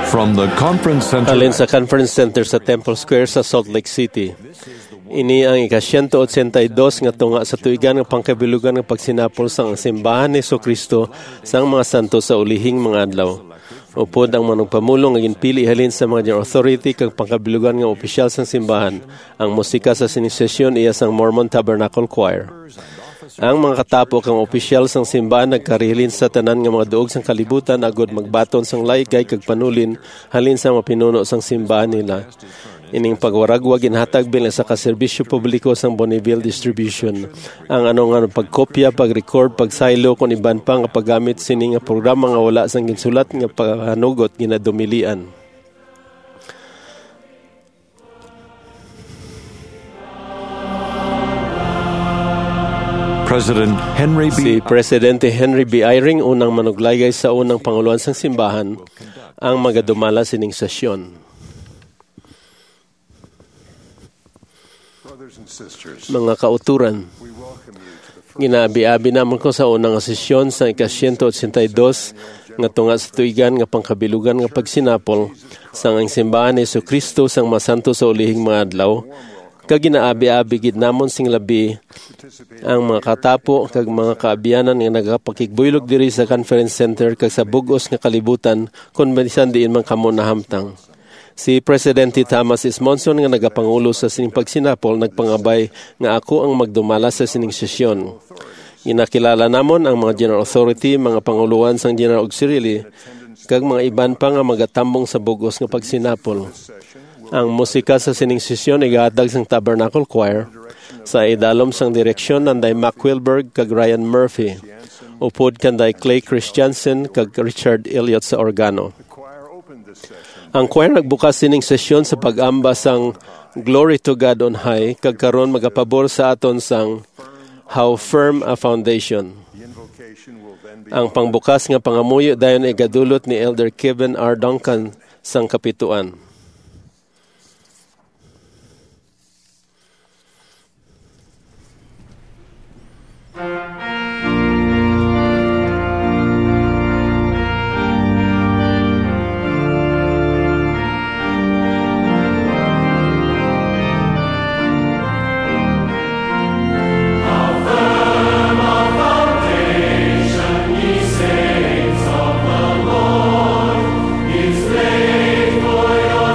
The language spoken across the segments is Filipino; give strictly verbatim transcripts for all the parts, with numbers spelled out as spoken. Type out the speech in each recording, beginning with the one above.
From the Conference Center Halin sa Conference Center sa Temple Square sa Salt Lake City. Ini ang ika-one eighty-two nga tunga sa tuigan nga pangkabilugan nga pagsinapol sang simbahan ni Jesucristo sang mga santo sa ulihing mga adlaw. Upod ang manugpamulong nga ginpili halin sa mga general authority kag pangkabilugan nga opisyal sang simbahan. Ang musika sa sinisesyon iya sang Mormon Tabernacle Choir. Ang mga katapok ang opisyal sang simbahan nagkarihilin sa tanan nga mga duog sang kalibutan agod magbaton sang laygay kag panulin halin sa mga pinuno sang simbahan nila. Ining pagwaragwa ginhatag bilang sa kaserbisyo publiko sang Bonneville Distribution. Ang ano nga pagkopya, pag-record, pagsaylo kung iban pa nga paggamit sini nga programa nga wala sang ginsulat nga paghanugot ginadumilian. President Henry B. Si Presidente Henry B. Eyring unang manuglaygay sa unang panguluan sang simbahan ang magadumala sining sesyon. Mga kauturan, ginaabi-abi naman ko sa unang sesyon sa ika-one eighty-two nga tunga sa tuigan nga pangkabilugan nga pagsinapol sang ang simbahan ni Jesucristo sang masanto sa ulihing mga adlaw. Kag ginaabi-abi gid namon sing labi ang mga katapo kag mga kaabianan nga nagapakigbuyog diri sa Conference Center kag sa bug-os nga kalibutan kun bisan diin man kamo nahamtang. Si Presidente Thomas S. Monson nga nagapangulo sa sining pagsinapol nagpangabay nga ako ang magdumala sa sining sesyon. Ginakilala namon ang mga general authority, mga panguluan sang general auxiliary kag mga iban pa nga magatambong sa bugos nga pagsinapol. Ang musika sa sining sesyon ay gahatag sang Tabernacle Choir sa idalom sang direksyon nanday Mac Wilberg kag Ryan Murphy. Upod kanday Clay Christiansen kag Richard Elliott sa organo. Ang choir nagbukas sining sesyon sa pag-amba sang Glory to God on High kag karon magapabor sa aton sang How Firm a Foundation. Ang pangbukas nga pangamuyo dayon ay gadulot ni Elder Kevin R. Duncan sang kapituan. For your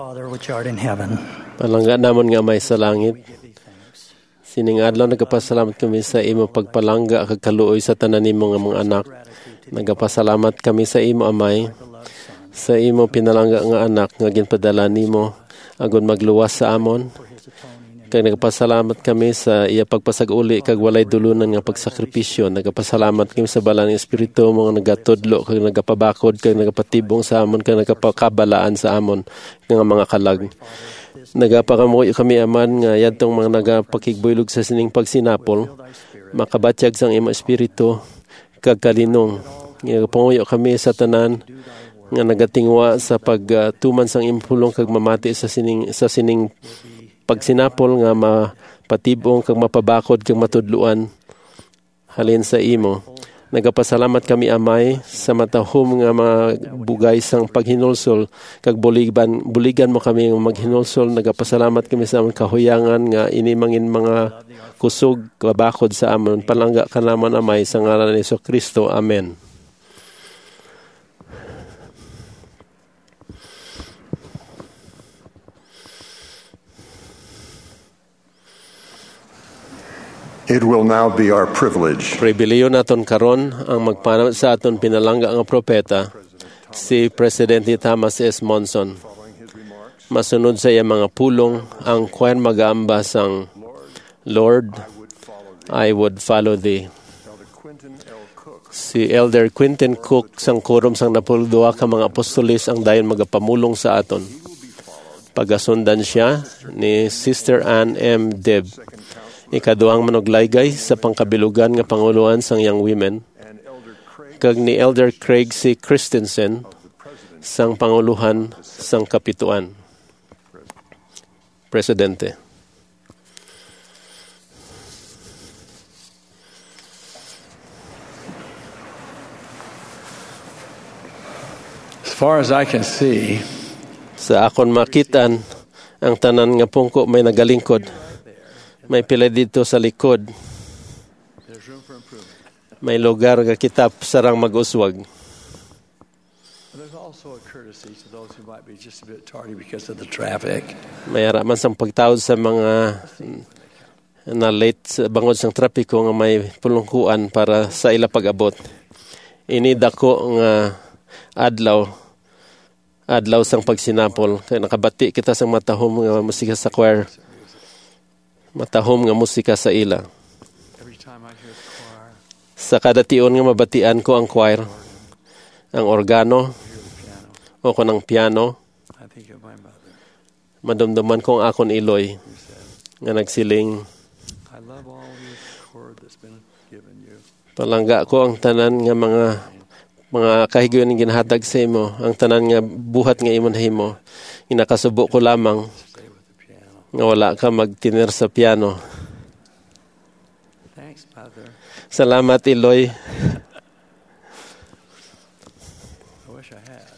Father which art in heaven. Palangga namon nga may sa langit. Sining adlaw nagapasalamat kami sa imo pagpalangga kag kaluoy sa tanan nimo nga mga anak. Nagapasalamat kami sa imo Amay, sa imo pinalangga nga anak nga ginpadala nimo agon magluwas sa amon. Kag nagapasalamat kami sa iya pagpasag-uli kag walay dulunan nga pagsakripisyo. Nagapasalamat kami sa balang espiritu mo nga nagatudlo kag nagapabakod kag nagapatibong sa amon kag nagapakabalaan sa amon nga mga kalag. Nagapakamuyo kami aman nga yadtong mga nagapakigbuylog sa sining pagsinapol makabatyag sang imo espiritu kag kalinong. Nagapanguyo kami sa tanan nga nagatingwa sa pagtuman uh, sang impulong kag mamati sa sining sa sining pagsinapol nga mapatibong kag mapabakod kag matudluan halin sa imo. Nagapasalamat kami Amay sa matahom nga mga bugay sang paghinulsol kag buligan buligan mo kami nga maghinulsol. Nagapasalamat kami sa among kahuyangan nga inimangin mga kusog kabakod sa amon. Palangga ka naman Amay sa ngalan ni Jesucristo. Amen. It will now be our privilege. Pribiliyo naton karon ang magpanawat sa aton pinalangga nga propeta, si Presidente Thomas S. Monson. Masunod sa iya mga pulong, ang choir mag-aamba sang Lord, I would follow thee. Si Elder Quinton Cook sang kurom sang napulduwa ka mga apostolis ang dayon magapamulong sa aton. Pagasundan siya ni Sister Ann M. Deb. Ikaduhang manuglaygay sa pangkabilugan nga panguluan sang Young Women, kag ni Elder Craig C. Christensen sang panguluhan sang kapituan. Presidente. As far as I can see, sa akon makitan, ang tanan nga pungko may nagalingkod. May pila dito sa likod. May lugar nga kitap sarang mag-uswag. there's also a courtesy to those who might be just a bit tardy because of the traffic. May araman sang pagtawad sa mga na late sa bangod sang trapiko nga may pulungkuan para sa ila pag-abot. Ini dako nga adlaw adlaw sang pagsinapol kay nakabati kita sang matahom nga musika sa choir. Matahom nga musika sa ila. Sa kada tion nga mabatian ko ang choir, ang organo, o ko ng piano, madumduman kong akon iloy nga nagsiling, palangga ko ang tanan nga mga mga kahigayon nga ginahatag sa imo, ang tanan nga buhat nga imong himo, inakasubo ko lamang nga wala ka magtiner sa piano. Thanks, Mother. Salamat, Iloy. I wish I had.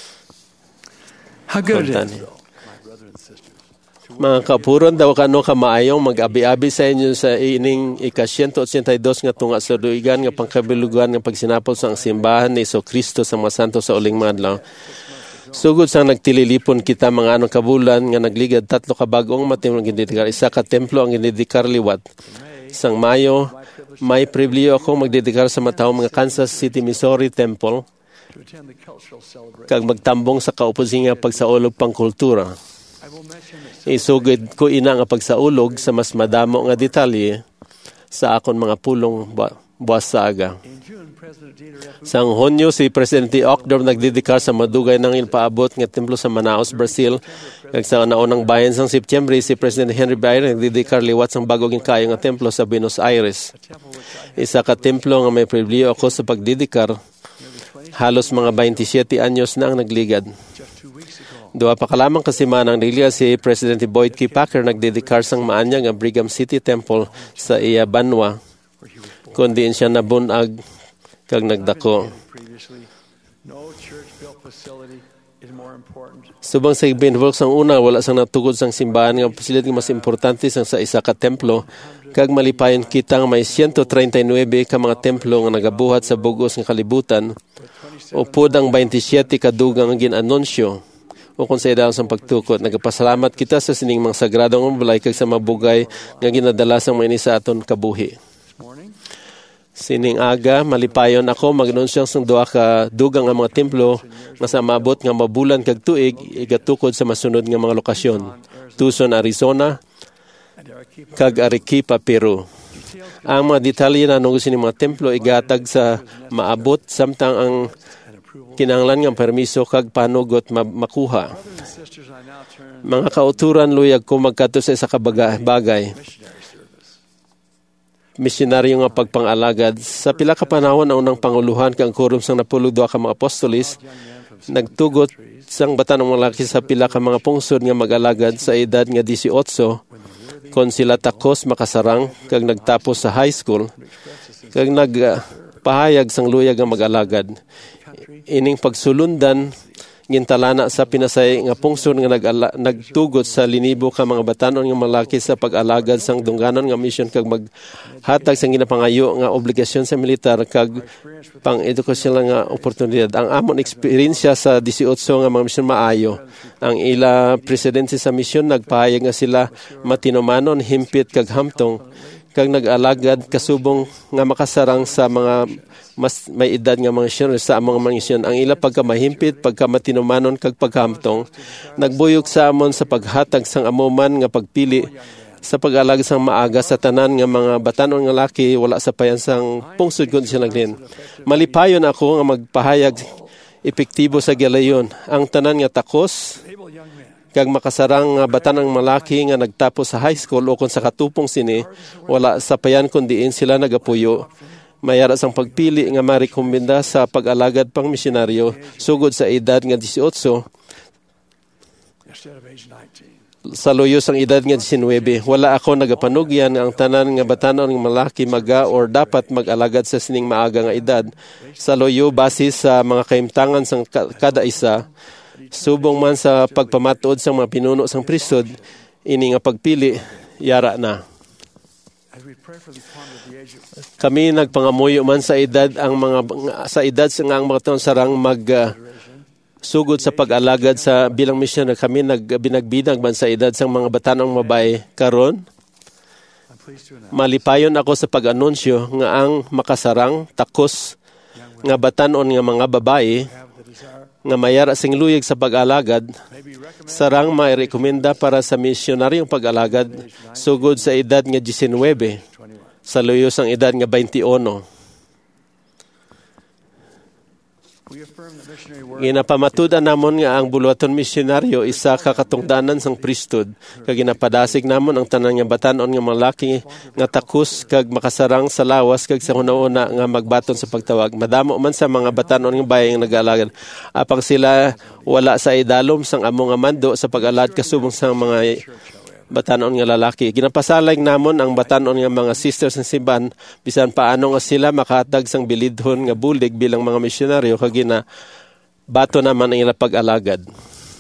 How good it is, though, my brother and sisters. Mga kapuron, daw kano ka maayong mag-abi-abi sa inyo sa ining ika one eighty-two nga tunga sa duigan nga pangkabilugan nga pagsinapol sa ang simbahan ni Jesucristo sa mga santo sa uling madlaw. Sugod sang nagtililipon kita mga anong kabulan nga nagligad tatlo ka bagong matimong gindidikar. Isa ka templo ang gindidikar liwat. Sang Mayo, may pribiliyo ako magdidikar sa matao mga Kansas City, Missouri Temple kag magtambong sa kaupusin nga pagsaulog pang kultura. Isugod ko ina nga pagsaulog sa mas madamo nga detalye sa akon mga pulong buwas sa aga. Sang Hunyo, si Presidente Ocdor nagdidikar sa madugay ng ilpaabot nga templo sa Manaus, Brazil. Kag sa naunang bayan sang September, si President Henry Bayer nagdidikar liwat sang bagong kayo nga templo sa Buenos Aires. Isa ka templo nga may pribiliyo ako sa pagdidikar. Halos mga twenty-seven anyos na ang nagligad. Duha pa kalamang kasimanang nagligad si Presidente Boyd K. Packer nagdidikar sang maanyag nga Brigham City Temple sa iya Banwa. Kundi siya nabunag kag nagdako. Subang sa ibinvolve sang una, wala sang natugod sang simbahan nga pasilid nga mas importante sang sa isa ka templo. Kag malipayon kita nga may one thirty-nine ka mga templo nga nagabuhat sa bugos nga kalibutan. Upod ang twenty-seven ka dugang nga ginanunsyo. o kung sa idaw sa pagtukot. Nagapasalamat kita sa sining mga sagradong balay kag sa mabugay nga ginadala sa mga ini sa aton kabuhi. Sining aga, malipayon ako magnunsyang sang duha ka dugang nga mga templo nga sa maabot nga mabulan kag tuig igatukod sa masunod nga mga lokasyon. Tucson, Arizona, kag Arequipa, Peru. Ang mga detalye na nung sining mga templo igatag sa maabot samtang ang kinahanglan nga permiso kag panugot makuha. Mga kauturan luyag ko magkato sa isa ka bagay. Misyonaryo nga pagpangalagad. Sa pila ka panahon ang unang panguluhan kang kurum sang napulog duha ka mga apostolis, nagtugot sang batanong malaki sa pila ka mga pungsod nga mag-alagad sa edad nga eighteen, kon sila takos makasarang kag nagtapos sa high school, kag nagpahayag sang luyag nga mag-alagad. Ining pagsulundan gintalana sa pinasay nga pungsod nga nag nagtugot sa linibo ka mga batanon nga malaki sa pag-alagad sang dungganon nga mission kag maghatag sang ginapangayo nga obligasyon sa militar kag pang-edukasyon nga oportunidad. Ang amon eksperyensya sa eighteen nga mga mission maayo. Ang ila presidente sa mission nagpahayag nga sila matinumanon, himpit kag hamtong kag nag-alagad kasubong nga makasarang sa mga mas may edad nga mga misyon sa among mga misyon. Ang ila pagkamahimpit, pagkamatinumanon kag paghamtong nagbuyog sa amon sa paghatag sang amuman nga pagpili sa pag-alag sang maaga sa tanan nga mga batanon nga laki wala sa payan sang pungsod kun sila din. Malipayon ako nga magpahayag epektibo sa galayon. Ang tanan nga takos kag makasarang nga batanang malaki nga nagtapos sa high school o kung sa katupong sini wala sa payan kundiin sila nagapuyo. Mayara sang pagpili nga marekomenda sa pag-alagad pang misyonaryo sugod sa edad nga eighteen sa loyo sang edad nga nineteen. Wala ako nagapanugyan ang tanan nga batanon nga malaki maga or dapat mag-alagad sa sining maaga nga edad sa loyo base sa mga kaimtangan sang kada isa. Subong man sa pagpamatuod sang mga pinuno sang pristod, ini nga pagpili yara na. Kami nagpangamuyo man sa edad ang mga sa edad sa ang mga taon sarang mag uh, sugod sa pag-alagad sa bilang misyon kami nagbinagbinag man sa edad sang mga batanong mabay karon. Malipayon ako sa pag-anunsyo nga ang makasarang takos nga batanon nga mga babae nga mayara sing luyag sa pag-alagad sarang mairekomenda para sa misyonaryong pag-alagad sugod sa edad nga nineteen sa loyo sang edad nga twenty-one. Ginapamatudan namon nga ang buluhaton misyonaryo isa ka katungdanan sang pristod kag ginapadasig namon ang tanan nga batanon nga malaki nga takos kag makasarang sa lawas kag sa una-una nga magbaton sa pagtawag. Madamo man sa mga batanon nga bahay nga nag-alagad apang sila wala sa idalom sang amo nga mando sa pag-alad kasubong sang mga batanon nga lalaki. Ginapasalag namon ang batanon nga mga sisters ng simbahan bisan paano nga sila makahatag sang bilidhon nga bulig bilang mga misyonaryo kag gina bato naman ang ila pag-alagad.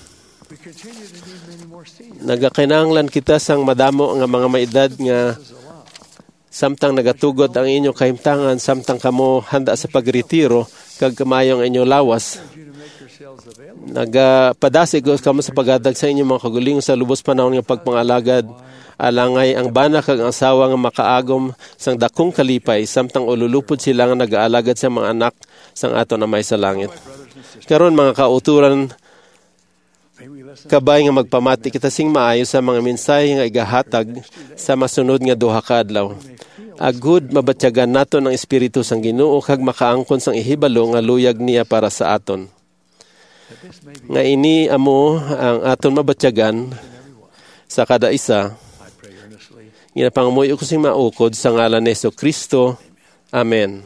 Nagakinahanglan kita sang madamo nga mga maedad nga samtang nagatugot ang inyong kahimtangan samtang kamo handa sa pagretiro kag kamayong inyong lawas. Nagapadasig ko kamo sa paghatag sa inyong mga kaguling sa lubos panahon nga pagpangalagad. Alangay ang bana kag ang asawa nga makaagom sang dakong kalipay samtang ululupod sila nga nag-aalagad sa mga anak sang aton na may sa langit. Karon mga kauturan kabay nga magpamati kita sing maayo sa mga mensahe nga igahatag sa masunod nga duha ka adlaw. Agud mabatyagan naton ang espiritu sang Ginoo kag makaangkon sang ihibalo nga luyag niya para sa aton. Nga ini amo ang aton mabatyagan sa kada isa. Ginapangamuyo ko sing maukod sa ngalan ni Jesu-Kristo. Amen.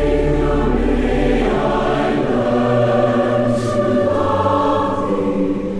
Thank you.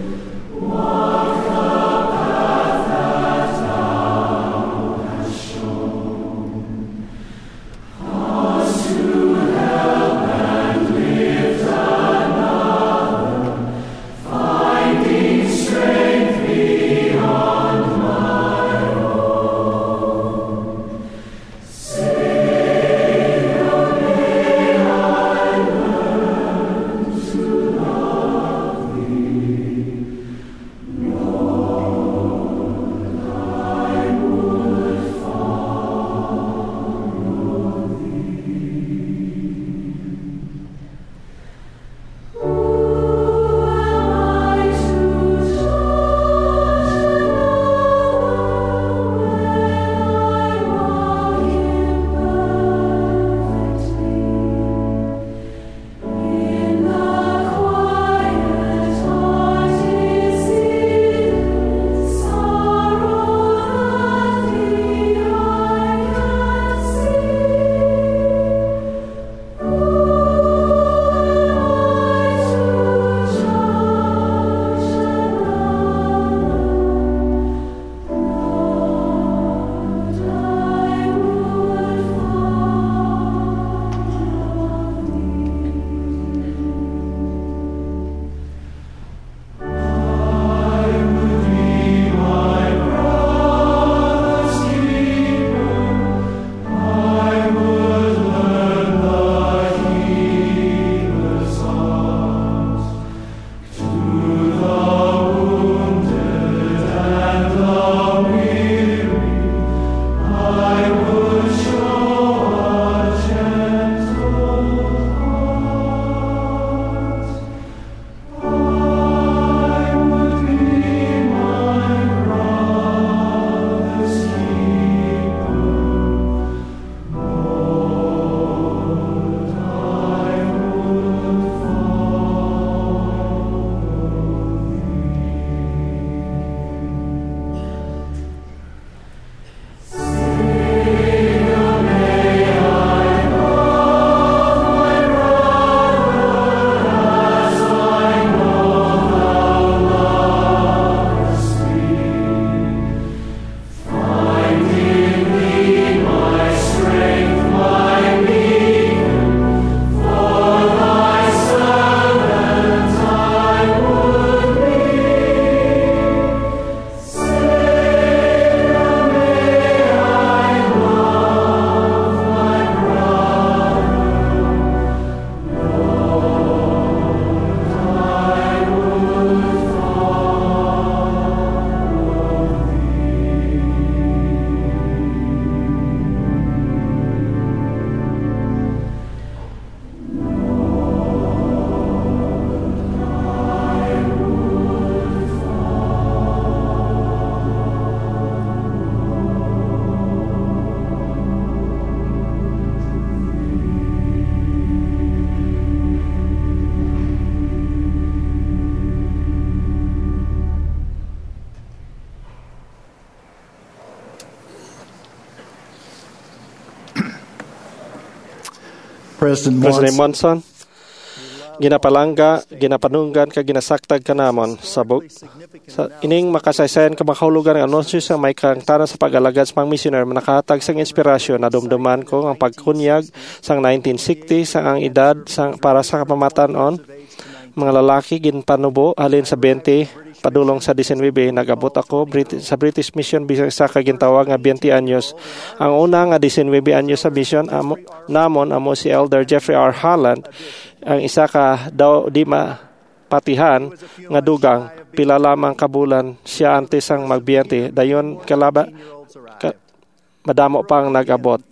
President President Monson, Monson, ginapalangga, ginapanunggan, kag ginasaktag ka namon sa, bu- sa ining makasaysayan ka makahulugan ng anonsyo sa may kangtaran sa pag-alagad sa mga missioner manakahatag sang inspirasyon na dumduman ko ang pagkunyag sang nineteen sixty sang ang edad sang para sa kapamatanon mga lalaki ginpanubo halin sa twenty padulong sa nineteen nagabot ako British, sa British Mission bisag sa kagintawag nga twenty anyos. Ang una nga nineteen anyos sa mission amo, namon amo si Elder Jeffrey R. Holland. Ang isa ka daw di mapatihan nga dugang pila lamang kabulan siya antes ang mag-twenty dayon kalaba ka, madamo pang nagabot.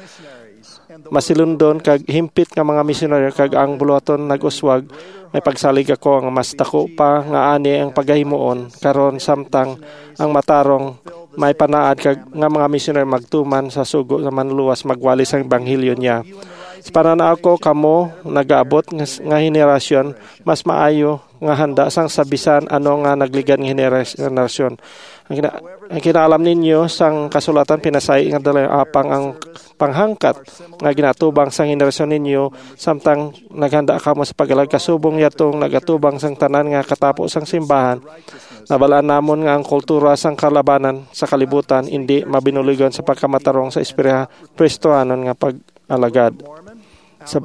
Masilundon kag himpit nga mga misyonaryo kag ang buluhaton nag-uswag may pagsalig ako nga mas dako pa nga ani ang pagahimuon karon samtang ang matarong may panaad kag nga mga misyonaryo magtuman sa sugo sa manluwas magwali sa ebanghelyo niya. Sa pananaw ko kamo nagaabot nga, nga henerasyon mas maayo nga handa sang sabisan ano nga nagligan nga henerasyon. Ang, kina, ang kinaalam ninyo sang kasulatan pinasay nga dala apang ang panghangkat nga ginatubang sang henerasyon ninyo samtang naghanda ka mo sa pagalag kasubong yatong nagatubang sang tanan nga katapo sang simbahan. Nabalaan namon nga ang kultura sang kalabanan sa kalibutan hindi mabinuligon sa pagkamatarong sa espirituanon nga pag-alagad. Sa,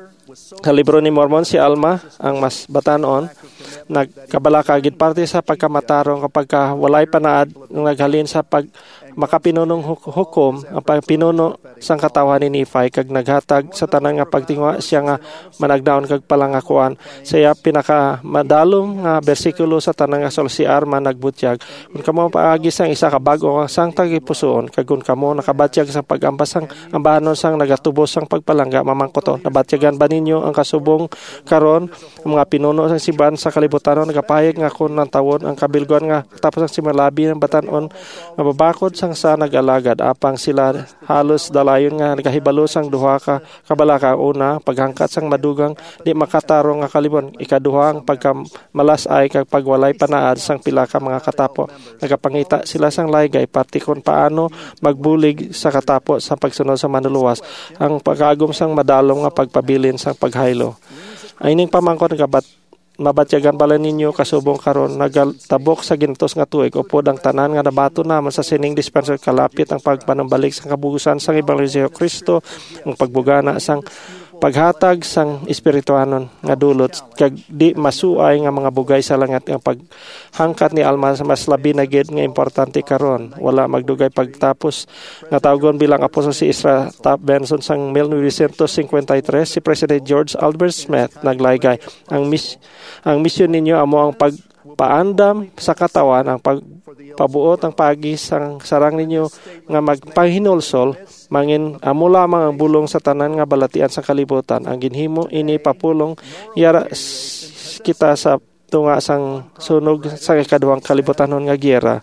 sa libro ni Mormon si Alma ang mas batanon nagkabalakagid parte sa pagkamatarong kapag ka walay panaad naghalin sa pag makapinunong hukom ang pagpinuno sang katawan ni Nephi kag naghatag sa tanan nga pagtingwa siya nga managdaon kag palangakuan siya pinaka madalom nga bersikulo sa tanan nga sol si Arma nagbutyag kun kamo paagi sang isa ka bag-o sang tagipusoon kag kun kamo nakabatyag sa pag-ampas sang ambahanon sang nagatubos sang pagpalangga mamangkoto nabatyagan ba ninyo ang kasubong karon ang mga pinuno sang simbahan sa kalibutan nagapayag nga kun ng tawon ang kabilguan nga tapos ang simalabi ng batanon mababakod sang sa nag-alagad apang sila halos dalayon nga nagahibalo sang duha ka kabalaka una paghangkat sang madugang di makatarong nga kalibon ikaduha ang pagkamalasay kag pagwalay panaad sang pila ka mga katapo nagapangita sila sang laygay pati kun paano magbulig sa katapo sa pagsunod sa manluluwas ang pag-agom sang madalom nga pagpabilin sang paghaylo ayning pamangkon gabat mabatyagan pala ninyo kasubong karon nagatabok sa gintos nga tuig upod ang tanan nga nabato naman sa sining dispenser kalapit ang pagpanumbalik sa kabugusan sang Ebanghelyo Kristo ang pagbugana sang paghatag sang espirituanon nga dulot kag di masuay nga mga bugay sa langat ang paghangkat ni Alma mas labi na gid nga importante karon wala magdugay pagtapos nga tawgon bilang apostol si Ezra Taft Benson sang nineteen fifty-three si President George Albert Smith naglaygay ang mis ang misyon ninyo amo ang pagpaandam sa katawan ang pagpabuot ang pagi sang sarang ninyo nga magpahinulsol mangin amo lamang ang bulong sa tanan nga balatian sa kalibutan ang ginhimo ini papulong yara kita sa tunga sang sunog sa ikaduhang kalibutanon nga giyera.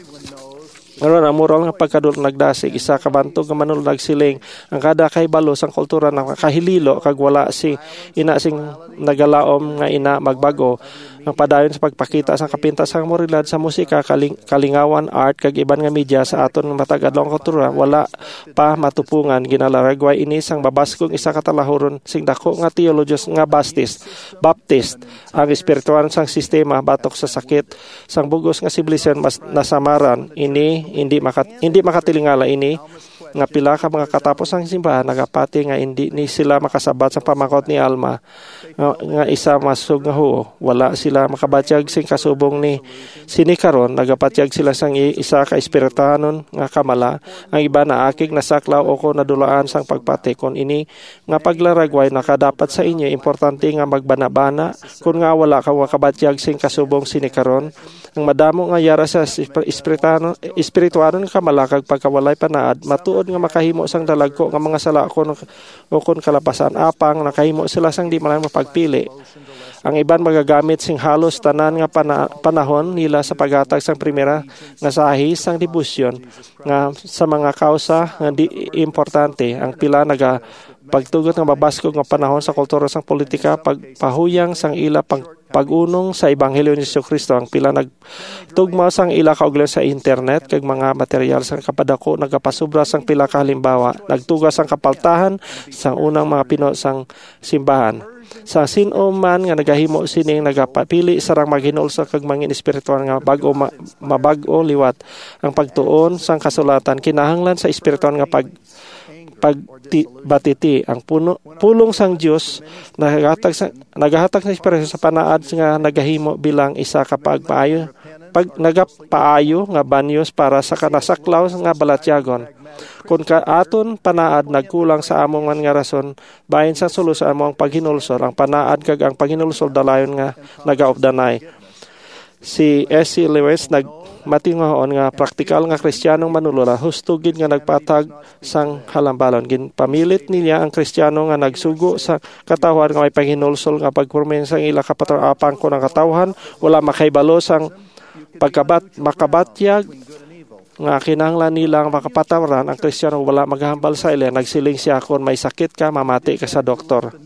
Ngayon, ang moral nga pagkadul nagdasig, isa kabantog nga manul nagsiling, ang kada kay balo sang kultura ng kahililo, kag wala si ina sing nagalaom nga ina magbago, ang padayon sa pagpakita sa kapintas sang morilad sa musika, kaling, kalingawan, art, kag iban nga media sa aton matagadlong kultura, wala pa matupungan, ginalaragway ini sang babaskong isa katalahuron, sing dako nga teologos nga Baptist, Baptist, ang espiritual sang sistema, batok sa sakit, sang bugos nga sibilisyon mas nasamaran, ini hindi makat hindi makatilingala ini nga pila ka mga katapos ang simbahan nagapati nga hindi ni sila makasabat sa pamangkot ni Alma nga, nga isa masug nga huo wala sila makabatyag sing kasubong ni sinikaron nagapatyag sila sang isa ka espiritanon nga kamala ang iba na akig nasaklaw o ko nadulaan sang pagpati kon ini nga paglaragway nakadapat sa inyo importante nga magbanabana kun nga wala ka makabatyag sing kasubong sinikaron ang madamo nga yara sa espirituanon espirituanon kamala kag pagkawalay panaad matu nga makahimo sang dalagko nga mga sala kon o kon kalapasan apang nakahimo sila sang di man mapagpili ang iban magagamit sing halos tanan nga pana, panahon nila sa paghatag sang primera nga sahi sang debusyon nga sa mga kausa nga di importante ang pila naga pagtugot nga babaskog nga panahon sa kultura sang politika pagpahuyang sang ila pag pag-unong sa Ebanghelyo ni Jesucristo ang pila nagtugma sang ila kaugalingon sa internet kag mga material sang kapadako nagapasubra sang pila ka halimbawa nagtugas sang kapaltahan sang unang mga Pino sang simbahan. Sa sino man nga nagahimo sining nagapapili sarang maghinulsa kag mangin espiritual nga bag-o ma, mabag-o liwat ang pagtuon sang kasulatan kinahanglan sa espiritual nga pag pagbatiti ang puno, pulong sang Dios nagahatag sa nagahatag sa espiritu sa panaad nga nagahimo bilang isa ka pagpaayo pag nagapaayo nga banyos para sa kanasaklaw nga balatyagon. Kung ka aton panaad nagkulang sa among man nga rason bahin sa sulo sa among paghinulsol ang panaad kag ang paghinulsol dalayon nga nagaobdanay. Si S C Lewis nag matingoon nga praktikal nga Kristiyanong manulula hustugid nga nagpatag sang halambalon gin pamilit niya ang Kristiyano nga nagsugo sa katawhan nga may paghinulsol nga pagpurmen sang ila kapatapang ko ng katawhan wala makaibalo sang pagkabat makabatyag nga kinahanglan nilang makapatawaran ang Kristiyano wala maghambal sa ila nagsiling siya kung may sakit ka mamati ka sa doktor.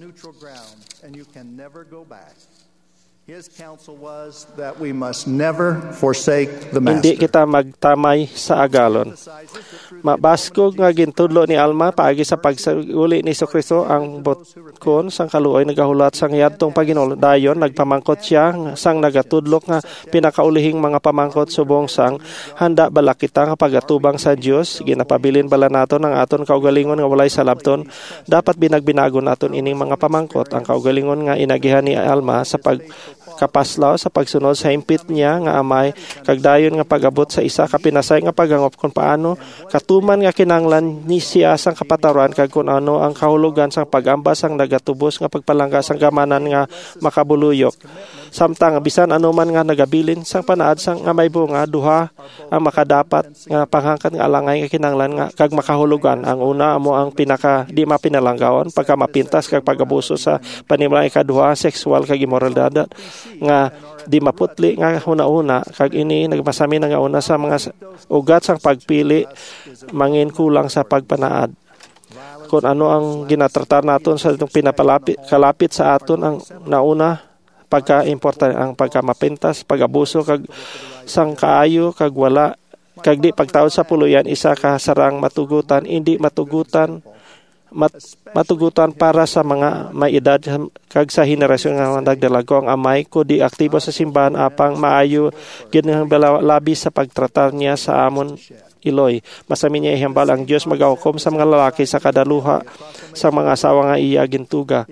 His counsel was that we must never forsake the Hindi master. kita magtamay sa agalon. Mabaskog nga gintudlo ni Alma paagi sa pagsuli ni Jesucristo ang botkon sang kaluoy nagahulat sang yadtong paginol dayon nagpamangkot siya sang nagatudlok nga pinakaulihing mga pamangkot subong sang handa bala kita nga pagatubang sa Dios ginapabilin bala naton ang aton kaugalingon nga walay salabton dapat binagbinago naton ining mga pamangkot ang kaugalingon nga inagihan ni Alma sa pag kapaslaw sa pagsunod sa himpit niya nga amay kag dayon nga pag-abot sa isa ka pinasay nga pagangop kung paano katuman nga kinanglan ni siya sang kapatawaran kag kung ano ang kahulugan sang pag-ambas sang nagatubos nga pagpalangga sang gamanan nga makabuluyok samtang bisan ano man nga nagabilin sang panaad sang nga may bunga duha ang makadapat nga panghangkat nga alangay nga kinanglan nga kag makahulugan ang una amo ang pinaka di mapinalanggawan pagka mapintas kag pag-abuso sa panimula ikaduha sexual kag immoralidad nga di maputli nga una-una kag ini nagmasami na nga una sa mga ugat sang pagpili mangin kulang sa pagpanaad kung ano ang ginatratar naton sa itong pinapalapit kalapit sa aton ang nauna pagka-importante ang pagkamapintas pag-abuso kag sang kaayo kag wala kag di pagtaod sa puluyan isa ka sarang matugutan hindi matugutan mat, matugutan para sa mga may edad kag sa henerasyon nga nagdalago ang amay ko di aktibo sa simbahan apang maayo ginang labi sa pagtratar niya sa amon iloy masami niya ihambal ang Dios magahukom sa mga lalaki sa kadaluha sa mga asawa nga iya gintuga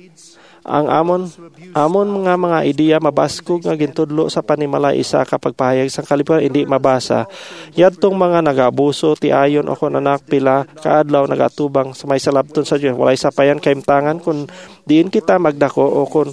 ang amon amon mga mga ideya mabaskog nga gintudlo sa panimala isa kapag pahayag sang kalibutan hindi mabasa yadtong mga nagabuso ti ayon o kun anak pila kaadlaw nagatubang sa may salabton sa Dios walay sapayan kaimtangan kun diin kita magdako o kun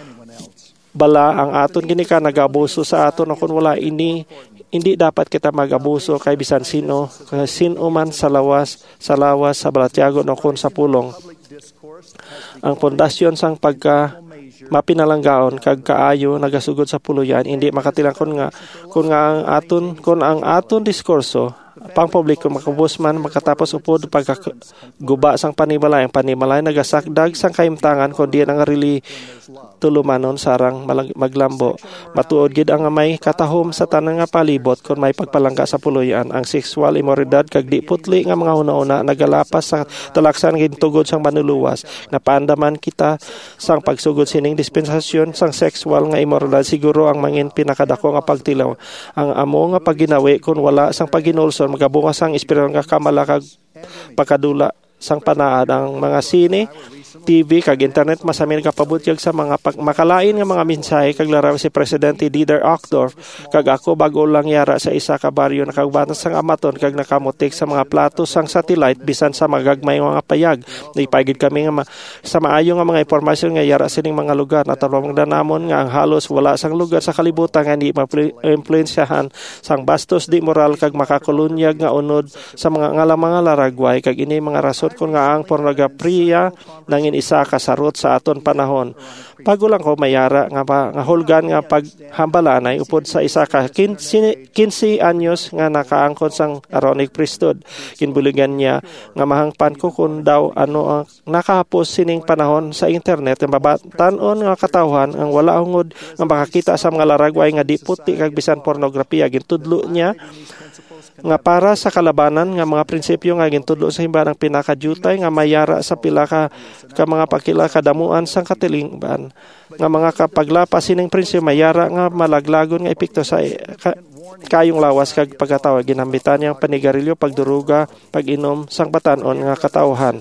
bala ang aton gini ka nagabuso sa aton o kun wala ini hindi dapat kita mag-abuso kay bisan sino sino man sa lawas sa lawas sa balatyago o kun sa pulong ang pundasyon sang pagka mapinalanggaon kag kaayo nagasugod sa puluyan hindi makatilang kun nga kun nga ang aton kun ang aton diskurso pang publiko makubos man makatapos upod pagkaguba sang panimalay ang panimalay nagasakdag sang kaimtangan kun diyan ang rili tulumanon sarang maglambo matuod gid ang may katahom sa tanang nga palibot kun may pagpalangga sa puluyan ang sexual immoralidad kag di putli nga mga una-una nagalapas sa talaksan gintugod sang manuluwas napaandaman kita sang pagsugod sining dispensasyon sang sexual nga immoralidad siguro ang mangin pinakadako nga pagtilaw ang amo nga pagginawi kun wala sang pagginulson magabungas ang espiritu nga kamala kag pagkadula sang panaad ang mga sine T V kag internet masami nagapabutyag sa mga pag- makalain nga mga mensahe kag laraw si Presidente Dieter Uchtdorf kag ako bago lang yara sa isa ka baryo nakagbatas sang amaton kag nakamutik sa mga plato sang satellite bisan sa magagmay mga payag naipagid kami nga ma- sa maayo nga mga impormasyon nga yara sining mga lugar natalong danamon nga ang halos wala sang lugar sa kalibutan nga di ma-influensyahan sang bastos di moral kag makakulunyag nga unod sa mga ngalang mga laragway kag ini mga rason kun nga ang pornografiya nang mangin isa ka sarot sa aton panahon. Pagulang ko mayara nga ba, nga hulgan nga paghambalanay upod sa isa ka quince anyos nga nakaangkon sang Aaronic priesthood. Kinbuligan niya nga mahangpan ko kung daw ano ang nakahapos sining panahon sa internet nga mabatanon nga katawhan ang wala ungod nga makakita sa mga laragway nga di puti kag bisan pornografiya. Gintudlo niya nga para sa kalabanan nga mga prinsipyo nga gintudlo sa himbanang pinakajutay nga mayara sa pila ka, ka mga pakila kadamuan sang katilingban nga mga kapaglapas sining prinsipyo mayara nga malaglagon nga epekto sa ka, kayong lawas kag pagkatawa. Ginambitan niyang panigarilyo, pagduruga, pag-inom sang batanon nga katawhan.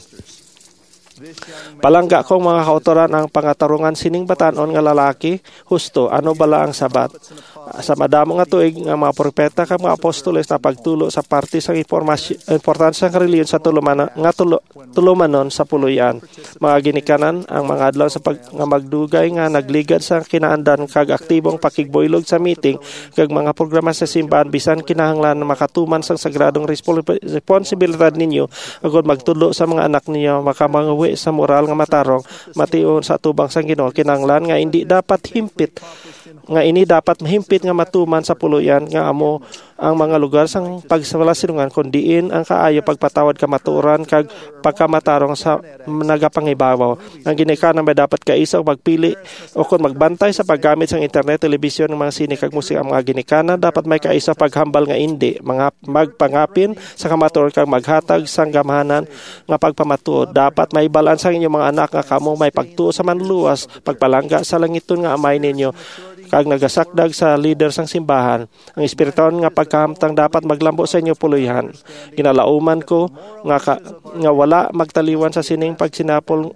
Palangga kong mga kautoran ang pangatarungan sining batanon nga lalaki, husto, ano bala ang sabat? Sa madamo nga tuig nga mga propeta kag mga apostoles na pagtulo sa parte sa importansya ng reliyon sa tulumanon nga tulo, tulumanon sa puluyan. Mga ginikanan ang mga adlaw sa pag nga magdugay nga nagligad sa kinaandan kag aktibong pakigboylog sa meeting kag mga programa sa simbahan bisan kinahanglan na makatuman sang sagradong responsibilidad ninyo agud magtudlo sa mga anak ninyo makamanguwi sa moral nga matarong mation sa tubang sang Ginoo. Kinahanglan nga hindi dapat himpit nga ini dapat mahimpit nga matuman sa puluyan nga amo ang mga lugar sang pagsawalasirungan kundiin ang kaayo pagpatawad kamatuoran kag pagkamatarong sa nagapangibabaw. Ang ginikanan may dapat kaisa og magpili o kung magbantay sa paggamit sang internet, telebisyon, ng mga sine kag musika. Ang mga ginikanan dapat may kaisa paghambal nga indi mga magpangapin sa kamatuoran kag maghatag sang gamahanan nga pagpamatuod. Dapat may balance ang inyong mga anak nga kamo may pagtuo sa manluwas, pagpalangga sa langiton nga amay ninyo kag nagasakdag sa leader sang simbahan. Ang espiritawan nga pagkahamtang dapat maglambo sa inyo puluyan. Ginalauman ko nga ka, nga wala magtaliwan sa sining pagsinapol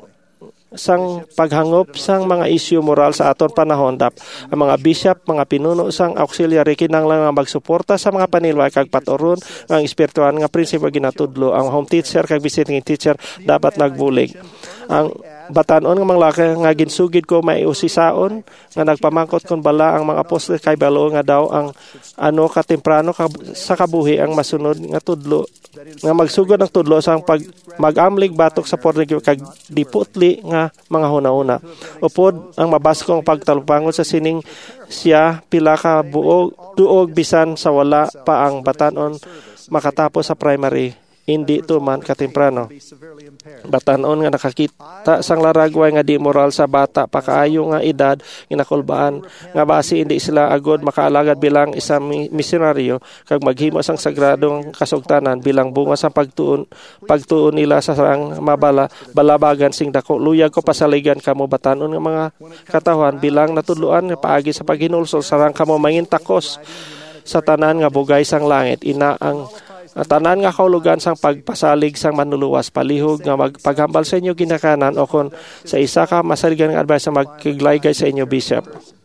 sang paghangop sang mga isyu moral sa aton panahon. Dap ang mga bishop, mga pinuno sang auxiliary kinahanglan nga magsuporta sa mga panilway kag paturon nga ang espirituhan nga prinsipyo ginatudlo. Ang home teacher kag visiting teacher dapat nagbulig. Ang batanon nga mga laki nga ginsugid ko may usisaon nga nagpamangkot kon bala ang mga apostol kay balo nga daw ang ano ka temprano ka, sa kabuhi ang masunod nga tudlo nga magsugod ang tudlo sang pag magamlig batok sa pornography kag diputli nga mga hunahuna. Upod ang mabaskong pagtalupangon sa sining siya pila ka buog tuog bisan sa wala pa ang batanon makatapos sa primary hindi tuman katemprano. Batanon nga nakakita sang laragway nga di moral sa bata pakaayo nga edad ginakulbaan nga base hindi sila agod makaalagad bilang isang misyonaryo kag maghimo sang sagradong kasugtanan bilang bunga sa pagtuon pagtuon nila sa sarang mabala balabagan sing dako. Luyag ko pasaligan kamo batanon nga mga katawhan bilang natudloan nga paagi sa paghinulsol sarang kamo mangintakos sa tanan nga bugay sang langit. Ina ang tanan nga kaulugan sang pagpasalig sang manluluwas palihog nga magpaghambal sa inyo ginakanan o kon sa isa ka masaligan nga advice sa magkiglaygay sa inyo bishop.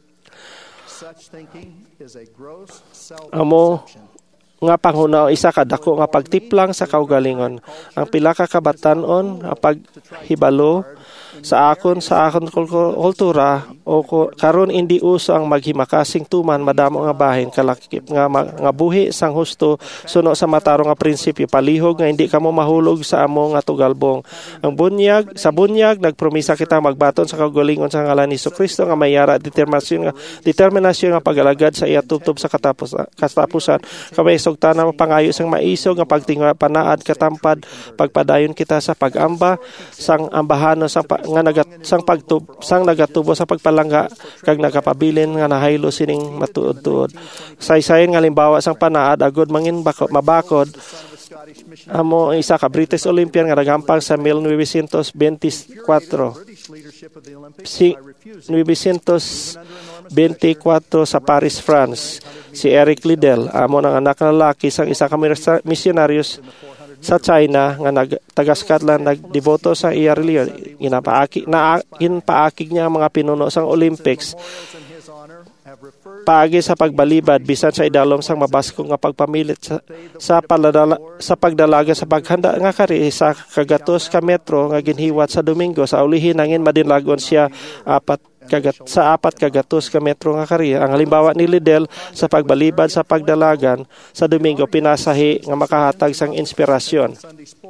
Amo nga panghuna isa ka dako nga pagtiplang sa kaugalingon. Ang pila ka kabatanon nga paghibalo sa akon sa akon kultura o karon indi uso ang maghimakasing tuman madamo nga bahin kalakip nga nga buhi sang husto suno sa matarong nga prinsipyo palihog nga hindi kamo mahulog sa amo nga tugalbong. Ang bunyag sa bunyag nagpromisa kita magbaton sa kaugalingon sa ngalan ni Jesucristo nga mayara determinasyon nga determinasyon nga pagalagad sa iya tubtob sa katapos katapusan kamay sugtana pangayo sang maisog nga pagtinga panaad katampad pagpadayon kita sa pag-amba sang ambahano sang nga nagat sang pagtub sang nagatubo sa pagpalangga kag nagapabilin nga nahaylo sining matuod-tuod. Saysayen nga limbawa sang panaad agud mangin bakod mabakod amo isa ka British Olympian nga nagampang sa nineteen twenty-four si nineteen twenty-four sa Paris, France. Si Eric Liddell amo nang anak na lalaki sang isa ka misyonaryos sa China nga nag taga Scotland nagdeboto sa iya reliyon. Ginapaaki na ginpaakig niya ang mga pinuno sang Olympics paagi sa pagbalibad bisan sa idalom sang mabaskong nga pagpamilit sa sa, paladala, sa pagdalaga sa paghanda nga kari sa kagatos ka metro nga ginhiwat sa Domingo sa ulihin nangin madinlagon siya apat kagat sa apat kagatos ka metro nga kari. Ang halimbawa ni Liddell sa pagbalibad sa pagdalagan sa Domingo pinasahi nga makahatag sang inspirasyon.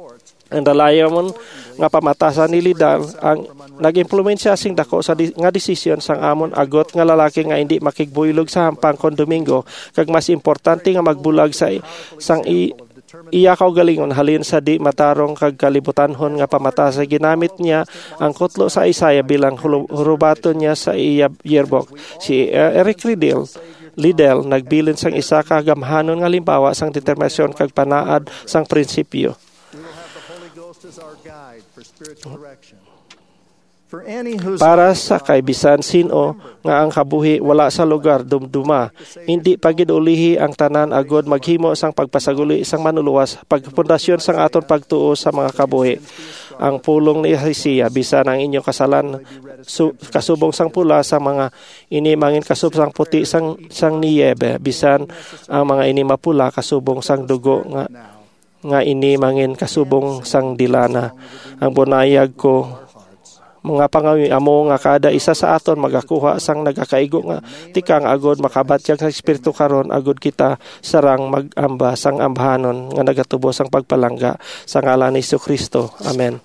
Ang dalayamon nga pamatasan ni Lidal ang nag-impluwensya sing dako sa di, nga desisyon sang amon agot nga lalaki nga hindi makigbuylog sa hampang kon Domingo kag mas importante nga magbulag sa sang i, iya kaugalingon halin sa di matarong kag kalibutanhon nga pamatasa. Ginamit niya ang kutlo sa Isaiah bilang hurubaton niya sa iya yearbook. Si Eric Riddle Liddell nagbilin sang isa ka gamhanon nga limbawa sang determinasyon kag panaad sang prinsipyo. Para sa kay bisan sino nga ang kabuhi wala sa lugar dumduma, hindi pagidulihi ang tanan agod maghimo sang pagpasaguli sang manuluwas pagpundasyon sang aton pagtuo sa mga kabuhi. Ang pulong ni Isaiah bisan ang inyong kasalan su, kasubong sang pula sa mga ini mangin kasub sang puti sang sang niyebe bisan ang mga ini mapula kasubong sang dugo nga nga ini mangin kasubong sang dilana. Ang bunayag ko mga pangawi amo nga kada isa sa aton magakuha sang nagakaigo nga tikang agod makabatyag sa espiritu karon agod kita sarang magamba sang ambahanon nga nagatubos ang pagpalangga sa ngalan ni Jesucristo. Amen.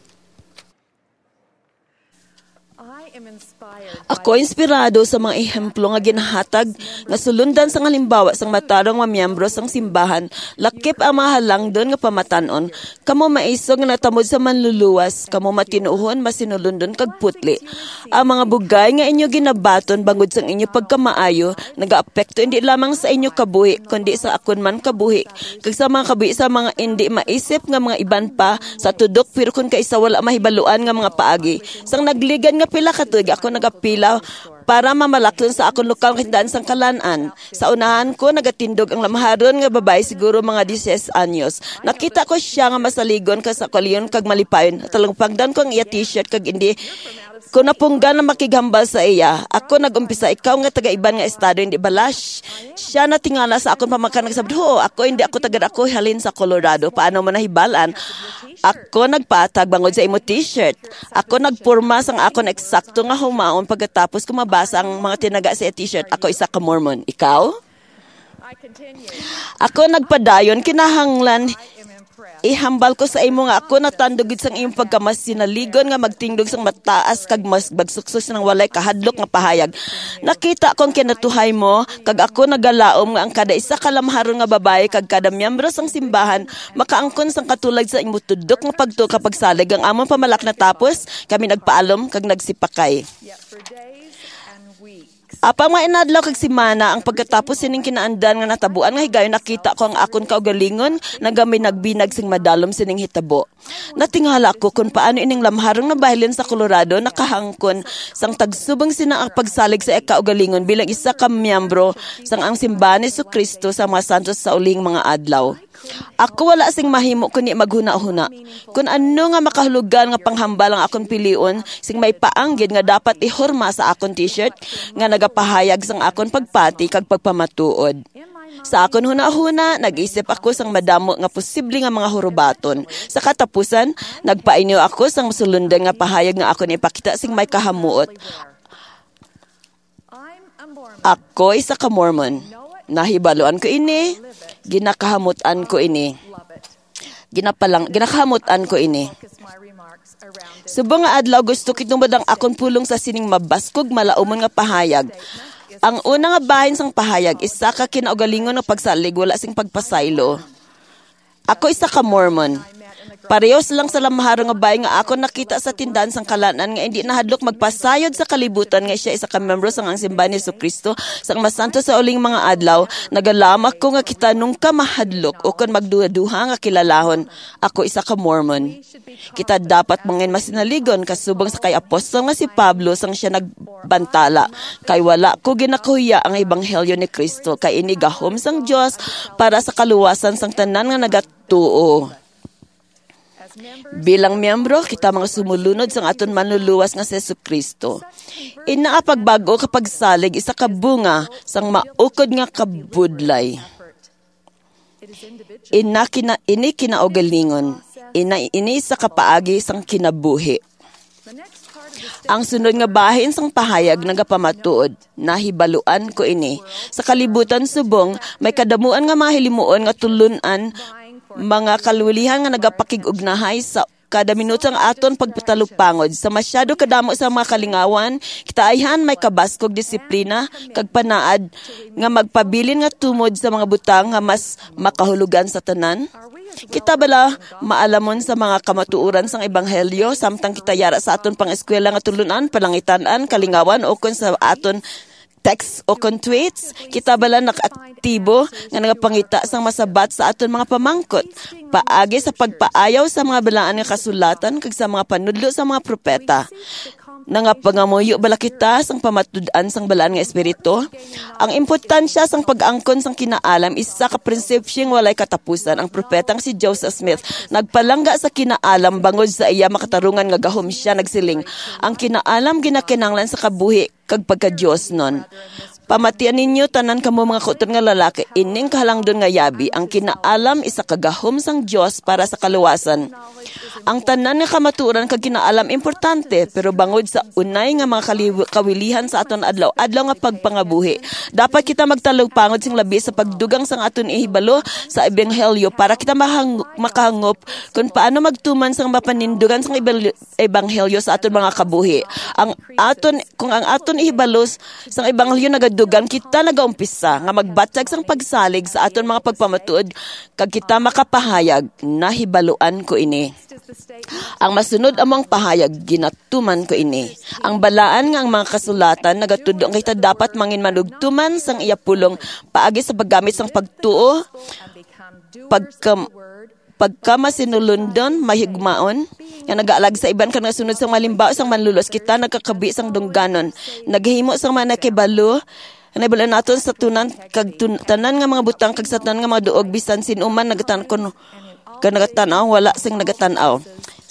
Ako inspirado sa mga ehemplo nga ginahatag nga sulundan sa halimbawa sang matarong mga miyembro sang simbahan, lakip ang mga halangdon nga pamatanon, kamo maisog nga natamod sa manluluwas, kamo matinuhon masinulundon kag putli. Ang mga bugay nga inyo ginabaton bangod sang inyo pagkamaayo, nagaapekto hindi lamang sa inyo kabuhi, kundi sa akon man kabuhi. Kag sa mga kabuhi sa mga hindi maisip nga mga iban pa sa tudok pero kun kaisa wala mahibaluan nga mga paagi. Sang nagligan nga pila ka tuig ako nagapila para mamalaklon sa akong lokal kahindaan sang Kalan-an. Sa unahan ko, nagatindog ang lamaharon nga babae siguro mga diyes anyos. Nakita ko siya nga masaligon ka sa kaliyon kag malipayon. Talang pagdan ko ang iya t-shirt kag hindi ko napunggan na makigambal sa iya. Ako nagumpisa, ikaw nga taga-iban nga estado, hindi balash. Siya na tingala sa akong pamakan, nagsabi, ho, ako hindi ako taga ako halin sa Colorado. Paano mo nahibalan? Ako nagpatag bangod sa imo t-shirt. Ako nagpurma sang akon eksakto nga humaon pagkatapos ko mabasa ang mga tinaga sa t-shirt. Ako isa ka Mormon. Ikaw? Ako nagpadayon, kinahanglan ihambal ko sa imo nga ako natandugid sang imong pagkamas sinaligon nga magtingdog sang mataas kag mas bagsuksos ng walay kahadlok nga pahayag. Nakita kong kinatuhay mo kag ako nagalaom nga ang kada isa ka lamharon nga babae kag kada miyembro sang simbahan makaangkon sang katulad sa imong tudok nga pagtuo kapag salig ang amon pamalak na tapos kami nagpaalom kag nagsipakay. Apang mainadlaw kag simana ang pagkatapos sining kinaandan nga natabuan nga higayon nakita ko ang akon kaugalingon nagami nagbinag sing madalom sining hitabo. Natingala ko kung paano ining lamharong na bahilen sa Colorado nakahangkon sang tagsubong sina ang pagsalig sa kaugalingon bilang isa ka miyembro sang ang simbahan ni Jesucristo sa mga santos sa uling mga adlaw. Ako wala sing mahimo kundi maghuna-huna. Kung ano nga makahulugan nga panghambal ang akong pilion, sing may paanggid nga dapat ihorma sa akong t-shirt nga nagapahayag sang akong pagpati kag pagpamatuod. Sa akon huna-huna, nag-isip ako sang madamo nga posible nga mga hurubaton. Sa katapusan, nagpainyo ako sang masulundan nga pahayag nga akon ipakita sing may kahamuot. Ako isa ka Mormon. Nahibaluan ko ini, ginakahamutan ko ini. Ginapalang, ginakahamutan ko ini. Subong nga adlaw gusto kitong badang akon pulong sa sining mabaskog malaumon nga pahayag. Ang una nga bahin sang pahayag, isa ka kinaugalingon ng pagsalig, wala sing pagpasaylo. Ako isa ka Mormon. Parehos lang sa lamharong nga bahay nga ako nakita sa tindahan sang Kalan-an nga hindi nahadlok magpasayod sa kalibutan nga siya isa ka membro sang ang simbahan ni Jesucristo sang masanto sa uling mga adlaw. Nagalamak ko nga kita nung ka mahadlok o kon magduha-duha nga kilalahon. Ako isa ka Mormon. Kita dapat mangin masinaligon kasubong sa kay apostol nga si Pablo sang siya nagbantala. Kay wala ko ginakuya ang ebanghelyo ni Kristo kay ini gahom sang Dios para sa kaluwasan sang tanan nga nagatuo. Bilang miyembro, kita mga sumulunod sang aton manluluwas nga si Jesucristo. Ina pagbago kapag salig isa ka bunga sang maukod nga kabudlay. Ina kina ini kinaugalingon. Ina ini sa kapaagi sang kinabuhi. Ang sunod nga bahin sang pahayag nagapamatuod, nahibaluan ko ini. Sa kalibutan subong, may kadamuan nga mahilimuon nga tulunan mga kalulihan nga nagapakig-ugnahay sa kada minuto ang aton pagpatalupangod. Sa masyado kadamo sa mga kalingawan, kitaayan may kabaskog disiplina, kag panaad, nga magpabilin nga tumod sa mga butang nga mas makahulugan sa tanan. Kita bala maalamon sa mga kamatuuran sang ebanghelyo, samtang kita yara sa aton pang-eskwela nga tulunan, palangitan-an, kalingawan, o kun sa aton text o kon tweets, kita bala nakaktibo nga nagapangita sang masabat sa aton mga pamangkot. Paagi sa pagpaayaw sa mga balaan nga kasulatan kag sa mga panudlo sa mga propeta. Nangapangamuyo bala kita sang pamatud-an sang balaan nga espiritu. Ang importansya sang pag-angkon sang kinaalam isa ka prinsipyong walay katapusan. Ang propetang si Joseph Smith nagpalangga sa kinaalam bangod sa iya makatarungan nga gahom siya nagsiling. Ang kinaalam ginakinanglan sa kabuhi kag pagka-Diyos nun. Pamatian ninyo tanan kamo mga kuton nga lalaki, ining kahalangdon nga yabi, ang kinaalam isa kagahom sang Dios para sa kaluwasan. Ang tanan nga kamaturan kag kinaalam importante, pero bangod sa unay nga mga kaliw- kawilihan sa aton adlaw-adlaw nga pagpangabuhi, dapat kita magtalupangod sing labi sa pagdugang sang aton ihibalo sa ebanghelyo para kita mahang- makahangop kung paano magtuman sang mapanindugan sang ebal- ebanghelyo sa aton mga kabuhi. Ang aton kung ang aton ihibalos sang ebanghelyo nagad dugan kita nagaumpisa nga magbatag sang pagsalig sa aton mga pagpamatuod kag kita makapahayag na hibaluan ko ini. Ang masunod among pahayag ginatuman ko ini. Ang balaan nga ang mga kasulatan nagatudlo kita dapat mangin manugtuman sang iya pulong paagi sa paggamit sang pagtuo, pagka pagka masinulundon, mahigmaon, nga nagaalag sa iban ka nasunod sang malimbaw sang manlulos, kita nagkakabi sang dungganon, naghihimo sang manakibalo, nabala naton sa tunan, kag tun, tanan nga mga butang, kag sa tanan nga mga duog, bisan sinuman nagatan kon, kag nagatanaw, wala sing nagatanaw.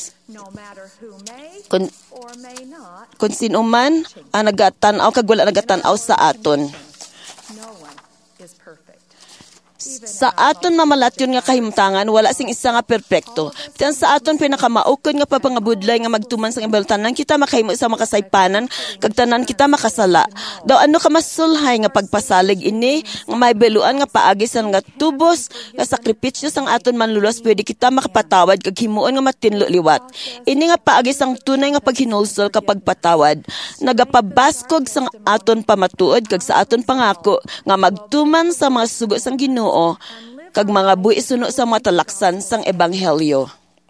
Kun, kun sinuman, ang nagatanaw, kag wala nagatanaw sa aton. Sa aton mamalatyon nga kahimtangan, wala sing isa nga perpekto. Tiyan sa aton pinakamaukod nga papangabudlay nga magtuman sa ibaltanan, kita makahimo sa makasaypanan, kag tanan kita makasala. Daw ano ka masulhay nga pagpasalig ini, nga may beluan nga paagi sa nga tubos, nga sakripisyo sang aton manlulos, pwede kita makapatawad, kag himuon nga matinlo liwat. Ini nga paagi sang tunay nga paghinulsol kapag patawad. Nagapabaskog sang aton pamatuod, kag sa aton pangako, nga magtuman sa mga sugo sang Ginoo, kag mga buhi suno sa mga talaksan sang ebanghelyo.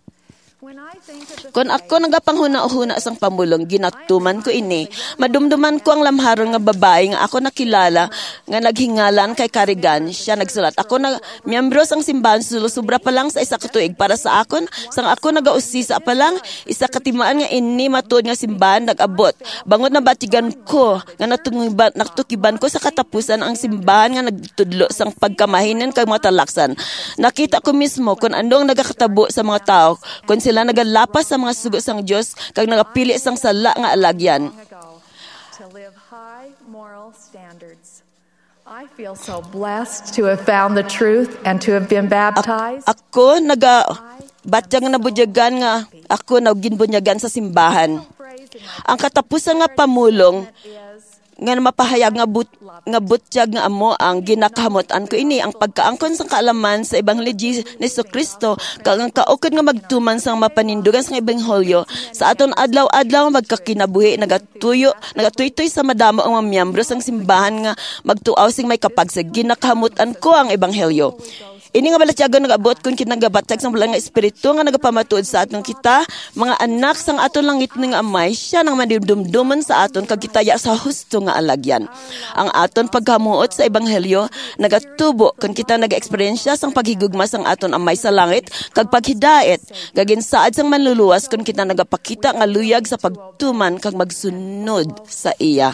Kung ako nagapanghuna-huna sang pamulong, ginatuman ko ini. Madumduman ko ang lamharon nga babae nga ako nakilala nga naghingalan kay Karigan. Siya nagsulat. Ako na miyembro sang simbahan, sulusubra pa lang sa isa katuig para sa akon. Sang ako nagausisa pa lang, isa katimaan nga ini matuod nga simbahan nagabot. Bangod na batigan ko nga natukiban, natukiban ko sa katapusan ang simbahan nga nagtudlo sang pagkamahinan kay mga talaksan. Nakita ko mismo kung anong nagakatabo sa mga tao, kung sila nagalapas sa mga sugo sang Diyos kag nagapili sang sala nga alagyan. To live high moral standards. I feel so blessed to have found the truth and to have been baptized. Ako naga batyang nabudyagan nga ako naginbunyagan sa simbahan. Ang katapusan nga pamulong nga mapahayag nga but nga butyag nga amo ang ginakahamotan ko ini ang pagkaangkon sang kaalaman sa ebanghelyo ni Kristo kag ang kaukod nga magtuman sang mapanindugan sang ebanghelyo sa aton adlaw-adlaw magkakinabuhi nagatuyo nagatuytoy sa madamo ang mga miyembro sang simbahan nga magtuaw sing may kapagsig ginakahamotan ko ang ebanghelyo. Ini nga balatyagon nag-abot kung kinagabatag sang balang nga espiritu nga nagapamatuod sa aton kita, mga anak sang aton langit nga amay, siya nang madumduman sa aton kag kitaya sa husto nga alagyan. Ang aton paghamuot sa ebanghelyo nagatubo kung kita naga-eksperyensya sang paghigugma sang aton amay sa langit kag paghidait, gagin saad sang manluluwas kung kita nagapakita nga luyag sa pagtuman kag magsunod sa iya.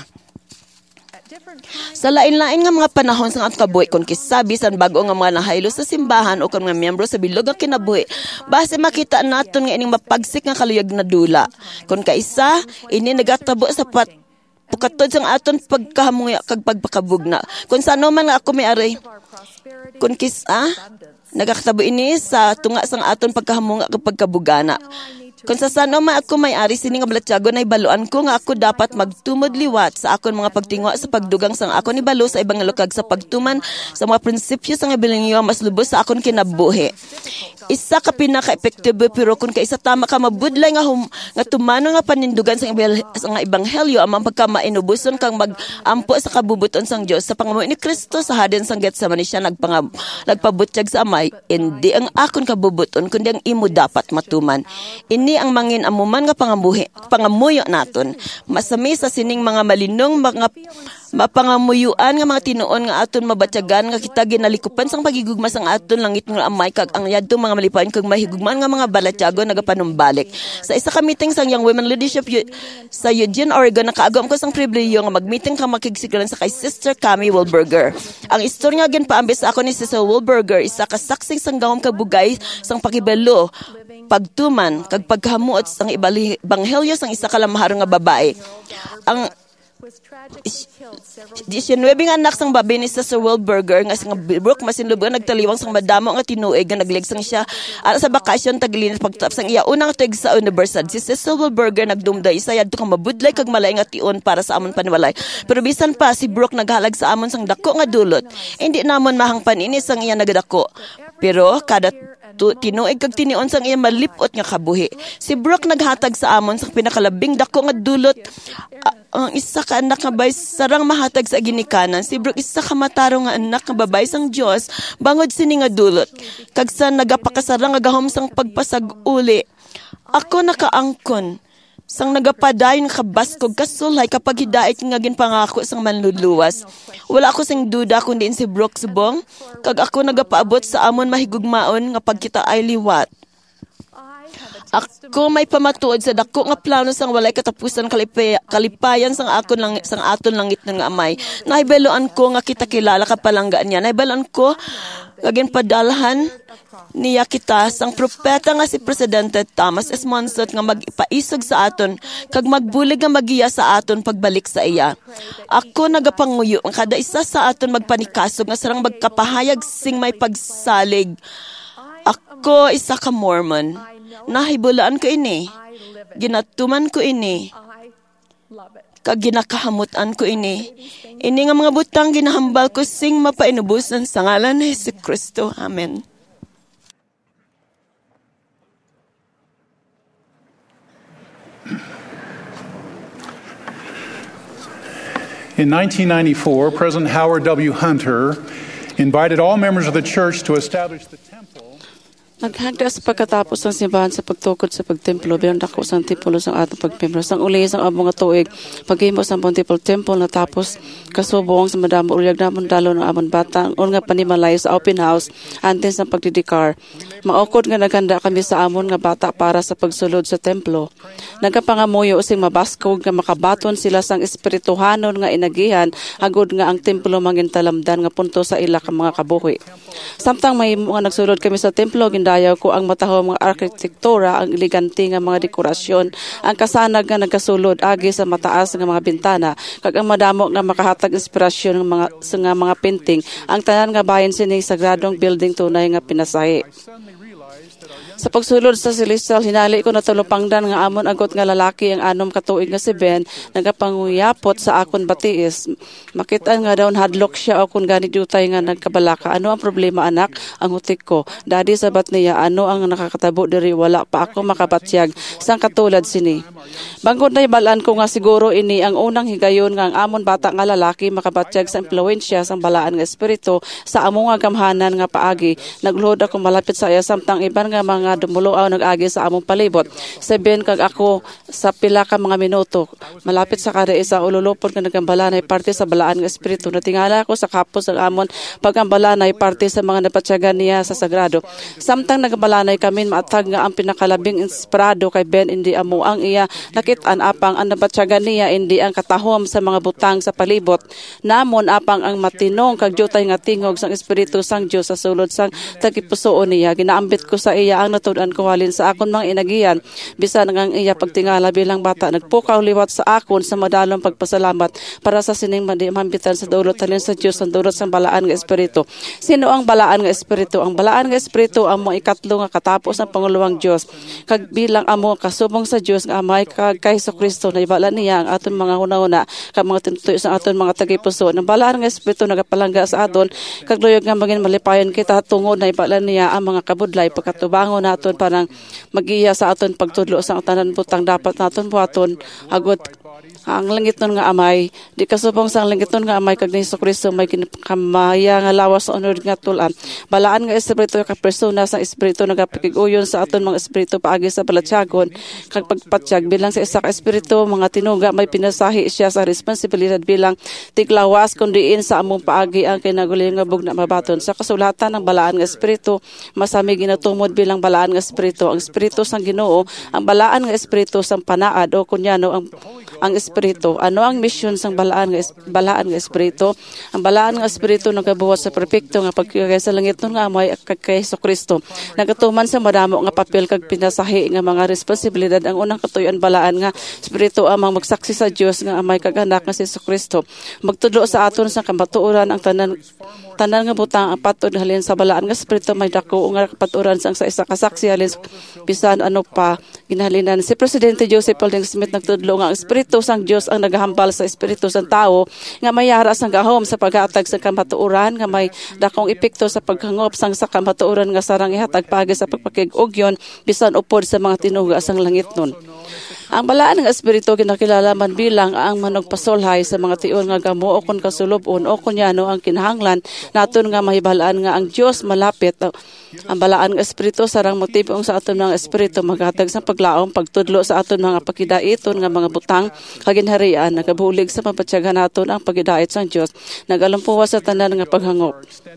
Sa lain-lain nga mga panahon sa atong kabuhi, kung kisabi san bago nga mga nahaylo sa simbahan o kung mga miyembro sa bilog nga kinabuhi, base makita naton nga ining mapagsik nga kaluyag na dula. Kung kaisa, ini nagatabo sa pat pukatod sang aton pagkahamuya kag pagpakabugna. Kung sano man nga ako may aray, kung kisa, nagakatabo ini sa tunga sang aton pagkahamunga kag pagkabugana. Kung sa sano man ako may-ari sini nga balatyago na ibaluan ko nga ako dapat magtumod liwat sa akon mga pagtingwa sa pagdugang sang ako ni balo sa ibang lukag sa pagtuman sa mga prinsipyo sa nga bilangyo mas lubos sa akon kinabuhi. Isa ka pinaka-epektibo pero kung kaisa tama ka mabudlay nga hum, nga tumano nga panindugan sa nga ebanghelyo amang pagka mainubuson kang mag-ampo sa kabubuton sang Dios sa pangamuhi ni Kristo sa hadin sang Getsemani siya nagpangab nagpabutyag sa amay hindi ang akon kabubuton kundi ang imo dapat matuman. Ini ang mangin amuman nga pangamuhi pangamuyo naton. Masami sa sining mga malinong mga mapangamuyuan nga mga tinuon nga aton mabatyagan nga kita ginalikupan sang pagigugma sang aton langit nga amay kag ang yadtong mga malipayon kag mahigugman nga mga balatyago nagapanumbalik. Sa isa ka meeting sang Young Women Leadership sa Eugene, Oregon, nakaagom ko sang pribileyo nga mag-meeting ka makigsigalan sa kay Sister Cami Wilberger. Ang istorya gin paambis sa ako ni Sister Wilberger isa ka saksing sang gahom kag bugay sang pakibelo pagtuman kag paghamuot sang ebanghelyo sang isa ka lamaharo nga babae. Ang nineteen nga anak sang babi ni Sister Wilberger nga si Brooke masinlubon nagtaliwang sang madamo nga tinuig nga nagligsang siya ara sa bakasyon taglinis pagtap sang iya unang tuig sa universidad. Si Sister Wilberger nagdumday isa yadto kang mabudlay kag malay nga tion para sa amon paniwalay. Pero bisan pa si Brooke naghalag sa amon sang dako nga dulot. Hindi namon mahangpan ini sang iya nagadako. Pero kada tu, tinuig kag tinion sang iya malipot nga kabuhi. Si Brooke naghatag sa amon sang pinakalabing dako nga dulot. Ang uh, isa ka anak nga bay sarang mahatag sa ginikanan. Si Brooke isa ka matarong nga anak nga babay sang Dios bangod sini nga dulot. Kag sa nagapakasarang nga gahom sang pagpasag-uli. Ako nakaangkon sang nagapadayon kabaskog kasulay kapag hidait nga ginpangako sang manluluwas. Wala ako sing duda kundi si Brooke subong kag ako nagapaabot sa amon mahigugmaon nga pagkita ay liwat. Ako may pamatuod sa dako nga plano sang walay katapusan kalipay, kalipayan sang akon lang sang aton langit nga amay. Nahibeloan ko nga kita kilala ka palanggaan niya. Nahibeloan ko kagin padalhan niya kita sang propeta nga si Presidente Thomas S. Monson nga magpaisog sa aton kag magbulig nga magiya sa aton pagbalik sa iya. Ako nagapanguyo ang kada isa sa aton magpanikasog nga sarang magkapahayag sing may pagsalig. Ako isa ka Mormon. Nahibulaan ko ini. Ginatuman ko ini. Kag ginakahamutan ko ini. Ini nga mga butang ginahambal ko sing mapainubusan sa ngalan ni Jesucristo. Amen. In nineteen ninety-four, President Howard W. Hunter invited all members of the church to establish the temple. Naghagdas pagkatapos ng simbahan sa pagtukod sa pagtemplo bilang dako sang templo sang atong pagmembro sang uli sang among nga tuig paghimo sang Pontifical Temple natapos kasubong sa madamo ulyag namon dalo ng amon bata on nga panimalay sa open house antes ng pagdidikar. Maokod nga naghanda kami sa amon nga bata para sa pagsulod sa templo. Nagapangamuyo sing mabaskog nga makabaton sila sang espirituhanon nga inagihan agud nga ang templo mangintalamdan nga punto sa ila ka mga kabuhi. Samtang may mga nagsulod kami sa templo dayaw ko ang matahom nga arkitektura, ang elegante nga mga dekorasyon, ang kasanag nga nagkasulod agi sa mataas nga mga bintana, kag ang madamo nga makahatag inspirasyon ng mga sa nga mga painting, ang tanan nga bahin sining sagradong building tunay nga pinasahi. Sa pagsulod sa Celestial, hinali ko na tulupangdan nga amon agot nga lalaki ang anom katuig nga si Ben, nagapanguyapot sa akon batiis. Makita nga daw hadlok siya o kung gani dutay nga nagkabalaka. Ano ang problema anak? Ang hutik ko. Dadi sabat niya, ano ang nakakatabo diri wala pa ako makapatyag sang katulad sini. Bangkod na ibalaan ko nga siguro ini ang unang higayon nga ang amon bata nga lalaki makapatyag sa impluwensya sang balaan nga espiritu sa among nga gamhanan nga paagi. Nagluhod ako malapit sa iya samtang iban nga mga nga dumuluaw nag-agi sa among palibot. Sabihin kag ako sa pila ka mga minuto. Malapit sa kada isa ululupon nga nagambalanay parte sa balaan nga espiritu. Natingala ako sa kapos ng amon pagambalanay parte sa mga napatyagan niya sa sagrado. Samtang nagabalanay kami maatag nga ang pinakalabing inspirado kay Ben indi amo ang iya nakit-an apang ang napatyagan niya indi ang katahom sa mga butang sa palibot. Namon apang ang matinong kag jutay nga tingog sang espiritu sang Dios sa sulod sang tagipusoon niya. Ginaambit ko sa iya ang natudan ko halin sa akon mga inagiyan bisan nga ang iya pagtingala bilang bata nagpukaw liwat sa akon sa madalong pagpasalamat para sa sining madi mambitan sa dulot halin sa Dios ang dulot sang balaan nga espiritu. Sino ang balaan nga espiritu? Ang balaan nga espiritu ang mo ikatlo nga katapos ng panguluwang Dios kag bilang amo kasubong sa Dios nga amay kag kay Kristo na ibala niya ang aton mga hunahuna kag mga tinutoy sa aton mga tagipuso. Ang balaan nga espiritu nagapalangga sa aton kag luyog nga maging malipayon kita tungod na ibala niya ang mga kabudlay pagkatubangon naton parang magiya sa aton pagtudlo sa tanan butang dapat naton buhaton agot ang langit nun nga amay di kasubong sa langit nun nga amay kag ni Kristo may kamaya nga lawas sa unod nga tulan balaan nga espiritu ka persona sa espiritu nagapakiguyon sa aton mga espiritu paagi sa balatyagon kag pagpatyag bilang sa isa ka espiritu mga tinuga may pinasahi siya sa responsibilidad bilang tiglawas kundiin sa among paagi ang kinaguling nga bugna mabaton sa kasulatan ng balaan nga espiritu masami ginatumod bilang balaan nga espiritu ang espiritu sang Ginoo ang balaan nga espiritu sang panaad o kunyano ang ang espiritu. Ano ang mission sang balaan nga balaan nga espiritu? Ang balaan nga espiritu nagabuhat sa perpekto nga pagkagay sa langit nun nga amay kag kay Kristo. Nagatuman sa madamo nga papel kag pinasahi nga mga responsibilidad ang unang katuyon balaan nga espiritu amang magsaksi sa Dios nga amay kag anak nga si Kristo. Magtudlo sa aton sa kamatuoran ang tanan tanan nga butang ang patud halin sa balaan nga espiritu may dako nga kapaturan sang sa isa ka saksi halin bisan ano pa ginhalinan si Presidente Joseph Alding Smith nagtudlo nga ang espiritu sang Dios ang nagahambal sa espiritu sang tao nga mayara sang gahom sa paghatag sa kamatuoran nga may dakong epekto sa paghangop sang sa kamatuoran nga sarang ihatag paagi sa pagpakig-ugyon bisan upod sa mga tinuga sang langit nun. Ang balaan ng espiritu kinakilala man bilang ang managpasolhay sa mga tion nga gamo o kun kasulubon o kunyano ang kinahanglan naton nga mahibalaan nga ang Dios malapit. Ang balaan ng espiritu sarang motibong sa aton mga espiritu maghatag sa paglaom pagtudlo sa aton mga pakidaiton nga mga butang kaginharian nagabulig sa mabatyagan naton ang pagidait sang Dios nagalampuwa sa tanan nga paghangop.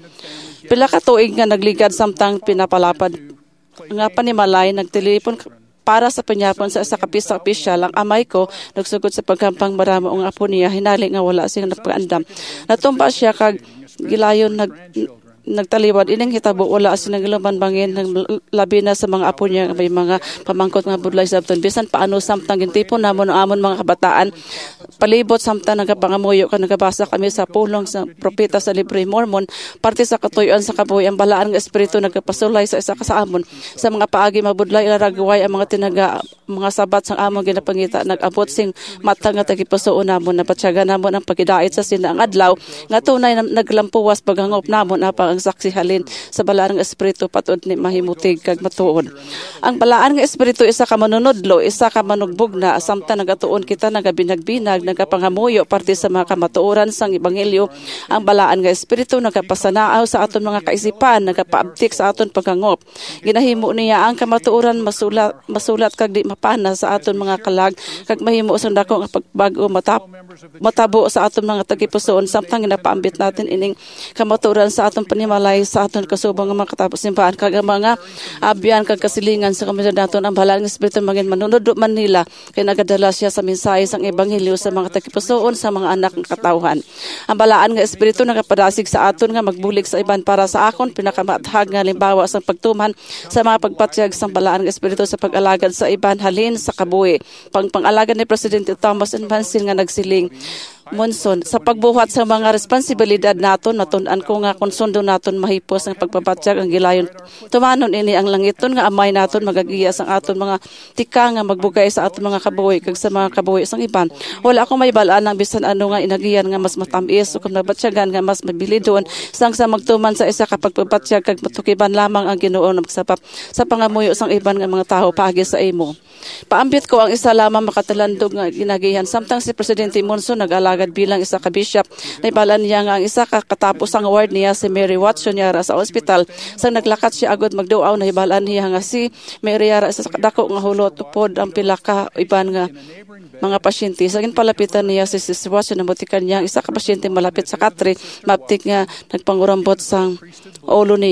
Pila ka tuig nga nagligad samtang pinapalapad nga panimalay nagtelefon para sa panyapon sa isa kapisa opisyal ang amay ko nagsugod sa paghampang maramo ang apo niya hinali nga wala siyang napagandam natumba siya kag gilayon nag nagtaliwad ining hitabo wala sinagilaman bangin labi na sa mga apo niya may mga pamangkot nga budlay sabton bisan paano samtang gintipon namon ang amon mga kabataan palibot samtang nagapangamuyo ka nagabasa kami sa pulong sa propeta sa libro Mormon parte sa katuyon sa kabuhi ang balaan nga espiritu nagapasulay sa isa ka sa amon sa mga paagi mabudlay laragway ang mga tinaga mga sabat sang amon ginapangita nagabot sing mata nga tagipasuon namon napatyaga namon ang pagidait sa sinaang adlaw nga tunay naglampuwas paghangop namon apa ang saksi halin sa balaan nga espiritu patud ni mahimutig kag matuon. Ang balaan nga espiritu isa ka manunodlo, isa ka manugbugna samtang nagatuon kita nagabinag-binag, nagapangamuyo parte sa mga kamatuoran sang ebanghelyo. Ang balaan nga espiritu nagapasanaaw sa aton mga kaisipan, nagapaabtik sa aton paghangop. Ginahimo niya ang kamatuoran masulat masulat kag di mapana sa aton mga kalag kag mahimo sang dako nga pagbago matap, matabo sa aton mga tagipusoon samtang ginapaambit natin ining kamatuoran sa aton malay sa aton kasubong nga mga katapos simbahan kag mga abyan kag kasilingan sa komunidad naton ang balaan nga espiritu maging manunod man nila kay nagadala siya sa mensahe sang ebanghelyo sa mga tagipusoon sa mga anak ng katawhan. Ang balaan nga espiritu nagapadasig sa aton nga magbulig sa iban para sa akon pinakamathag nga limbawa sa pagtuman sa mga pagpatyag sang balaan nga espiritu sa pag-alagad sa iban halin sa kabuhi. Pang pang-alagad ni Presidente Thomas N. Mansil nga nagsiling Monson, sa pagbuhat sa mga responsibilidad naton natun-an ko nga konsundo naton mahipos ang pagpapatyag ang gilayon tumanon ini ang langiton nga amay naton magagiya sang aton mga tika nga magbugay sa aton mga kabuhi kag sa mga kabuhi sang iban. Wala akong may balaan ang bisan ano nga inagiyan nga mas matamis o kung nabatyagan nga mas mabilidon sang sa magtuman sa isa ka pagpapatyag kag matukiban lamang ang Ginoo na magsapap sa pangamuyo sang iban nga mga tawo paagi sa imo. Paambit ko ang isa lamang makatalandog nga ginagihan samtang si Presidente Monson nag-alagad bilang isa ka bishop na ibalan niya nga ang isa ka katapos ang award niya si Mary Watson Yara sa ospital sang naglakat siya agad magduaw na ibalan niya nga si Mary Yara sa dako nga hulot upod ang pila ka iban nga mga pasyente sa ginpalapitan niya si Sister Watson na mutikan niya ang isa ka pasyente malapit sa katre maptik nga nagpangurambot sang ulo niya.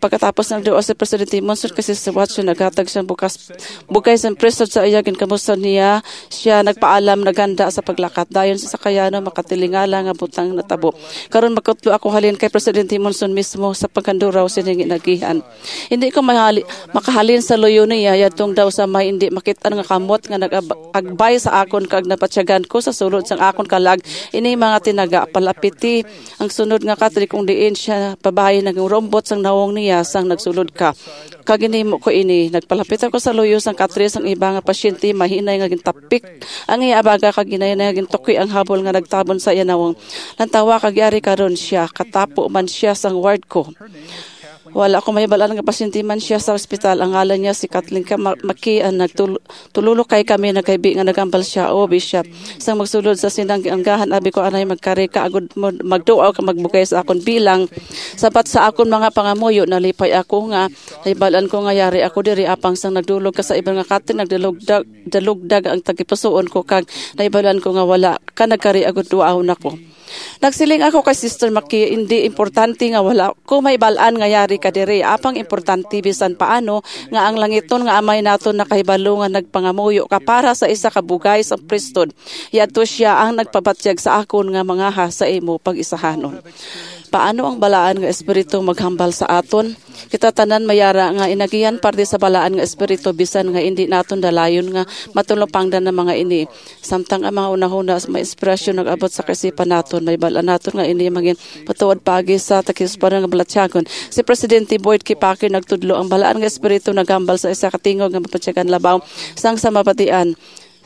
Pagkatapos ng duwa si Presidente Monson kasi si Watson naghatag siyang bukas bukay sa presod sa iyagin kamusta niya siya nagpaalam naganda sa paglakat dayon sa sakayano makatilingala nga butang natabo karon magkutlo ako halin kay Presidente Monson mismo sa pagkanduraw sining inagihan hindi ko mahali, makahalin sa loyo niya yadtong daw sa may hindi makita nga kamot nga nagagbay sa akon kag napatyagan ko sa sulod sang akon kalag ini mga tinaga palapiti ang sunod nga Katolik kung diin siya pabahay nang rombot sang nawong niya sang nagsulod ka. Kaginimo ko ini, nagpalapit ako sa loyo sang katris ang iba nga pasyente mahinay nga gintapik. Ang iya abaga kaginay na gintukoy ang habol nga nagtabon sa iya nawong. Lantawa kagyari karon siya, katapo man siya sang ward ko. Wala ko may balaan nga pasyente man siya sa ospital. Ang ngalan niya si Kathleen Maki ang nagtululo kay kami nagkaibi nga nagambal siya o bishop. Sang magsulod sa sinang anggahan abi ko anay magkari ka agud magduaw ka magbukay sa akon bilang sapat sa akon mga pangamuyo nalipay ako nga naibalaan ko nga yari ako diri apang sang nagdulog ka sa ibang nga katin nagdalugdag dalugdag ang tagipusoon ko kag naibalaan ko nga wala ka nagkari agud duaw nako. Nagsiling ako kay Sister Maki, hindi importante nga wala ko may balaan nga yari ka diri. Apang importante bisan paano nga ang langiton nga amay naton nakahibalo nga nagpangamuyo ka para sa isa ka bugay sa priesthood. Yadto siya ang nagpabatyag sa akon nga mangaha sa imo pag-isahanon. Paano ang balaan nga espiritu maghambal sa aton? Kita tanan mayara nga inagihan parte sa balaan nga espiritu bisan nga hindi naton dalayon nga matulopangdan ng mga ini. Samtang ang mga unahuna may inspirasyon nag-abot sa kaisipan naton, may balaan naton nga ini maging patuod pagi sa takispan nga balatyagon. Si Presidente Boyd Kipaki nagtudlo ang balaan nga espiritu naghambal sa isa katingog nga mapatyagan labaw sang sa mapatian.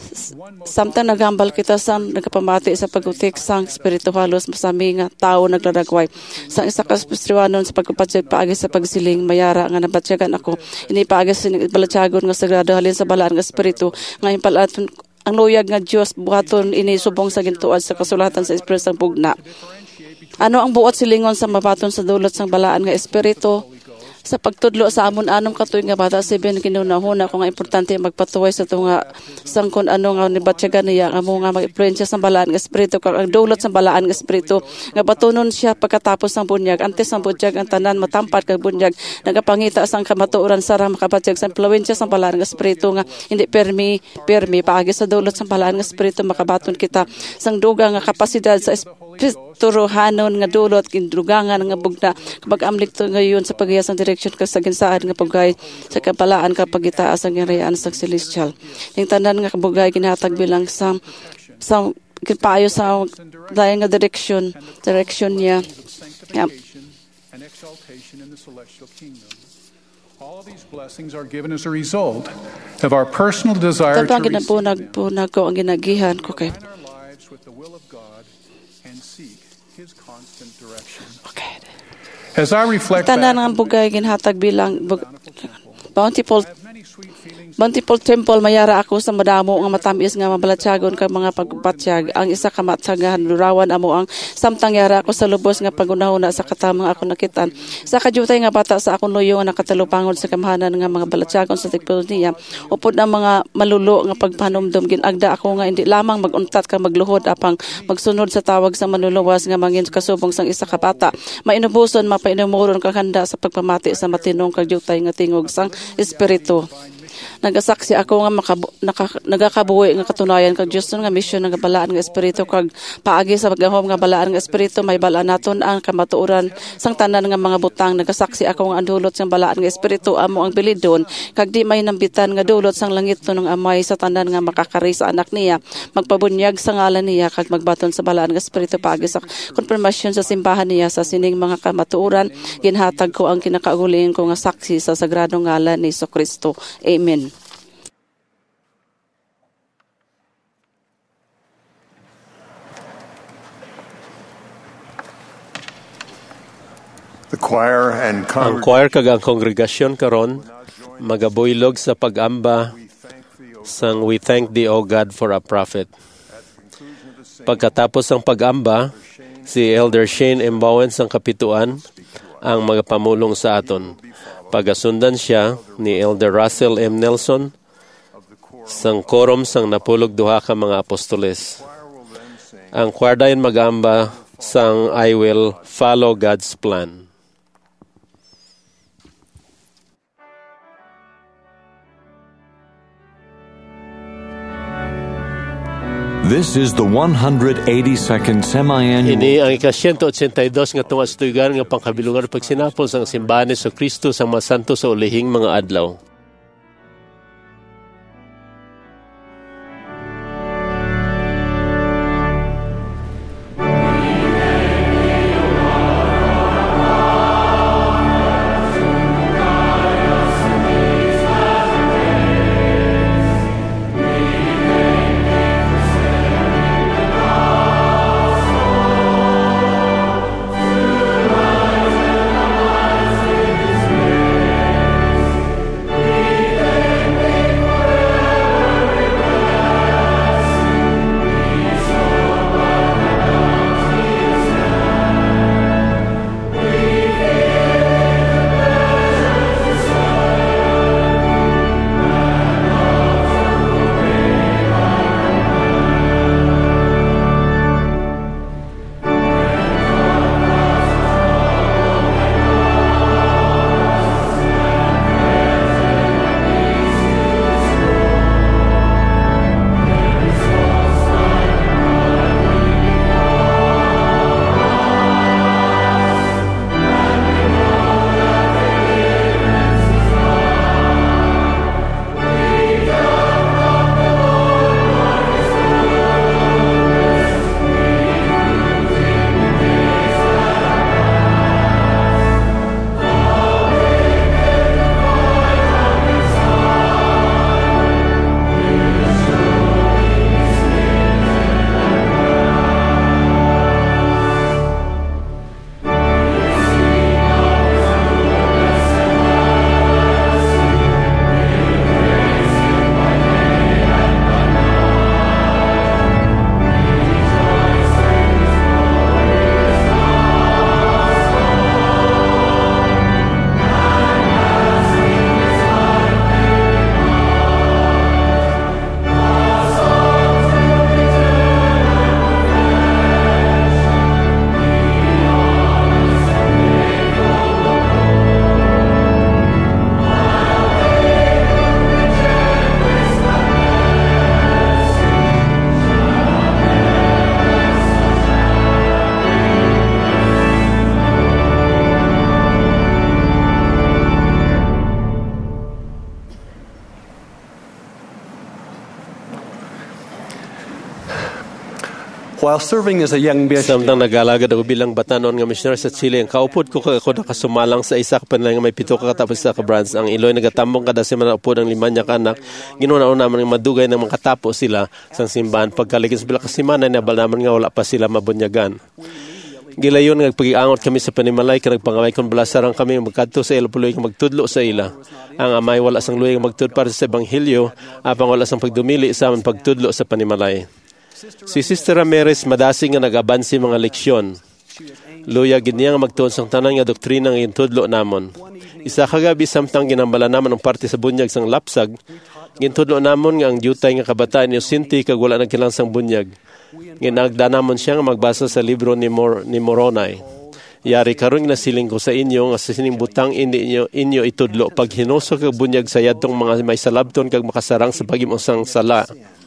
Samtang naghambal kita sang nagapamati sa pagutik sang spiritualos masami nga tao naglaragway sang isa ka spirituanon sa pagpapatyag paagi sa pagsiling mayara nga napatyagan ako ini paagi sa balatyagon nga sagrado halin sa balaan nga espiritu nga impalaton ang luyag nga Dios buhaton ini subong sa gintuad sa kasulatan sa espiritu sang pugna. Ano ang buot silingon sa mabaton sa dulot sang balaan nga espiritu? Sa pagtudlo sa amon anom katuig nga bata seven kinunahuna ko nga importante magpatuway sa tunga sangkon ano nga nibatyagan niya nga mo nga mag-influensya sa balaan nga espiritu kag ang dulot sa balaan nga espiritu nga batunon siya pagkatapos ng bunyag antes ng bunyag ang tanan matampat kag bunyag nagapangita sang kamatuoran sarang makabatyag sa influensya sa balaan nga espiritu nga hindi permi permi paagi sa dulot sa balaan nga espiritu makabaton kita sang duga nga kapasidad sa turuhanon nga dulot kindrugangan nga bugna kapag amlik to ngayon sa paghiyas ng direksyon ka sa ginsaan nga pagay sa kapalaan kapag itaas ang ginrayaan sa celestial. Ning tanan nga kabugay ginhatag bilang sa sa kipayo sa dayon nga direksyon direksyon niya. Yep. And exaltation in the celestial kingdom. All of these blessings are given as a result of our personal desire to receive them. Ko ang ginagihan ko kay our lives with the will of God and seek His constant direction. Okay. As I reflect tanan back, ang bugay ginhatag bilang bug, bountiful bountiful temple mayara ako sa madamo nga matamis nga mabalatyagon kag mga pagpatyag ang isa ka matsagan durawan amo ang samtang yara ako sa lubos nga pagunahuna sa katamang ako nakitan sa kadyutay nga bata sa akong loyo nga nakatalupangod sa kamahanan nga mga balatyagon sa tikpil niya upod ang mga malulo nga pagpanomdom ginagda ako nga hindi lamang maguntat ka magluhod apang magsunod sa tawag sa manluluwas nga mangin kasubong sang isa ka bata mainubuson mapainumuron kag handa sa pagpamati sa matinong kadyutay nga tingog sang espiritu. Nagasaksi ako nga makabu- naka- nagakabuhi nga katunayan kag Dios nga misyon nga balaan nga espiritu kag paagi sa paggahom nga balaan nga espiritu may balaan naton ang kamatuoran sang tanan nga mga butang. Nagasaksi ako nga ang dulot sang balaan nga espiritu amo ang bilidon kag di may nambitan nga dulot sang langit ng amay sa tanan nga makakari sa anak niya magpabunyag sa ngalan niya kag magbaton sa balaan nga espiritu paagi sa konfirmasyon sa simbahan niya sa sining mga kamatuoran ginhatag ko ang kinakaugalingon ko nga saksi sa sagradong ngalan ni Jesucristo. Amen. The choir and Ang congregation choir kag ang kongregasyon karon magabuylog sa pag-amba sang We Thank Thee, O God, for a Prophet. Pagkatapos ng pag-amba, si Elder Shane M. Bowen sang kapituan ang magapamulong sa aton. Pagasundan siya ni Elder Russell M. Nelson sang korom sang napulog duha ka mga apostoles. Ang choir dayon mag-amba sang I Will Follow God's Plan. This is the one hundred eighty-second semi-annual. Ini ang ika-one eighty-two nga tunga sa tuigan nga pangkabilugan pagsinapol sang simbahan ni Kristo sang masanto sa ulihing mga adlaw. While serving as a young bishop, Samtang nag-alagad ako bilang batanon nga missionary sa Chile, ang kaupod ko kag ako nakasumalang sa isa ka panay nga may pito ka katapos sa ka branch. Ang Iloy nagatambong kada semana upod ang lima niya ka anak. Ginunaon naman nga madugay ng mga katapo sila sa simbahan. Pagkaligin sa bila ka semana, nabal naman nga wala pa sila mabunyagan. Gilayon nga pag-iangot kami sa panimalay ka nagpangamay kung balasarang kami magkadto sa ila puloy nga magtudlo sa ila. Ang amay wala sang luy nga magtud para sa Ebanghelyo, apang wala sang pagdumili sa amang pagtudlo sa panimalay. Si Sister Ramirez madasing nga nag-abansi mga leksyon. Luya gid niya nga magtuon sang tanan nga doktrina nga gintudlo namon. Isa ka gabi samtang ginambala namon ang parte sa bunyag sang lapsag, gintudlo namon nga ang diyutay nga kabataan ni Sinti kag wala nagkilang sang bunyag. Ginagda namon siya nga magbasa sa libro ni, Mor- ni Moronay. Yari karon nga siling ko sa inyo nga sa sinimbutang indi inyo, inyo itudlo pag hinuso kag bunyag sa yadtong mga may salabton kag makasarang sa pagimong sang sala.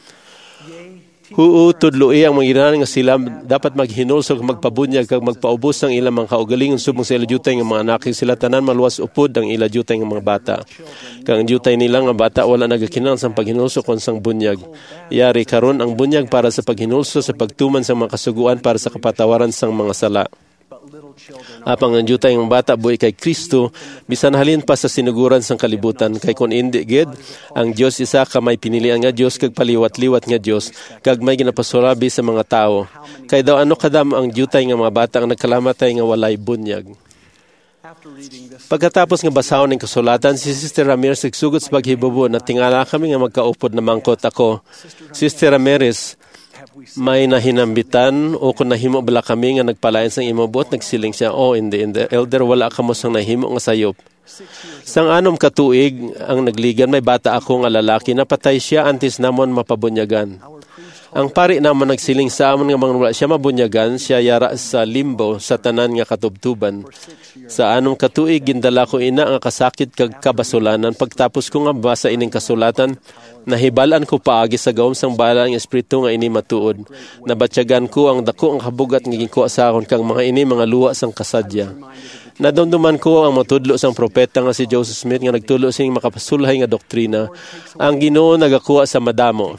Huu tudloi ang mga nga sila dapat maghinulso kag magpabunyag kag magpaubos ang ilang mga kaugalingon subong sa ila jutay nga mga anak sila tanan maluwas upod ang ila jutay nga mga bata. Kag ang jutay nila nga bata wala nagakinang sang paghinulso kon sang bunyag. Yari karon ang bunyag para sa paghinulso sa pagtuman sa mga kasuguan para sa kapatawaran sang mga sala. Apang ang jutay ng bata buhay kay Kristo, bisan halin pa sa sinuguran sang kalibutan, kay kun indi gid ang Dios isa ka may pinilian nga Dios kag paliwat-liwat nga Dios, kag may ginapasulabi sa mga tao. Kay daw ano kadam ang jutay nga mga bata ang nagkalamatay nga walay bunyag. Pagkatapos nga basahon ng kasulatan, si Sister Ramirez nagsugot sa paghibubo na tingala kami nga magkaupod na mangkot ako. Sister Ramirez, may nahinambitan o kung nahimo bala kami nga nagpalayan sang imobot, nagsiling siya, oh, hindi, hindi. Elder, wala ka mo sang nahimo nga sayop. Sang anom katuig, ang nagligan, may bata ako nga lalaki, napatay siya antes namon mapabunyagan. Ang pari naman nagsiling sa amon nga mga wala siya mabunyagan, siya yara sa limbo sa tanan nga katubtuban. Sa anong katuig, gindala ko ina nga kasakit kag kabasulanan. Pagtapos ko nga basa ining kasulatan, nahibalan ko paagi sa gawom sang bala ng espiritu nga ini matuod. Nabatyagan ko ang dako ang kabugat nga ginkuha sa akon kag mga ini mga luwa sang kasadya. Nadumduman ko ang matudlo sang propeta nga si Joseph Smith nga nagtulo sing makapasulhay nga doktrina. Ang Ginoo nagakuha sa madamo.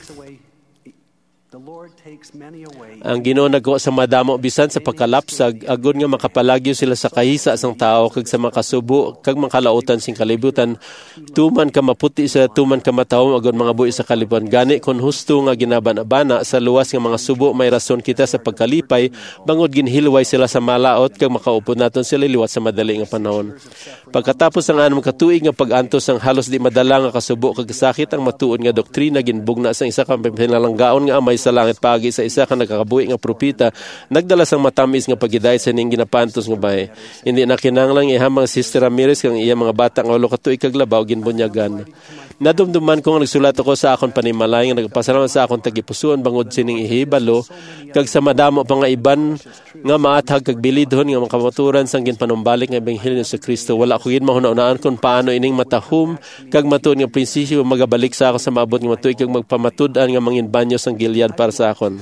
Ang Ginoo nagawa sa madamo bisan sa pagkalapsag agud nga makapalagyo sila sa kahisa sang tao kag sa makasubo kag makalautan sing kalibutan tuman ka maputi sa tuman ka matawom agud mga buhi sa kalibutan gani kun husto nga ginabana-bana sa luwas nga mga subo may rason kita sa pagkalipay bangod ginhilway sila sa malaot kag makaupod naton sila liwat sa madali nga panahon. Pagkatapos ang anum katuig nga pag-antos ang halos di madala nga kasubo kag sakit ang matuod nga doktrina ginbugna sa isa ka pinalanggaon nga amay sa langit paagi sa isa ka nagakabuhi nga propeta nagdala sang matamis nga pagidayat sa ning ginapantos nga bahay. Hindi na kinahanglan ihamang Sister Ramirez kang iya mga bata nga ulo katuig kag labaw ginbunyagan. Nadumduman ko nga nagsulat ako sa akon panimalay nga nagpasalamat sa akon tagipusoon bangod sining ihibalo kag sa madamo pa nga iban nga maathag kag bilidhon nga makamaturan sang ginpanumbalik nga ebanghelyo sa Kristo. Wala ko gid mahuna-unaan kung paano ining matahom kag matuod nga prinsipyo magabalik sa ako sa maabot nga matuig kag magpamatud-an nga mangin banyo sang Gilead para sa akon.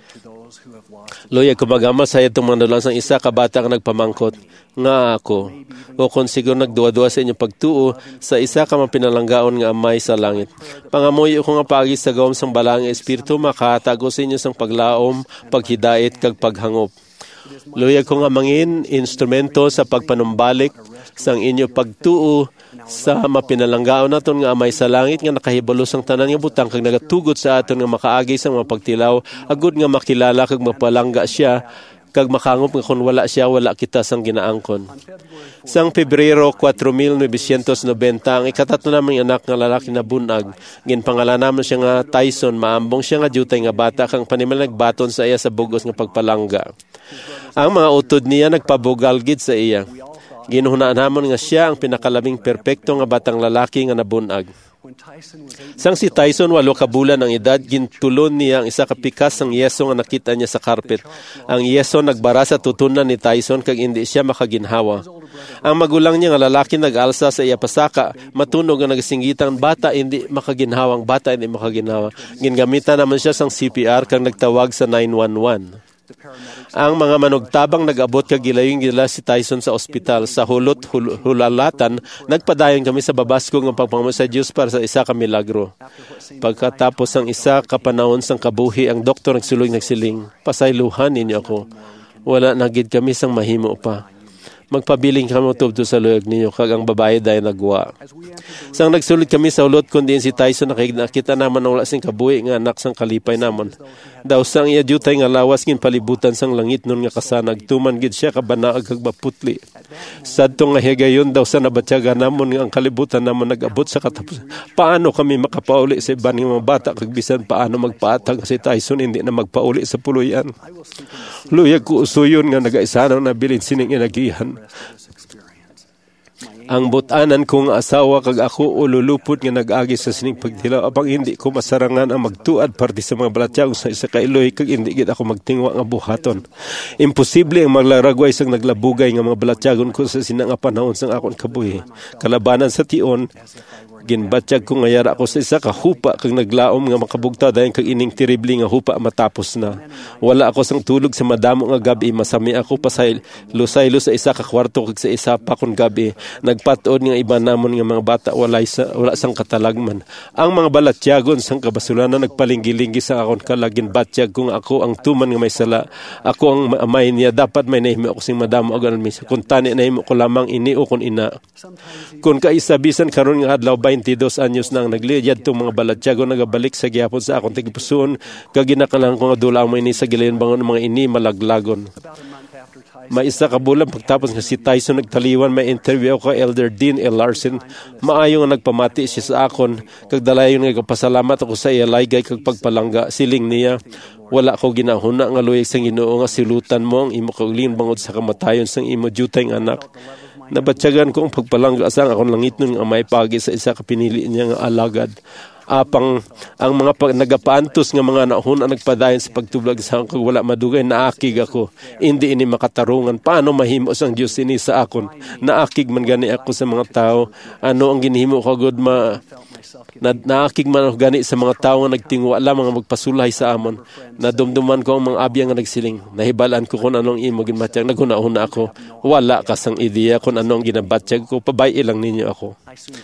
Loya ko magama sa itong mga nulang sang isa kabata nga nagpamangkot nga ako o kung siguro nagduwa-duwa sa inyong pagtuo sa isa ka mapinalanggaon nga amay sa langit. Pangamoy ko nga paagi sa gawom sang balang espiritu makatago sa inyo sang paglaom, paghidait kag paghangop. Loya ko nga mangin instrumento sa pagpanumbalik sang inyo pagtuo sa mapinalanggaon naton nga amay sa langit nga nakahibalo sang tanan nga butang kag nagatugot sa aton nga makaagi sa mga pagtilaw agud nga makilala kag mapalangga siya kag makangop nga kun wala siya wala kita sang ginaangkon. Sang Pebrero four mil novecientos noventa ang ikatatlo namang anak nga lalaki na bunag ginpangalan naman siya nga Tyson maambong siya nga jutay nga bata kang panimal nagbaton sa iya sa bugos nga pagpalangga. Ang mga utod niya nagpabugal gid sa iya. Ginuhunaan namon nga siya ang pinakalabing perpekto nga batang lalaki nga nabunag. Sang si Tyson walo ka bulan ang edad, gintulon niya ang isa ka pikas ng yeso nga nakita niya sa carpet. Ang yeso nagbara sa tutunan ni Tyson kag hindi siya makaginhawa. Ang magulang niya nga lalaki nag-alsa sa iya pasaka, matunog nga nagsinggitan bata hindi makaginhawang bata hindi makaginhawa. Gingamitan naman siya sang C P R kag nagtawag sa nine one one. Ang mga manugtabang nag-abot kag gilayong gila si Tyson sa ospital. Sa hulot hul- hulalatan, nagpadayon kami sa babasko ng pagpangamo sa Diyos para sa isa ka milagro. Pagkatapos ang isa ka panahon sang kabuhi, ang doktor nagsuloy nagsiling, pasayluhan ninyo ako. Wala nagid kami sang mahimo pa. Magpabiling kami tubto sa luyag ninyo kag ang babae dahil nagwa. Sang nagsulit kami sa ulot kundi si Tyson nakita naman wala sing kabuhi nga anak sang kalipay namon. Daw sang iya jutay nga lawas gin palibutan sang langit nun nga kasanag tuman gid siya kabanaag kag maputli. Sadto nga higayon daw sa nabatyaga namon nga ang kalibutan namon nag-abot sa katapos. Paano kami makapauli sa iban nga mga bata kag bisan paano magpaatag si Tyson hindi na magpauli sa puluyan. Luyag ko usuyon nga nagaisanang nabilin sining inagihan. Ang butanan kong asawa kag ako ululupot nga nag-agi sa sining pagtilaw apang hindi ko masarangan ang magtuad parte sa mga balatyag sa isa ka Iloy kag hindi gid ako magtingwa nga buhaton. Imposible ang maglaragway sang naglabugay nga mga balatyagon ko sa sinang panahon sang akon kabuhi. Kalabanan sa tion ginbatyag ko ngayara ako sa isa ka hupa kag naglaom nga makabugta dayon kag ining terrible nga hupa matapos na. Wala ako sang tulog sa madamo nga gabi, masami ako pasay lusaylo sa isa ka kwarto kag sa isa pa kon gabi. Nagpatuod nga iba namon nga mga bata walay sa wala sang katalagman. Ang mga balatyagon sang kabasulanan nagpalinggi-linggi sa akon kalagin batyag kung ako ang tuman nga may sala. Ako ang amay niya dapat may nahimo ako sing madamo agan misa. Kun tani nahimo ko lamang ini o kun ina. Kun kaisabisan karon nga adlaw twenty-dos anyos nang nagliyad tong mga balatyago nagabalik sa gihapon sa akong tigipusoon kag ginakalang ko nga dula mo ini sa gilayon bangon mga ini malaglagon. May isa ka bulan pagtapos nga si Tyson nagtaliwan may interview ako kay Elder Dean L. Larson. Maayo nga nagpamati siya sa akon kag dalayon nga pasalamat ako sa iya laygay kag pagpalangga. Siling niya, wala ko ginahuna nga luyag sang Ginoo nga silutan mo ang imo kauling bangod sa kamatayon sang imo jutay nga anak. Nabatyagan ko ang pagpalangga sa akong langit nun nga may pagi sa isa ka pinili niya nga alagad. apang ang mga pag, nagapaantos nga mga nauna nagpadayon sa pagtublag sa akong wala madugay, naakig ako. Hindi ini makatarungan. Paano mahimos ang Diyos ini sa akon? Naakig man gani ako sa mga tao. Ano ang ginhimo ko good ma na, naakig man ako gani sa mga tao nga nagtingwa lang mga magpasulay sa amon. Nadumduman ko ang mga abya nga nagsiling. Nahibalaan ko kung anong imo ginmatiyag. Naghuna-huna ako. Wala kasang ideya kung anong ginabatyag ko. Pabay ilang ninyo ako.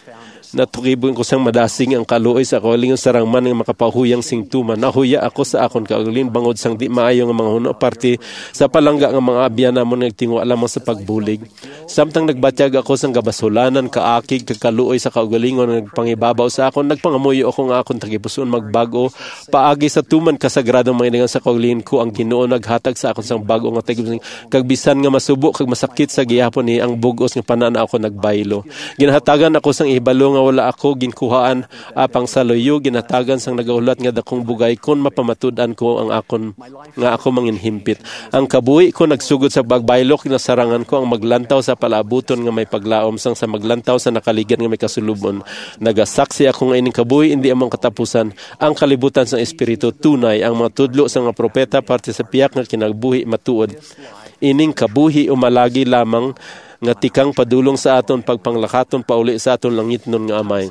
Natukibon ko sang madasing ang kaluoy sa kaugalingon sarang man nga makapahuyang singtuman. Nahuya ako sa akon kaugalingon bangod sang di maayo nga mga huno parte sa palangga nga mga abya namon nagtingwa lamang sa pagbulig. Samtang nagbatyag ako sang gabasulanan, kaakig, kakaluoy sa kaugalingon nagpangibabaw sa akon, nagpangamuyo ako nga akon tagipuson magbago paagi sa tuman kasagradong mga sa kaugalingon ko ang Ginoo naghatag sa akon sang bago nga tagipuson kag bisan nga masubo kag masakit sa gihapon ni ang bugos nga panana ako nagbaylo. Ginahatagan ako sang ihibalo nga wala ako ginkuhaan apang sa loyo ginatagan sang nagahulat nga dakong bugay kon mapamatud-an ko ang akon nga ako manginhimpit. Ang kabuhi ko nagsugod sa bagbaylok na sarangan ko ang maglantaw sa palabuton nga may paglaom sang sa maglantaw sa nakaligan nga may kasulubon. Nagasaksi ako nga ining kabuhi hindi among katapusan. Ang kalibutan sa espiritu tunay ang mga tudlo sa mga propeta parte sa piyak nga kinagbuhi matuod. Ining kabuhi umalagi lamang nga tikang padulong sa aton pagpanglakaton pauli sa aton langit nun nga amay.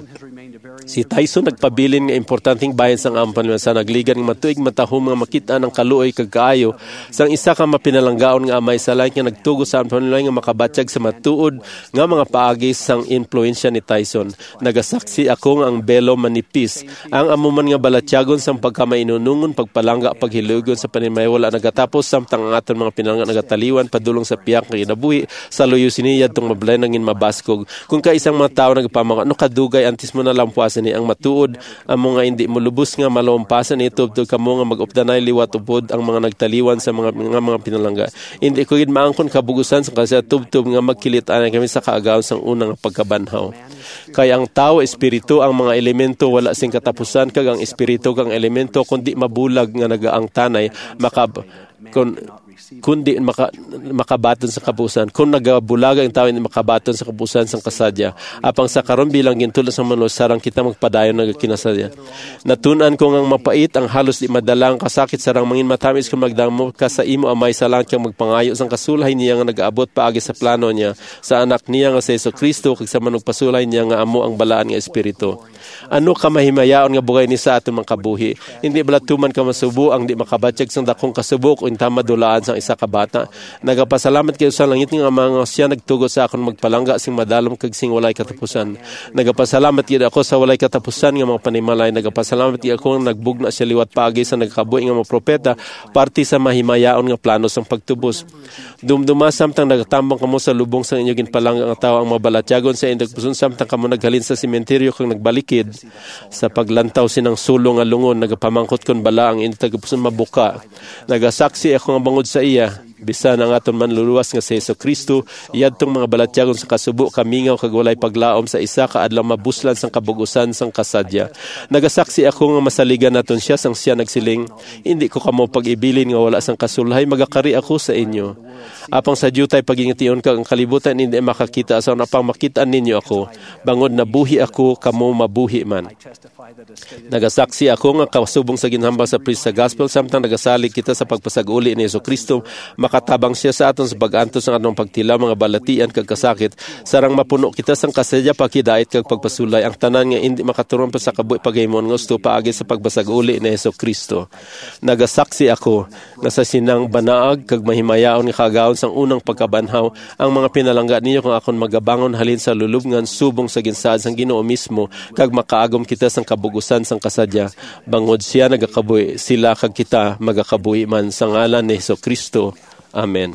Si Tyson nagpabilin nga importanteng bayan sang ampan sa nagligan nga matuig matahom nga makita ng kaluoy kag kaayo sang isa ka mapinalanggaon nga amay sa lain nga nagtugo sa ampan nga makabatyag sa matuod nga mga paagi sang influensya ni Tyson. Nagasaksi ako nga ang belo manipis. Ang amuman nga balatyagon sang pagkamainunungon pagpalangga paghilugon sa panimayawala nagatapos samtang ang aton mga pinalangga nagataliwan padulong sa piyak nga kinabuhi sa luyo siniyad tong mablay nangin mabaskog. Kung ka isang mga tao nagpamaka, ano kadugay antis mo na lampuasan ni ang matuod, ang mga hindi mo lubos nga malampasan ni tubtog kamo nga mag-updanay liwat upod ang mga nagtaliwan sa mga mga, mga pinalangga. Hindi ko gid maangkon kabugusan sa kasi tubtog nga magkilit-an kami sa kaagaw sang unang pagkabanhaw. Kaya ang tao espiritu ang mga elemento wala sing katapusan kag ang espiritu kang elemento kundi mabulag nga nagaang tanay makab kun kundi maka, makabaton sa kapusan. Kung nagabulaga ang tao, makabaton sa kapusan sang kasadya. Apang sa karon bilang gintulo sa manos, sarang kita magpadayon ng kinasadya. Natunan ko ngang mapait, ang halos di madalang kasakit, sarang mangin matamis kung magdamo ka sa imo amay sa lang kang magpangayo sang kasulay niya nga nag-aabot paagi sa plano niya sa anak niya nga sa Jesucristo kag sa manugpasulay niya nga amo ang balaan nga espiritu. Ano ka mahimayaon nga bugay ni sa aton mga kabuhi? Hindi bala tuman ka masubo ang di makabatyag sang dakong kasubok o intama dulaan sang isa ka bata. Nagapasalamat kayo sa langit nga mga siya nagtugot sa akon magpalangga sing madalom kag sing walay katapusan. Nagapasalamat gid ako sa walay katapusan nga mga panimalay. Nagapasalamat gid ako nga nagbugna siya liwat paagi sa nagkabuhi nga mga propeta parte sa mahimayaon nga plano sang pagtubos. Dumduma samtang nagatambang kamo sa lubong sang inyo ginpalangga nga tawo ang mabalatyagon sa inyo puson samtang kamo naghalin sa sementeryo kag nagbalikid sa paglantaw sinang sulong nga lungon nagapamangkot kon bala ang inyo tagapuson mabuka. Nagasaksi ako nga bangod sa iya bisan ang aton manluluwas nga si Jesucristo iyadtong mga balatyagon sa kasubo kamingaw kag walay paglaom sa isa ka adlaw mabuslan sang kabugusan sang kasadya. Nagasaksi ako nga masaligan naton siya sang siya nagsiling hindi ko kamo pag-ibilin nga wala sang kasulhay magakari ako sa inyo. Apang sa diutay pagingation kag ang kalibutan hindi makakita sa napang makitaan ninyo ako bangod nabuhi ako kamo mabuhi man. Nagasaksi ako nga kasubong sa ginhambal sa priest sa gospel samtang nagasalig kita sa pagpasag-uli ni Jesucristo makatabang siya sa aton sa pag-antos ng atong pagtila mga balatian kag kasakit sarang mapuno kita sang kasadya pakidait kag pagpasulay ang tanan nga hindi makaturon pa sa kabuhi pagahimon gusto paagi sa pagbasag-uli ni Jesucristo. Nagasaksi ako nga sa sinang banaag kag mahimayaon nga kagaon sang unang pagkabanhaw ang mga pinalangga ninyo kung akon magabangon halin sa lulubngan subong sa ginsaad sang Ginoo mismo kag makaagom kita sang kabugusan sang kasadya bangod siya nagakabuhi sila kag kita magakabuhi man sa ngalan ni Jesucristo. Amen.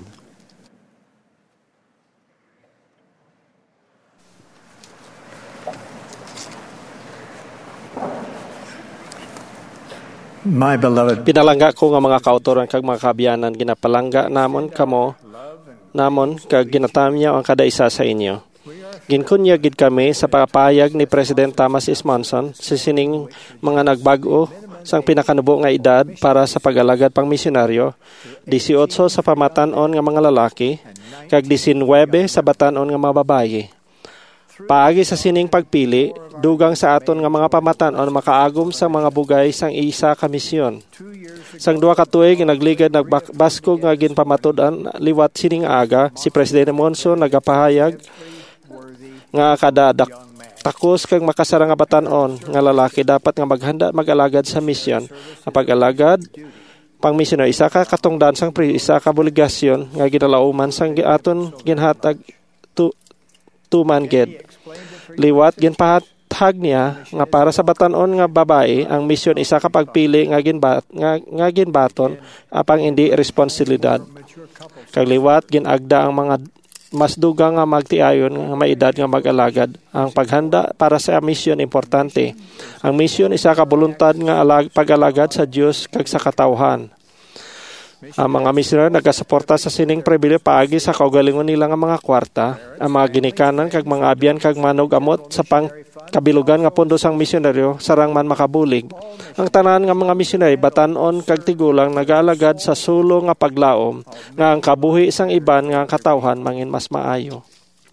My beloved, pinalangga ko nga mga kautoran kag mga kabiyanan ginapalangga namon kamo namon kag ginatamyaw ang kada isa sa inyo. Ginkunya gid kami sa pagpayag ni President Thomas S. Monson sa sining mga nagbag-o sang pinakanubo nga edad para sa pag-alagad pang misyonaryo, eighteen sa pamatanon nga mga lalaki, kag nineteen sa batanon nga mga babayi. Paagi sa sining pagpili, dugang sa aton nga mga pamatan-on makaagom sa mga bugay sang isa ka misyon. Sang duha ka tuig nagligad nagbaskog nga ginpamatud-an liwat sining aga si Presidente Monson nagapahayag nga kada takos kag makasara nga batan-on nga lalaki dapat nga maghanda mag-alagad sa misyon. Ang pag-alagad pang misyoner isa ka katungdan sang pri isa ka obligasyon nga ginalauman sang aton ginhatag tu, tuman ged. Liwat ginpahatag niya nga para sa batan-on nga babae ang misyon isa ka pagpili nga ginbat nga, nga ginbaton apang hindi responsibilidad. Kag liwat ginagda ang mga mas dugang nga magtiayon nga maedad nga mag-alagad. Ang paghanda para sa misyon importante. Ang misyon isa ka voluntad nga alag, pag-alagad sa Dios kag sa katawhan. Ang mga misyoner nagasuporta sa sining pribilehyo paagi sa kaugalingon nila nga mga kwarta, ang mga ginikanan kag mga abyan kag manog amot sa pang kabilugan nga pondo sang misyonaryo sarang man makabulig. Ang tanan nga mga misyonary batan-on kag tigulang nagaalagad sa sulo nga paglaom nga ang kabuhi sang iban nga katawhan mangin mas maayo.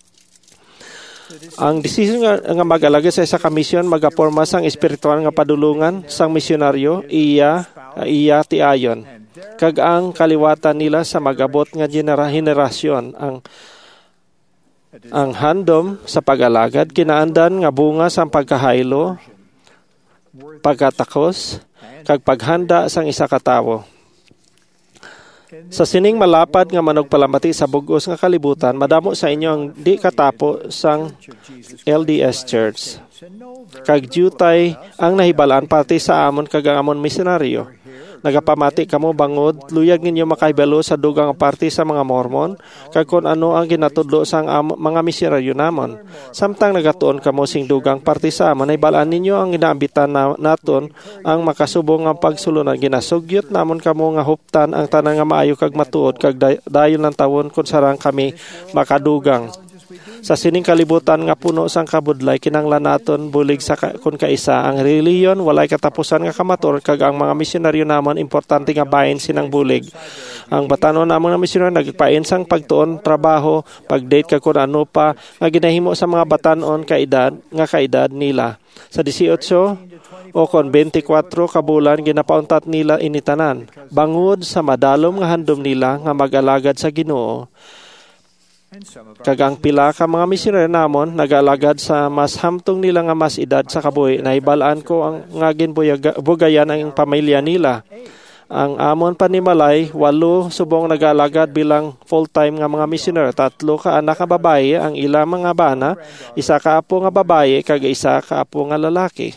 Ang desisyon nga, nga mag-alagad sa isa ka misyon magaporma sang espiritual nga padulungan sang misyonaryo iya iya ti ayon. Kag ang kaliwatan nila sa magabot nga genera henerasyon ang ang handom sa pag-alagad kinaandan nga bunga sa pagkahaylo, pagkatakos, kag paghanda sang isa ka tawo. Sa sining malapad nga manugpalamati sa bug-os nga kalibutan, madamo sa inyo ang di katapo sang L D S Church. Kag jutay ang nahibalaan pati sa amon kag amon misyonaryo. Nagapamati kamo bangod, luyag ninyo makaibalo sa dugang party sa mga Mormon, kag kung ano ang ginatudlo sa ang mga misyonaryo namon. Samtang nagatuon kamo sing dugang party sa amon, ay balaan ninyo ang ginaabitan na, naton ang makasubong ang pagsulunan. Ginasugyot namon kamo nga huptan ang tanan nga maayo kag matuod, kag day, dayon ng tawon kung sarang kami makadugang. Sa sining kalibutan nga puno sang kabudlay kinanglan naton bulig sa ka, kun kaisa ang reliyon walay katapusan nga kamator kag ang mga misyonaryo namon importante nga bahin sinang bulig. Ang batanon namon nga misyonaryo nagpain sang pagtuon trabaho pagdate kag kun ano pa nga ginahimo sa mga batanon ka edad nga kaedad nila. Sa eighteen o kon twenty-four ka bulan ginapauntat nila initanan bangod sa madalom nga handom nila nga mag-alagad sa Ginoo. Kag ang pila ka mga misyonaryo namon nag-alagad sa mas hamtong nila nga mas edad sa kabuhi. Nahibalaan ko ang ngagin bugayan ang pamilya nila. Ang amon panimalay, walo subong nag-alagad bilang full-time nga mga misyonaryo. Tatlo ka anak nga babae, ang ilang mga bana, isa ka apo nga babae, kag isa ka apo nga lalaki.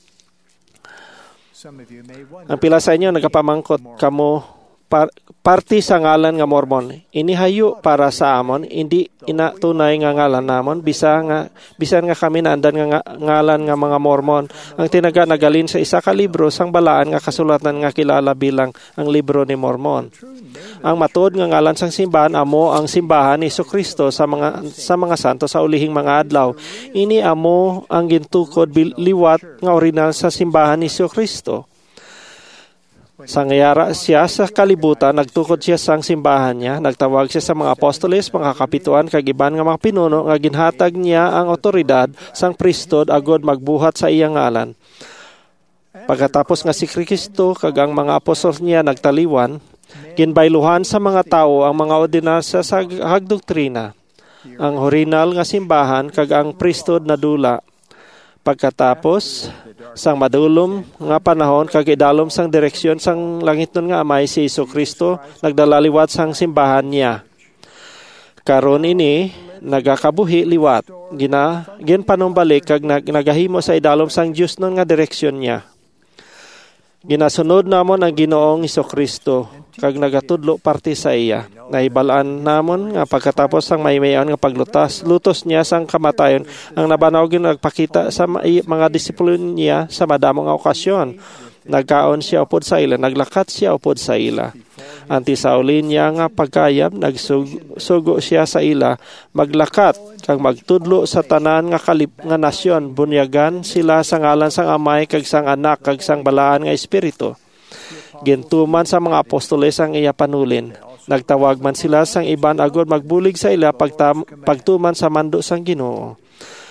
Ang pila sa inyo nagapamangkot kamo Par- party sa ngalan nga Mormon. Inihayo para sa amon, hindi ina tunay nga ngalan namon, bisa nga bisan nga kami naandan nga ngalan nga mga Mormon. Ang tinaga nagalin sa isa ka libro sang balaan nga kasulatan nga kilala bilang ang libro ni Mormon. Ang matuod nga ngalan sang simbahan amo ang simbahan ni Jesucristo sa mga sa mga santo sa ulihing mga adlaw. Ini amo ang gintukod liwat nga original sa simbahan ni Jesucristo. Sangayara siya sa kalibutan, nagtukod siya sang simbahan niya, nagtawag siya sa mga apostoles, mga kapituan, kag iban nga mga pinuno, nga ginhatag niya ang otoridad sang pristod agod magbuhat sa iyang ngalan. Pagkatapos nga si Kristo kag ang mga apostol niya nagtaliwan, ginbayluhan sa mga tao ang mga ordinasya sa hagdoktrina, ang orinal nga simbahan kag ang pristod na dula. Pagkatapos sang madulom nga panahon kag idalom sang direksyon sang langit nun nga amay si Jesucristo nagdalaliwat sang simbahan niya. Karon ini nagakabuhi liwat gina ginpanumbalik kag nag, nagahimo sa idalom sang Dios nun nga direksyon niya. Ginasunod namon ang Ginoong Jesucristo kag nagatudlo parte sa iya. Nahibalaan namon nga pagkatapos sang maymayan nga paglutas, lutos niya sang kamatayon ang nabanaw gyud nagpakita sa mga disipulo niya sa madamong nga okasyon. Nagkaon siya upod sa ila, naglakat siya upod sa ila. Anti sa uli niya nga pagkayab, nagsugo siya sa ila, maglakat kag magtudlo sa tanan nga kalip nga nasyon, bunyagan sila sa ngalan sang amay kag sang anak kag sang balaan nga espiritu. Gintuman sa mga apostoles ang iya panulin. Nagtawag man sila sang iban agod magbulig sa ila pagtam, pagtuman sa mando sang Ginoo.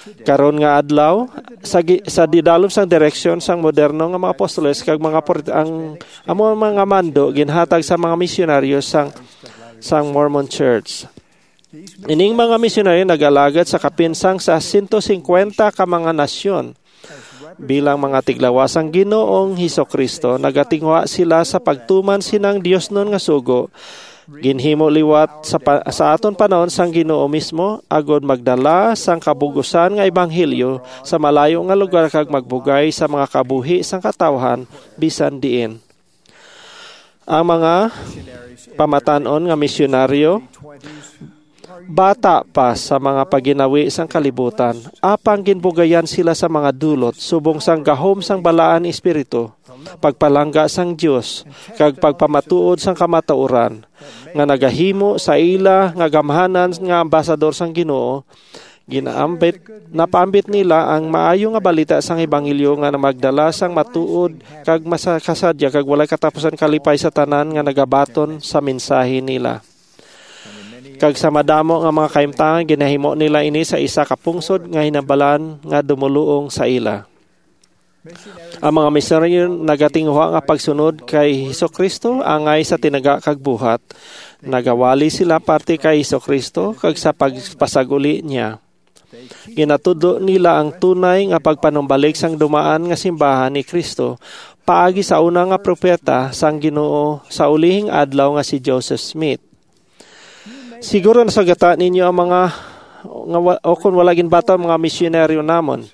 Karon nga adlaw sa sa didalom sang direksyon sang moderno nga mga apostoles kag mga ang amo mga mando ginhatag sa mga misyonaryo sang sang Mormon Church. Ining mga misyonaryo nag-alagad sa kapinsang sa one hundred fifty ka mga nasyon. Bilang mga tiglawasang Ginoong Hesukristo, nagatingwa sila sa pagtuman sinang Dios nun nga sugo. Ginhimo liwat sa, pa, sa aton panahon sang Ginoo mismo, agod magdala sang kabugusan nga ebanghelyo sa malayo nga lugar kag magbugay sa mga kabuhi sang katawhan bisan diin. Ang mga pamatanon nga misyonaryo bata pa sa mga paginawi sang kalibutan, apang ginbugayan sila sa mga dulot, subong sang gahom sang balaan espiritu, pagpalangga sang Dios, kag pagpamatuod sang kamatauran, nga nagahimo sa ila nga gamhanan nga ambasador sang Ginoo. Ginaambit, napaambit nila ang maayo nga balita sang ebanghelyo nga magdala sang matuod kag masakasadya kag walay katapusan kalipay sa tanan nga nagabaton sa mensahe nila. Kag sa madamo nga mga kaimtangan, ginahimo nila ini sa isa ka pungsod nga hinabalan nga dumuluong sa ila. Ang mga misyonaryo nagatingwa nga pagsunod kay Hesukristo angay sa tinaga kag buhat. Nagawali sila parte kay Hesukristo kag sa pagpasaguli niya. Ginatudo nila ang tunay nga pagpanumbalik sang dumaan nga simbahan ni Kristo paagi sa una nga propeta sang Ginoo sa ulihing adlaw nga si Joseph Smith. Siguro nasagata ninyo ang mga nga, o kung wala gin bata mga misyonaryo namon.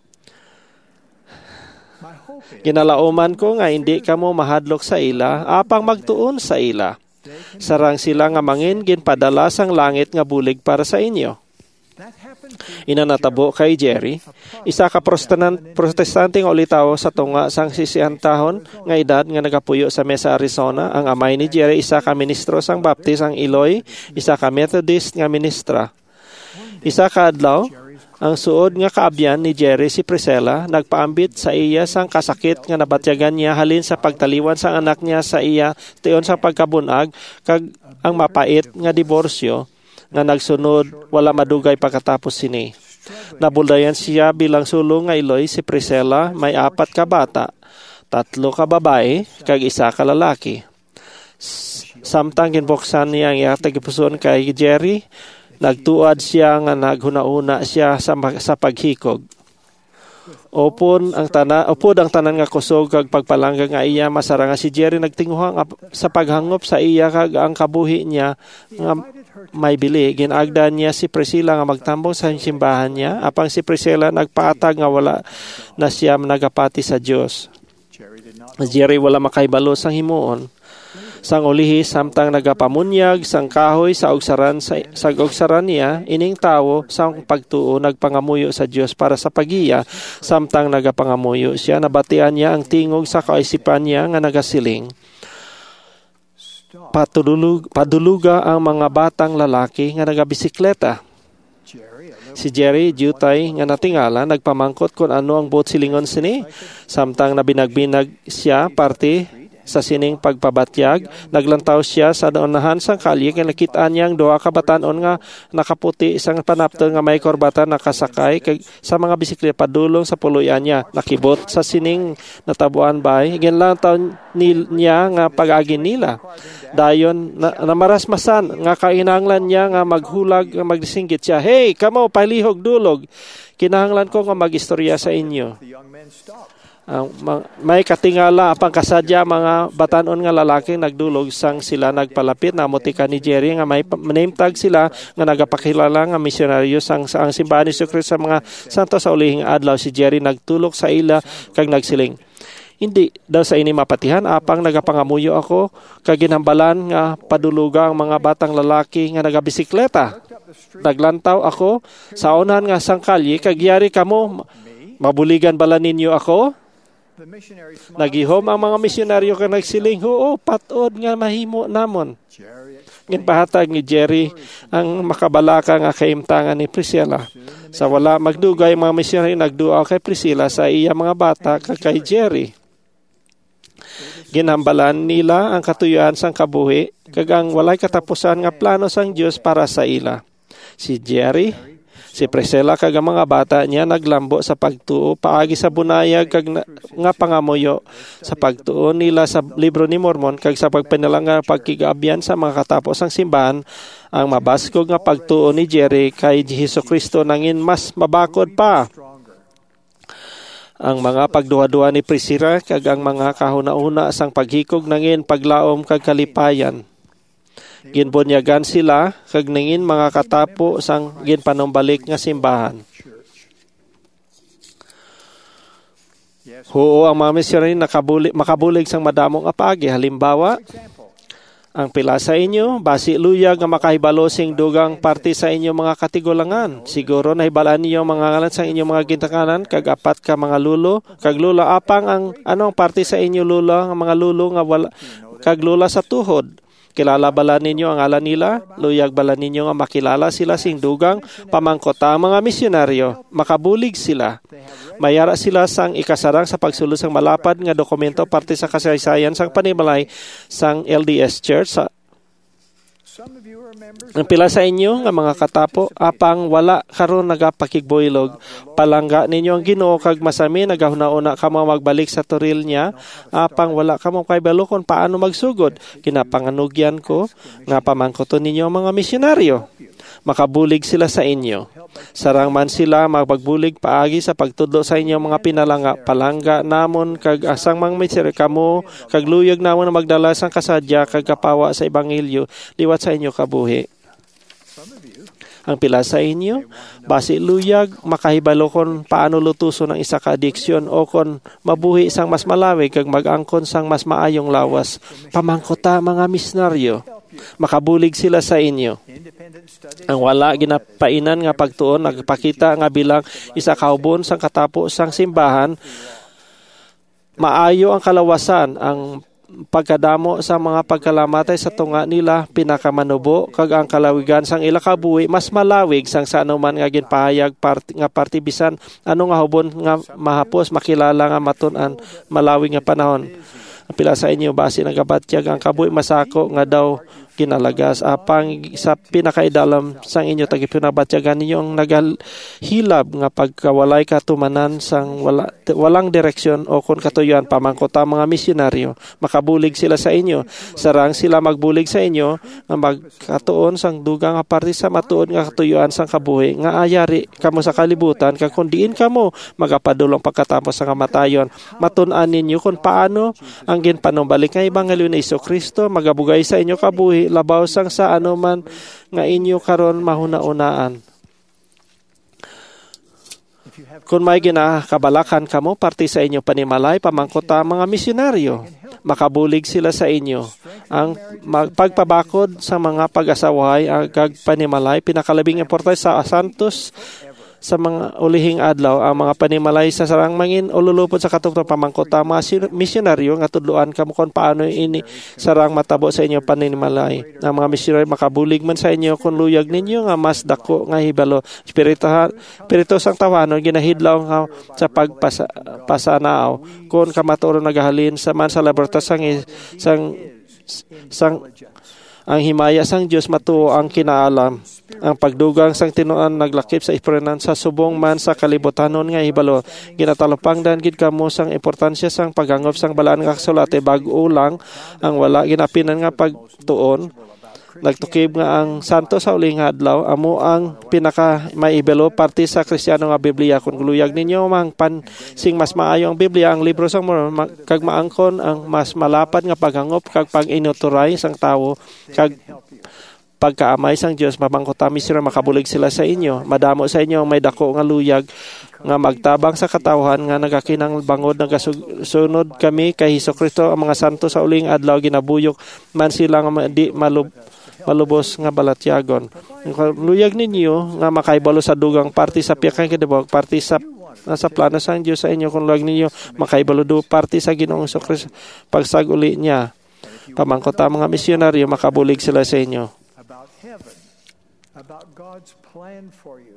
Ginalauman ko nga hindi kamo mahadlok sa ila apang magtuon sa ila. Sarang sila nga mangin ginpadala sang langit nga bulig para sa inyo. Inanatabo kay Jerry, isa ka protestante nga ulitaw sa tunga sang sisihantahon nga edad nga nagapuyo sa Mesa, Arizona. Ang amay ni Jerry isa ka ministro sang Baptist ang Eloy, isa ka Methodist nga ministra. Isa ka adlaw, ang suod nga kaabyan ni Jerry si Priscilla nagpaambit sa iya sang kasakit nga nabatyagan niya halin sa pagtaliwan sang anak niya sa iya tion sa pagkabunag kag ang mapait nga diborsyo nga nagsunod wala madugay pagkatapos sini. Nabuldayan siya bilang sulong nga Eloy si Priscilla may apat ka bata, tatlo ka babae kag isa ka lalaki. Samtang ginbuksan niya ang iya tagipuson kay Jerry, nagtuad siya nga naghuna-una siya sa, sa paghikog. Opon ang tanan, upod ang tanan nga kusog kag pagpalangga nga iya masara nga si Jerry nagtinguha sa paghangop sa iya kag ang kabuhi niya nga may bili. Ginagdan niya si Priscilla nga magtambong sa simbahan niya apang si Priscilla nagpaatag nga wala na siya nagapati sa Dios. Jerry wala makaibalo sang himuon. Sang ulihi samtang nagapamunyag sang kahoy sa ogsaran sa, sa ogsaran niya ining tawo sang pagtuo nagpangamuyo sa Dios para sa pagiya. Samtang nagapangamuyo siya nabatian niya ang tingog sa kaisipan niya nga nagasiling, Patulug, paduluga ang mga batang lalaki nga nagabisikleta. Si Jerry Jutay nga natingala nagpamangkot kung ano ang buot silingon sini. Samtang nabinagbinag siya parte sa sining pagpabatyag, naglantaw siya sa unahan sang kalye kay nakita niya ang duha ka batan-on nga nakaputi isang panapton nga may korbata nakasakay kay sa mga bisikleta padulong sa puluyan niya. Nakibot sa sining natabuan bay, ginlantaw niya nga pag-agi nila. Dayon na, namarasmasan nga kainahanglan niya nga maghulag nga magdisinggit siya. Hey, kamo palihog dulog. Kinahanglan ko nga magistorya sa inyo. Uh, may katingala apang kasadya mga batanon nga lalaki nagdulog sang sila nagpalapit na motika ni Jerry nga may name tag sila nga nagapakilala nga misyonaryo sang ang simbahan ni Jesucristo sa mga santo sa ulihing adlaw. Si Jerry nagtulok sa ila kag nagsiling, hindi daw sa ini mapatihan apang nagapangamuyo ako kag ginhambalan nga paduluga ang mga batang lalaki nga nagabisikleta. Naglantaw ako sa unahan nga sang kalye kag yari kamo mabuligan bala ninyo ako. Nagihom ang mga misyonaryo ka nagsiling, oo, patod nga mahimo namon. Ginpahatag ni Jerry ang makabalaka nga kaimtangan ni Priscilla. Sa wala magdugay mga misyonaryo nagduaw kay Priscilla sa iya mga bata kay Jerry. Ginhambalan nila ang katuyuan sang kabuhi kag ang walay katapusan nga plano sang Dios para sa ila. Si Jerry Si Priscilla kag ang mga bata niya naglambo sa pagtuo paagi sa bunayag kag na, nga pangamuyo sa pagtuo nila sa libro ni Mormon kag sa pagpinalang nga pagkigaabyan sa mga katapos ang simbahan. Ang mabaskog nga pagtuo ni Jerry kay Jesucristo nangin mas mabakod pa. Ang mga pagduwa-duwa ni Priscilla kag ang mga kahuna-una sang paghikog nangin paglaom kag kalipayan. Ginbunyagan sila kag nangin mga katapo sang ginpanumbalik nga simbahan. Huo ang mga misyonaryo nakabulig makabulig sang madamong apagi. Halimbawa, ang pila sa inyo basi luyag nga makahibalo sing dugang parte sa inyo mga katigulangan. Siguro nahibalaan niyo mga ngalan sa inyo mga gintanganan kag apat ka mga lulo kag lula apang ang anong parte sa inyo lula nga mga lulo nga wala kag lula sa tuhod. Kilala bala ninyo ang ngalan nila? Luyag bala ninyo nga makilala sila sing dugang pamangkota ang mga misyonaryo. Makabulig sila. Mayara sila sang ikasarang sa pagsulod sang malapad nga dokumento parte sa kasaysayan sang panimalay sang L D S Church. Sa ang pila sa inyo nga mga katapo apang wala karon nagapakigboylog palangga ninyo ang Ginoo kag masami nagahuna-una kamo magbalik sa turil niya apang wala kamo kaibalo kon paano magsugod. Kinapanganugyan ko nga pamangkoton ninyo ang mga misyonaryo. Makabulig sila sa inyo. Sarang man sila magbagbulig paagi sa pagtudlo sa inyo mga pinalanga palangga namon kag asang mang misyonaryo kamo kag luyag namon na magdala sang kasadya kag kapawa sa ebanghelyo liwat sa inyo kabuhi. Ang pila sa inyo basi luyag makahibalo kon paano lutuson ang isa ka addiction o kon mabuhi sang mas malawig kag mag-angkon sang mas maayong lawas. Pamangkota mga misyonaryo. Makabulig sila sa inyo. Ang wala ginapainan nga pagtuon nagpakita nga bilang isa kaubon sang katapo sang simbahan. Maayo ang kalawasan ang pagkadamo sa mga pagkalamatay sa tunga nila pinakamanubo kag ang kalawigan sang ila kabuhi mas malawig sang sa anuman nga ginpahayag part, nga partibisan ano nga hubon nga mahapos makilala nga matun-an malawig nga panahon. Pila sa inyo basi nagabatyag ang kabuhi masako nga daw kinalagas apang sa pinakaidalam sang inyo tagipinabatyagan ninyo ang naghilab nga pagkawalay katumanan sang wala, walang direksyon o kon katuyuan pamangkota mga misyonaryo. Makabulig sila sa inyo. Sarang sila magbulig sa inyo nga magkatuon sang dugang nga parte sa matuon nga katuyuan sang kabuhi nga ayari kamo sa kalibutan kag kun diin kamo magapadulong pagkatapos sa kamatayon. Matun-an ninyo kung paano ang ginpanumbalik nga ebanghelyo ni Jesucristo magabugay sa inyo kabuhi labaw sang sa ano man nga inyo karon mahuna-unaan. Kung may ginakabalakan kamo parte sa inyo panimalay pamangkota mga misyonaryo, makabulig sila sa inyo. Ang pagpabakod sa mga pag-asawahay ang panimalay pinakalabing importante sa santos sa mga ulihing adlaw ang mga panimalay sa sarang mangin o lulupod sa katuptong pamangkota mga misyonaryo nga tudloan kamo kon paano ini sarang matabo sa inyo panimalay. Ang mga misyonaryo makabulig man sa inyo kung luyag ninyo nga mas dako nga hibalo espiritu espiritu sang tawanon ginahidlaw nga sa pagpasanaaw kung kamaturon nagahalin sa man sa laboratory sang sang sang ang himaya sang Dios matuo ang kinaalam. Ang pagdugang sang tinuan naglakip sa iprenan sa subong man sa kalibutanon nga hibalo. Ginatalupang dan gid kamo sang importansya sang paghangop sang balaan nga kasulate bag-o lang ang wala ginapinan nga pagtuon. Nagtukib nga ang santo sa uling adlaw amo ang pinaka maibelo parte sa Kristiyano nga Biblia. Kung luyag ninyo mang pan sing mas maayo ang Biblia ang libro sang Mormon kag maangkon ang mas malapad nga paghangop kag pag-inuturay sang tawo kag pagkaamay sang Dios mamangkotami sila makabulig sila sa inyo. Madamo sa inyo ang may dako nga luyag nga magtabang sa katawhan nga nagakinang bangod nagasunod kami kay Jesucristo ang mga santo sa uling adlaw ginabuyok man sila nga di malub malubos nga balatyagon. Luyag ninyo nga makaibalo sa dugang parte sa piyakang kidabog parte sa nasa plano sang Dios sa inyo kung luyag ninyo makaibalo do parte sa Ginoong Jesucristo pagsaguli niya. Pamangkota mga misyonaryo makabulig sila sa inyo. About God's plan for you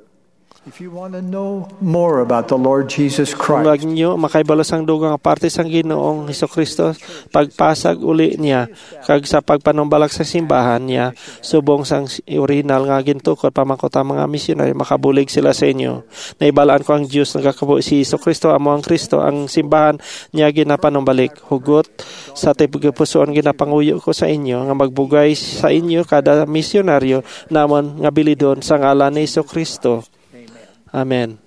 If you want to know more about the Lord Jesus Kung Christ, nyo makaibalos ang dugang parte sang Ginoong Hesukristo, pagpasag uli niya, kag sa pagpanumbalak sa simbahan niya, subong sang original nga gintukod pamangkot ang mga misyonaryo, makabulig sila sa inyo. Naibalaan ko ang Diyos, nagkakabo si Hesukristo, amo ang Kristo, ang simbahan niya ginapanumbalik. Hugot sa tipugipusoon ginapanguyo ko sa inyo, nga magbugay sa inyo kada misyonaryo, namon nga bilidon sa ngalan ni Hesukristo. Amen.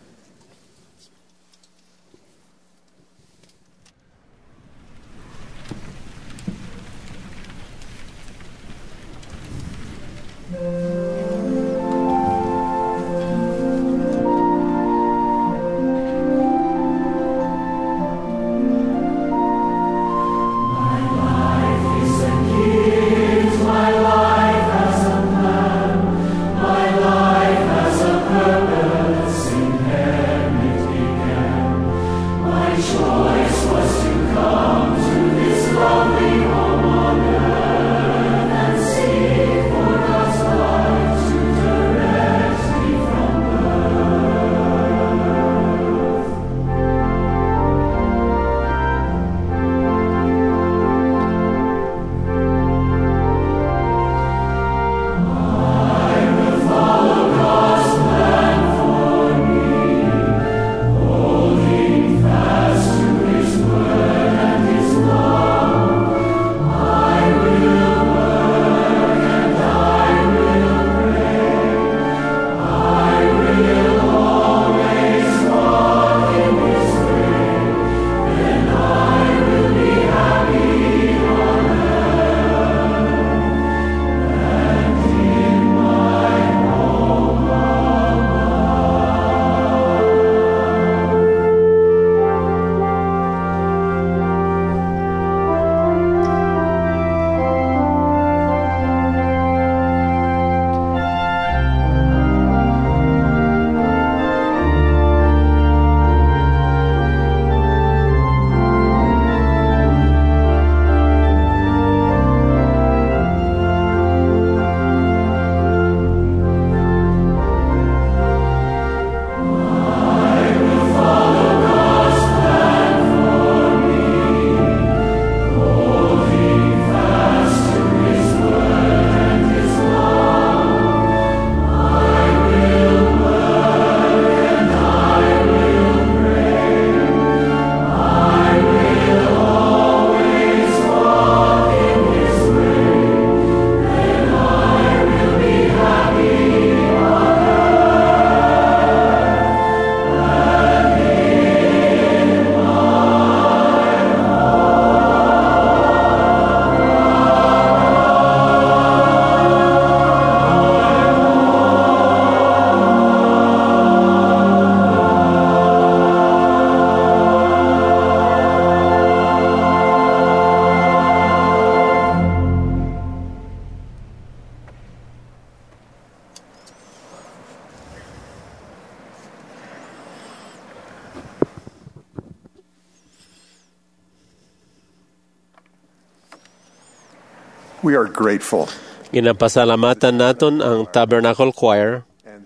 We are grateful. Ginapasalamatan naton ang Tabernacle Choir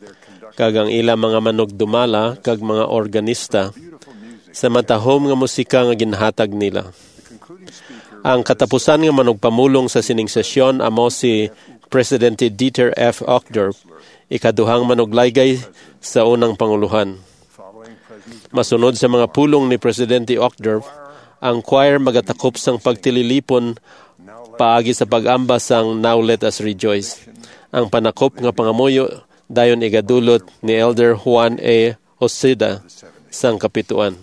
kag ang ilang mga manugdumala kag mga organista sa matahom nga musika nga ginhatag nila. Ang katapusan nga manugpamulong sa sining sesyon amo si Presidente Dieter F. Uchtdorf, ikaduhang manuglaygay sa unang panguluhan. Masunod sa mga pulong ni Presidente Uchtdorf, ang choir magatakop sang pagtililipon paagi sa pag-amba sang Now Let Us Rejoice. Ang panakop nga pangamuyo dayon igadulot ni Elder Juan A. Ojeda sang kapituan.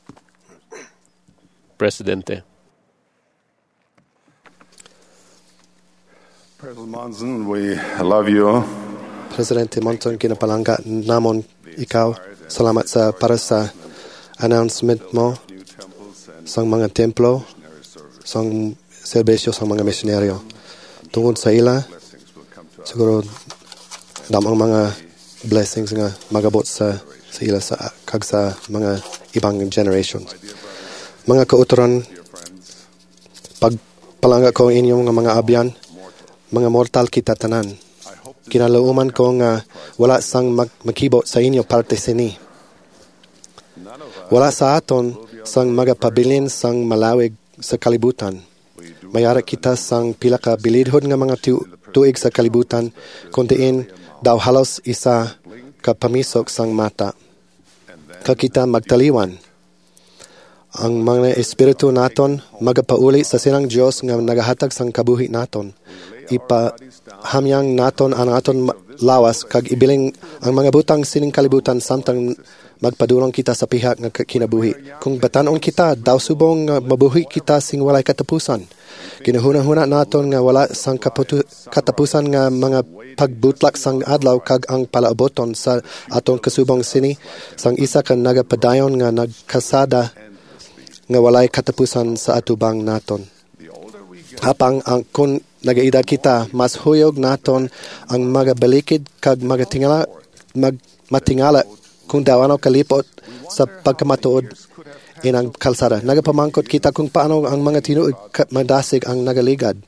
Presidente. President Monson, we love you. Presidente Monson, kinapalangga namon ikaw. Salamat sa para sa announcement mo sang mga templo, sang serbisyo sa mga misyonaryo. Tungod sa ila, siguro damang mga blessings nga magabot sa, sa ila sa, kag sa mga ibang generations. Mga kauturan, pagpalangga ko inyong mga abyan, mga mortal kita tanan. kinalauman ko nga wala sang mag makibot sa inyo parte sini. Wala sa aton sang magapabilin sang malawig sa kalibutan. Mayara kita sang pila ka bilidhod nga mga tu tuig sa kalibutan, kundiin daw halos isa ka pamisok sang mata. Kakita magtaliwan. Ang mga espiritu naton magapauli sa sinang Dios nga nagahatag sang kabuhi naton. Ipa hamyang naton ang aton lawas kag ibiling ang mga butang sining kalibutan samtang magpadulong kita sa pihak nga kinabuhi. Kung batanon kita daw subong nga mabuhi kita sing walay katapusan. Kinahuna-huna naton nga wala sang kaputu, katapusan nga mga pagbutlak sang adlaw kag ang palaaboton sa aton kasubong sini sang isa ka nagapadayon nga nagkasada nga walay katapusan sa atubang naton. Hapang ang kun nagaedad kita, mas huyog naton ang magabalikid kag magatingala mag matingala kung daw ano kalipot sa pagkamatuod inang kalsada. Nagapamangkot kita kung paano ang mga tinuod madasig ang nagaligad.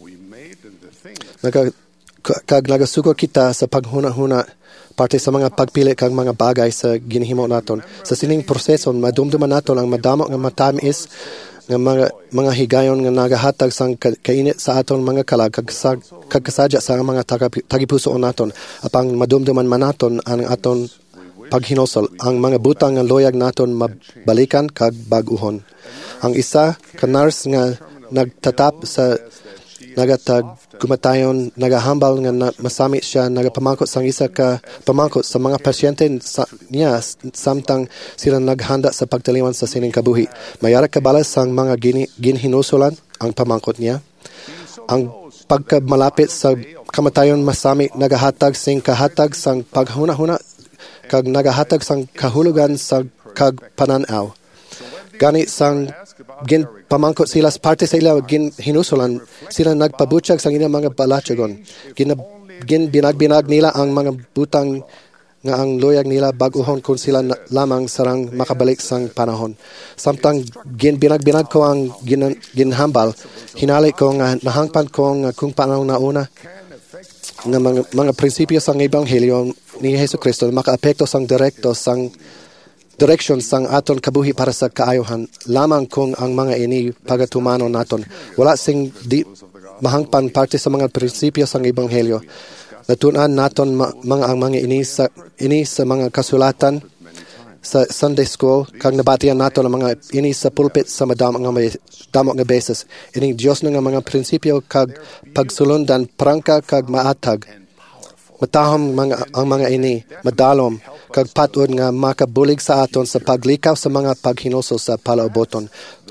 Naga, kag nagasuko kita sa paghuna-huna parte sa mga pagpili kag mga bagay sa ginhimo naton. Sa sining proseso, madumduman naton ang madamo nga matamis nga mga mga higayon nga nagahatag sang kainit sa aton mga kalag kag kagkasadya sa mga tagipusoon naton. Apang madumduman man naton ang aton paghinosol, ang mga butang nga loyag naton mabalikan kag baguhon. Ang isa ka nurse nga nagtatap sa nagatag kumatayon nagahambal nga na, masami siya nagapamangkot sang isa ka pamangkot sa mga pasyente sa, niya samtang sila naghanda sa pagtaliwan sa sining kabuhi. Mayara kabala sang mga gini, ginhinusulan ang pamangkot niya. Ang pagkamalapit sa kamatayon masami nagahatag sing kahatag sang paghuna-huna kag nagahatag sang kahulugan sa kag pananaw. Gani sang gin pamangkot sila parte sa ila gin hinusulan sila nagpabutyag sang ilang mga balatyagon. Gin gin binag-binag nila ang mga butang nga ang loyag nila baguhon kung sila na, lamang sarang makabalik sang panahon. Samtang gin binag-binag ko ang gin, ginhambal, hinali ko nga nahangpan ko nga kung paano nauna nga mga, mga prinsipyo sang ebanghelyo ni Jesucristo makaapekto sang direkto sang direksyon sang aton kabuhi para sa kaayohan lamang kung ang mga ini pagatumano naton. Wala sing di mahangpan parte sa mga prinsipyo sang ebanghelyo. Natunan naton ma, mga ang mga ini sa ini sa mga kasulatan sa Sunday school kag nabatian naton ang mga ini sa pulpit sa madamo nga may damo nga beses. Ining Dios nga mga prinsipyo kag pagsulundan prangka kag maatag. Matahom mga ang mga ini madalom kag patud nga makabulig sa aton sa paglikaw sa mga paghinuso sa palaaboton.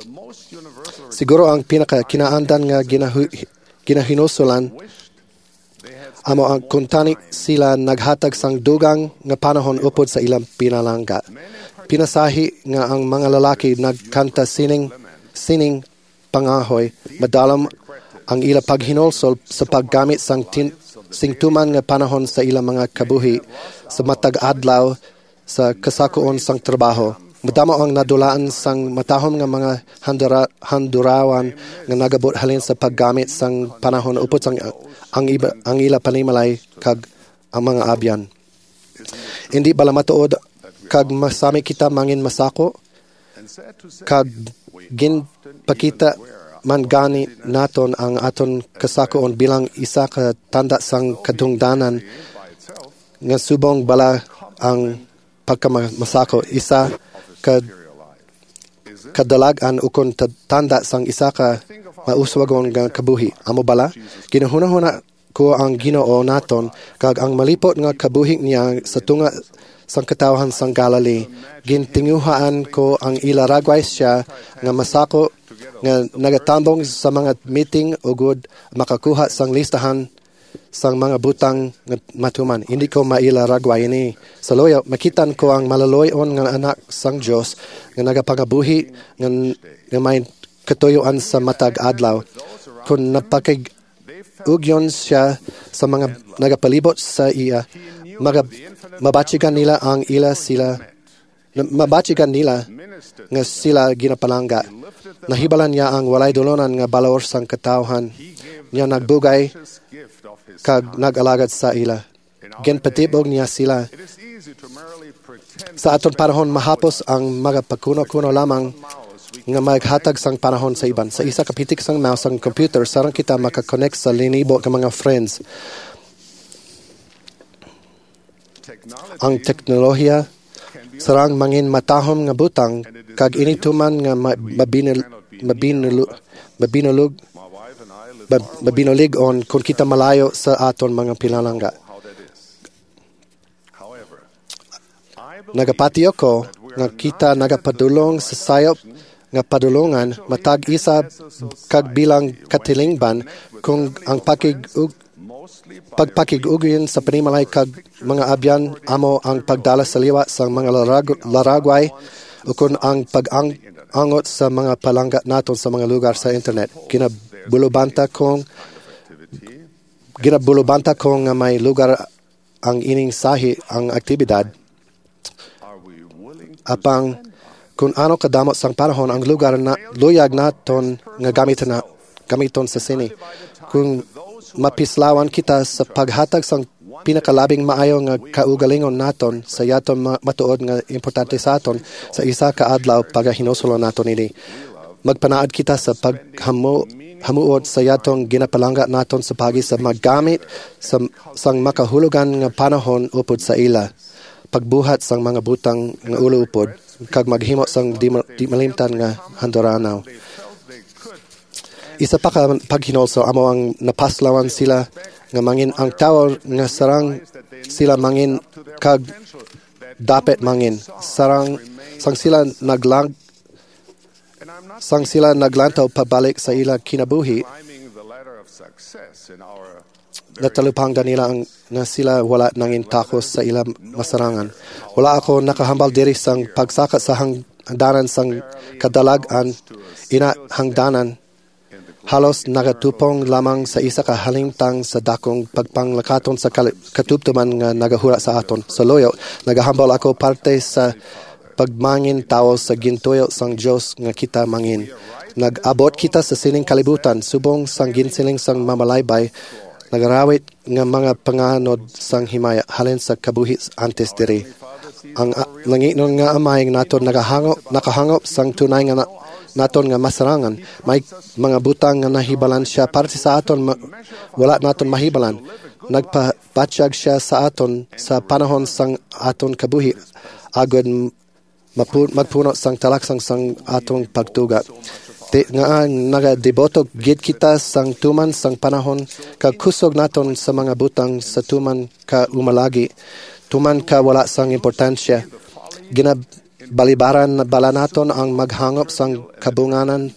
Siguro ang pinaka kinaandan nga ginahu, ginahinusulan amo ang kuntani sila naghatag sang dugang nga panahon upod sa ilang pinalangga. Pinasahi nga ang mga lalaki nagkanta sining sining pangahoy madalam ang ila paghinulsol sa paggamit sang tin singtuman nga panahon sa ilang mga kabuhi sa matag adlaw sa kasakuon sang trabaho. Madamo ang nadulaan sang matahom nga mga handura, handurawan nga nagabot halin sa paggamit sang panahon upod sang ang iba ang ila panimalay kag ang mga abyan. Hindi bala matuod kag masami kita mangin masako kag gin pakita man gani naton ang aton kasakoon bilang isa ka tanda sang kadungdanan nga subong bala ang pagkamasako isa ka kadalagan ukon tanda sang isa ka mauswagon nga kabuhi. Amo bala ginahuna-huna ko ang Ginoo naton kag ang malipot nga kabuhi niya sa tunga sang katawhan sang Galilee. Gintinguhaan ko ang ilaragway siya nga masako nga nagatambong sa mga meeting ugod makakuha sang listahan sang mga butang nga matuman. Hindi ko mailaragway ini. Sa loyo, makitan ko ang malaloyon nga anak sang Dios nga nagapangabuhi nga, nga may katuyuan sa matag adlaw. Kung napakig ugyon siya sa mga nagapalibot sa iya, maga, mabatsigan nila ang ila sila mabatsigan nila nga sila ginapalangga. Nahibalan niya ang walay dulunan nga balor sang katawhan. Niya nagbugay kag nag-alagad sa ila. Ginpatibog niya sila. Sa aton panahon mahapos ang mga pagkuno-kuno lamang nga maghatag sang panahon sa iban. Sa isa kapitik sang mouse ang computer, sarang kita makakonect sa linibo ng mga friends. Ang teknolohiya sarang mangin matahom nga butang kag inituman nga mabinul mabinulog mabinulog mabinulig-on kung kita malayo sa aton mga pinalangga. Nagapatiyo ko nga kita nagapadulong sa sayop nga padulungan matag isa kag bilang katilingban kung ang pakig pagpakigugion sa panimalay kag mga abyan amo ang pagdala sa liwa sa mga larag- laragway o kung ang pag-angot sa mga palangga naton sa mga lugar sa internet. Ginabulubanta kong ginabulubanta kong nga may lugar ang ining sahi ang aktibidad apang kung ano kadamot sang panahon ang lugar na luyag naton nga gamiton na gamiton sa sini. Kung mapislawan kita sa paghatag sang pinakalabing maayo nga kaugalingon naton sa yaton matuod nga importante sa aton sa isa ka adlaw pagahinusulon naton ini. Magpanaad kita sa paghamu hamuod sa yatong ginapalangga naton sa pagi sa maggamit sa sang makahulugan nga panahon upod sa ila. Pagbuhat sang mga butang nga ulo upod kag maghimo sang di, di malimtan nga handoranaw. Isa pa ka paghinolso amo ang napaslawan sila nga mangin ang tao nga sarang sila mangin kag dapat mangin sarang sang sila naglang sang sila naglantaw pabalik sa ila kinabuhi natalupanggan nila ang na sila wala nangin takos sa ila masarangan. Wala ako nakahambal diri sang pagsaka sa hangdanan sang kadalagan ina hangdanan. Halos nagatupong lamang sa isa ka halintang sa dakong pagpanglakaton sa katuptuman nga nagahura sa aton. Sa loyo, nagahambal ako parte sa pagmangin tao sa gintuyo sang Dios nga kita mangin. Nag-abot kita sa sining kalibutan, subong sang ginsiling sang mamalaybay, nagarawit nga mga panganod sang himaya halin sa kabuhi antes diri. Ang langinon nga amay naton nakahangop nakahangop sang tunay nga na, naton nga masarangan. May mga butang nga nahibalan siya parte sa aton ma, wala naton mahibalan. Nagpabatsyag siya sa aton sa panahon sang aton kabuhi agad mapu, magpuno sang talaksang sang atong pagtuga. Di, nga nagadebotog gid kita sang tuman sang panahon kag kusog naton sa mga butang sa tuman ka umalagi tuman ka wala sang importansya ginabalibaran na bala naton ang maghangop sang kabunganan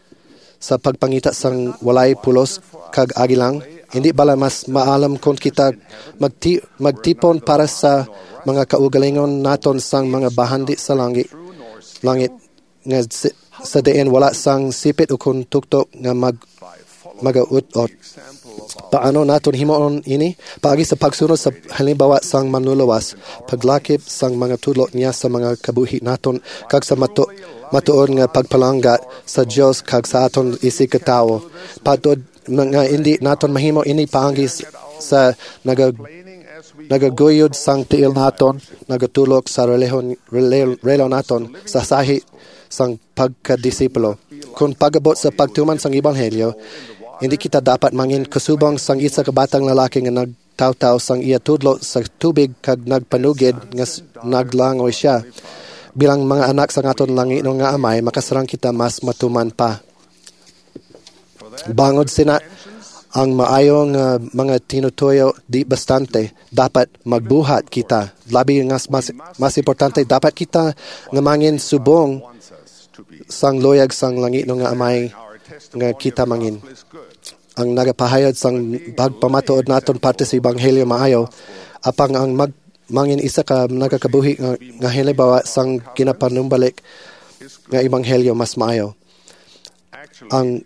sa pagpangita sang walay pulos kag agilang hindi bala mas maalam kung kita magti, magtipon para sa mga kaugalingon naton sang mga bahandi sa langit langit nga sa diin wala sang sipit o kung tuktok nga mag magautot. Paano naton himoon ini? Paagi sa pagsunod sa halimbawa sang manluluwas, paglakip sang mga tudlo niya sa mga kabuhi naton kag sa matu matuod nga pagpalangga sa Dios kag sa aton isig katao. Patud nga hindi naton mahimo ini paagi sa naga nagaguyod sang tiil naton, nagatulok sa relihon relo naton sa sahi sang pagkadisipulo. Kung pagabot sa pagtuman sang Ebanghelyo, hindi kita dapat mangin kasubang sang isa kabatang lalaki nga nagtaw-taw sang iya tudlo sa tubig kag nagpanugid nga naglangoy siya. Bilang mga anak sang aton langit nga amay, makasarang kita mas matuman pa. Bangod sina ang maayong uh, mga tinutuyo di bastante, dapat magbuhat kita. Labi nga mas, mas importante, dapat kita nga mangin subong sang loyag sang langit nga amay nga kita mangin. Ang nagapahayad sang pagpamatuod naton parte sa Ebanghelyo maayo, apang ang mag, mangin isa ka nagakabuhi nga, nga halimbawa sang ginapanumbalik nga Ebanghelyo mas maayo. Ang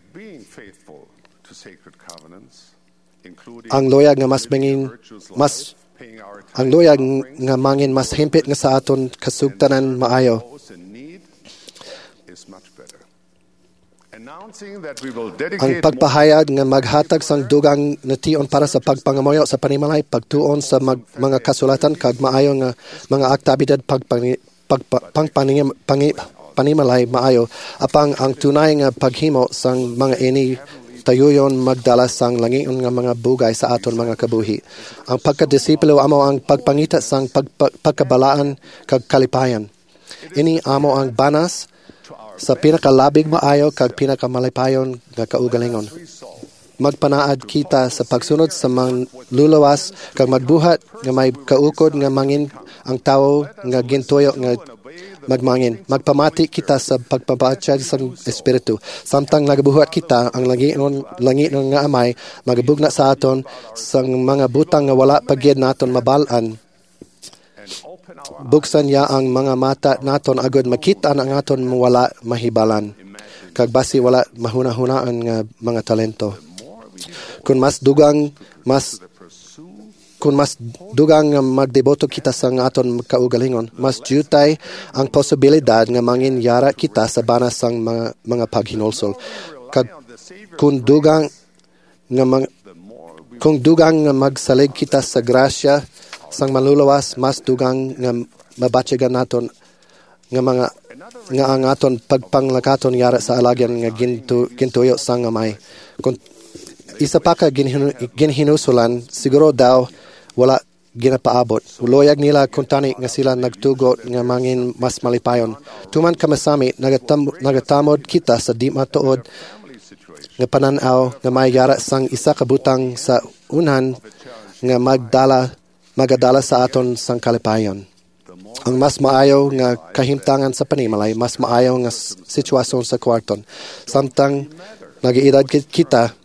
ang loyag nga mas mangin mas ang loyag nga mangin mas himpit nga sa aton kasugtanan maayo. Ang pagpahayag nga maghatag sang dugang nation para sa pagpangamoyo sa panimalay, pagtuon sa mag, mga kasulatan kag maayo nga mga aktibidad pagpani, pagpa, pangpaning, pangi, panimalay maayo apang ang tunay nga paghimo sang mga ini tayuyon magdala sang langion nga mga bugay sa aton mga kabuhi. Ang pagkadisipulo amo ang pagpangita sang pag, pag, pagkabalaan kag kalipayan. Ini amo ang banas sa pinakalabig maayo kag pinakamalipayon nga kaugalingon. Magpanaad kita sa pagsunod sa mga lulawas kag magbuhat nga may kaukod nga mangin ang tawo nga gintuyo nga magmangin. Magpamati kita sa pagpapatsag sa espiritu. Samtang nagabuhat kita ang langion langion nga amay magabugna sa aton sang mga butang nga wala pagyed naton mabalaan. Buksan niya ang mga mata naton agad makita ang aton wala mahibalan. Kag basi wala mahuna-hunaan nga mga talento. Kung mas dugang mas kung mas dugang nga magdeboto kita sa aton kaugalingon, mas jutay ang posibilidad nga mangin yara kita sa banas sang mga, mga paghinulsol. Kag kung dugang nga mag, kung dugang nga magsalig kita sa grasya sang malulawas, mas dugang nga mabatyagan naton nga mga nga ang aton pagpanglakaton yara sa alagyan nga gintu, gintuyo sang amay. Kung isa pa ka ginhinu, ginhinusulan, siguro daw wala ginapaabot. Uloyag nila kung tani nga sila nagtugot nga mangin mas malipayon. Tuman kamasami, nagatam, nagatamod kita sa di matuod nga pananaw nga may yara sang isa kabutang sa unan nga magdala magadala sa aton sang kalipayon. Ang mas maayo nga kahimtangan sa panimalay, mas maayo nga sitwasyon sa kwarton. Samtang nag-iedad kita,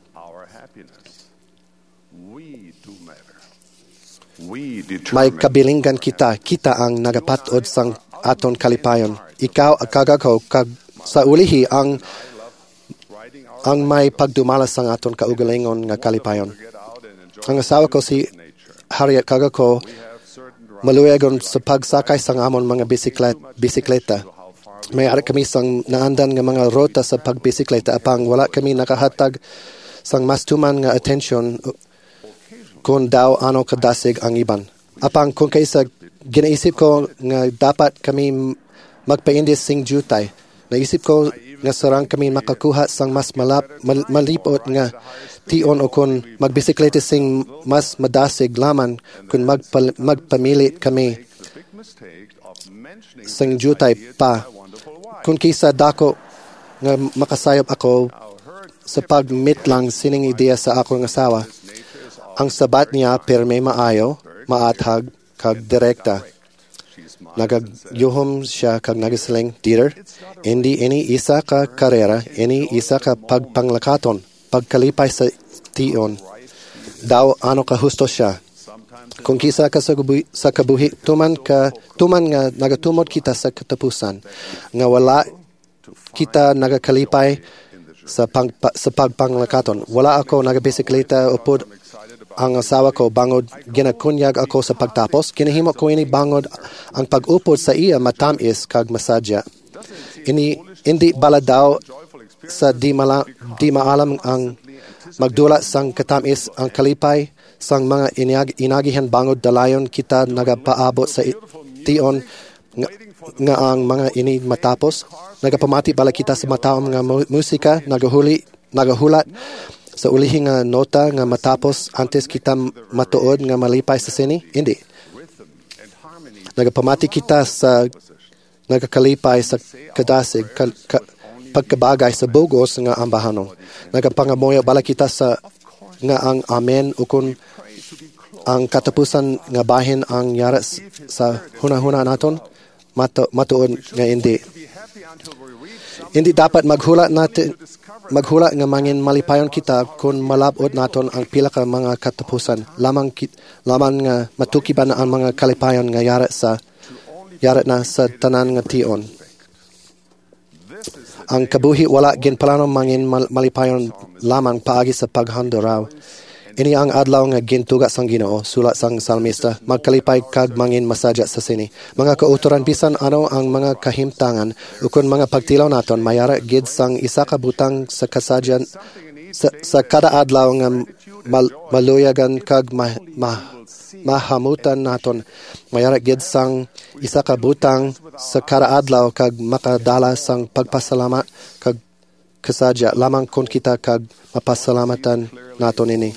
may kabilingan kita, kita ang nagapatod sang aton kalipayon. Ikaw kagakaw kag sa ulihi ang ang may pagdumalas sang aton kaugalingon nga kalipayon. Ang asawa ko si Harriet kagako maluyagon sa pagsakay sang amon mga bisiklet, bisikleta. May ari kami sang naandan nga mga rota sa pagbisikleta apang wala kami nakahatag sang mas tuman nga atensyon kung daw ano kadasig ang iban. Apang kung kaysa ginaisip ko nga dapat kami magpaindis sing jutay. Naisip ko nga sarang kami makakuha sang mas malap, mal, malipot nga tion o kung magbisiklete sing mas madasig laman kung magpal, magpamilit kami sing jutay pa. Kung kisa dako nga makasayop ako sa pagmitlang sining ideya sa akong asawa, ang sabat niya perme maayo, maathag, kag direkta. Nagagyuhom siya kag nagasiling, Dieter, hindi ini isa ka karera, ini isa ka pagpanglakaton, pagkalipay sa tion. Daw ano ka husto siya. Kung kisa ka sa, kabuhi, sa kabuhi, tuman ka, tuman nga nagatumod kita sa katapusan, nga wala kita nagakalipay sa, pang, pa, sa pagpanglakaton. Wala ako nagabisikleta upod ang asawa ko bangod ginakunyag ako sa pagtapos. Kinahimo ko ini bangod ang pag-upod sa iya matamis kag masadya. Ini hindi bala daw sa di, mala, di maalam ang magdula sang katamis ang kalipay sang mga inag, inagihan bangod dalayon kita nagapaabot sa tion nga, nga ang mga ini matapos. Nagapamati bala kita sa mataom nga musika, nagahuli, nagahulat sa ulihing nga nota nga matapos antes kita matuod nga malipay sa sini? Hindi. Nagapamati kita sa nagakalipay sa kadasig, ka, ka, pagkabagay sa bugos nga ambahanon. Nagapangamoyo bala kita sa nga ang amen o kung ang katapusan nga bahin ang yara sa hunahuna naton, matu, matuod nga hindi. Hindi dapat maghula natin maghula nga mangin malipayon kita kung malabot naton ang pila ka mga katapusan. Lamang kit, lamang nga matukiban ang mga kalipayon nga yara sa yara na sa tanan nga tion. Ang kabuhi wala ginplano mangin mal, malipayon lamang paagi sa paghando raw. Ini ang adlaw nga gintuga sang Ginoo, sulat sang salmista, magkalipay kag mangin masadya sa sini. Mga kauturan bisan ano ang mga kahimtangan, ukon mga pagtilaw naton, mayara gid sang isa ka butang sa kasadyan sa, sa kada adlaw nga mal, maluyagan kag ma, ma, mahamutan naton. Mayara gid sang isa ka butang sa kada adlaw kag makadala sang pagpasalamat kag kasadya lamang kon kita kag mapasalamatan naton ini.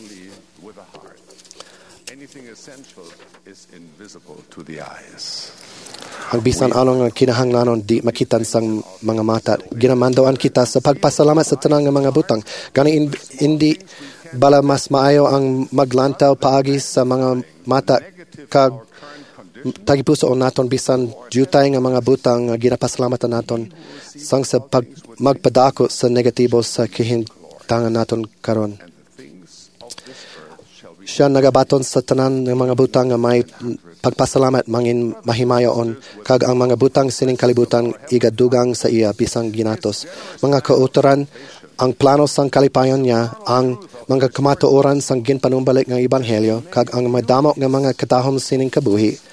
Anything essential is invisible to the eyes. Ang bisan anong kinahanglanon di makitan sang mga mata. Ginamandoan kita sa pagpasalamat sa tanang nga mga butang. Gani hindi bala mas maayo ang maglantaw paagi sa mga mata kag tagipuso naton bisan jutay nga mga butang nga ginapasalamatan naton sang sa pag magpadako sa negatibo sa kahintangan naton karon. Siya nagabaton sa tanan ng mga butang nga may pagpasalamat mangin mahimayoon kag ang mga butang sining kalibutan igadugang sa iya bisang ginatos. Mga kauturan ang plano sang kalipayon niya ang mga kamatuoran sang ginpanumbalik ng ebanghelyo kag ang madamok nga mga katahom sining kabuhi.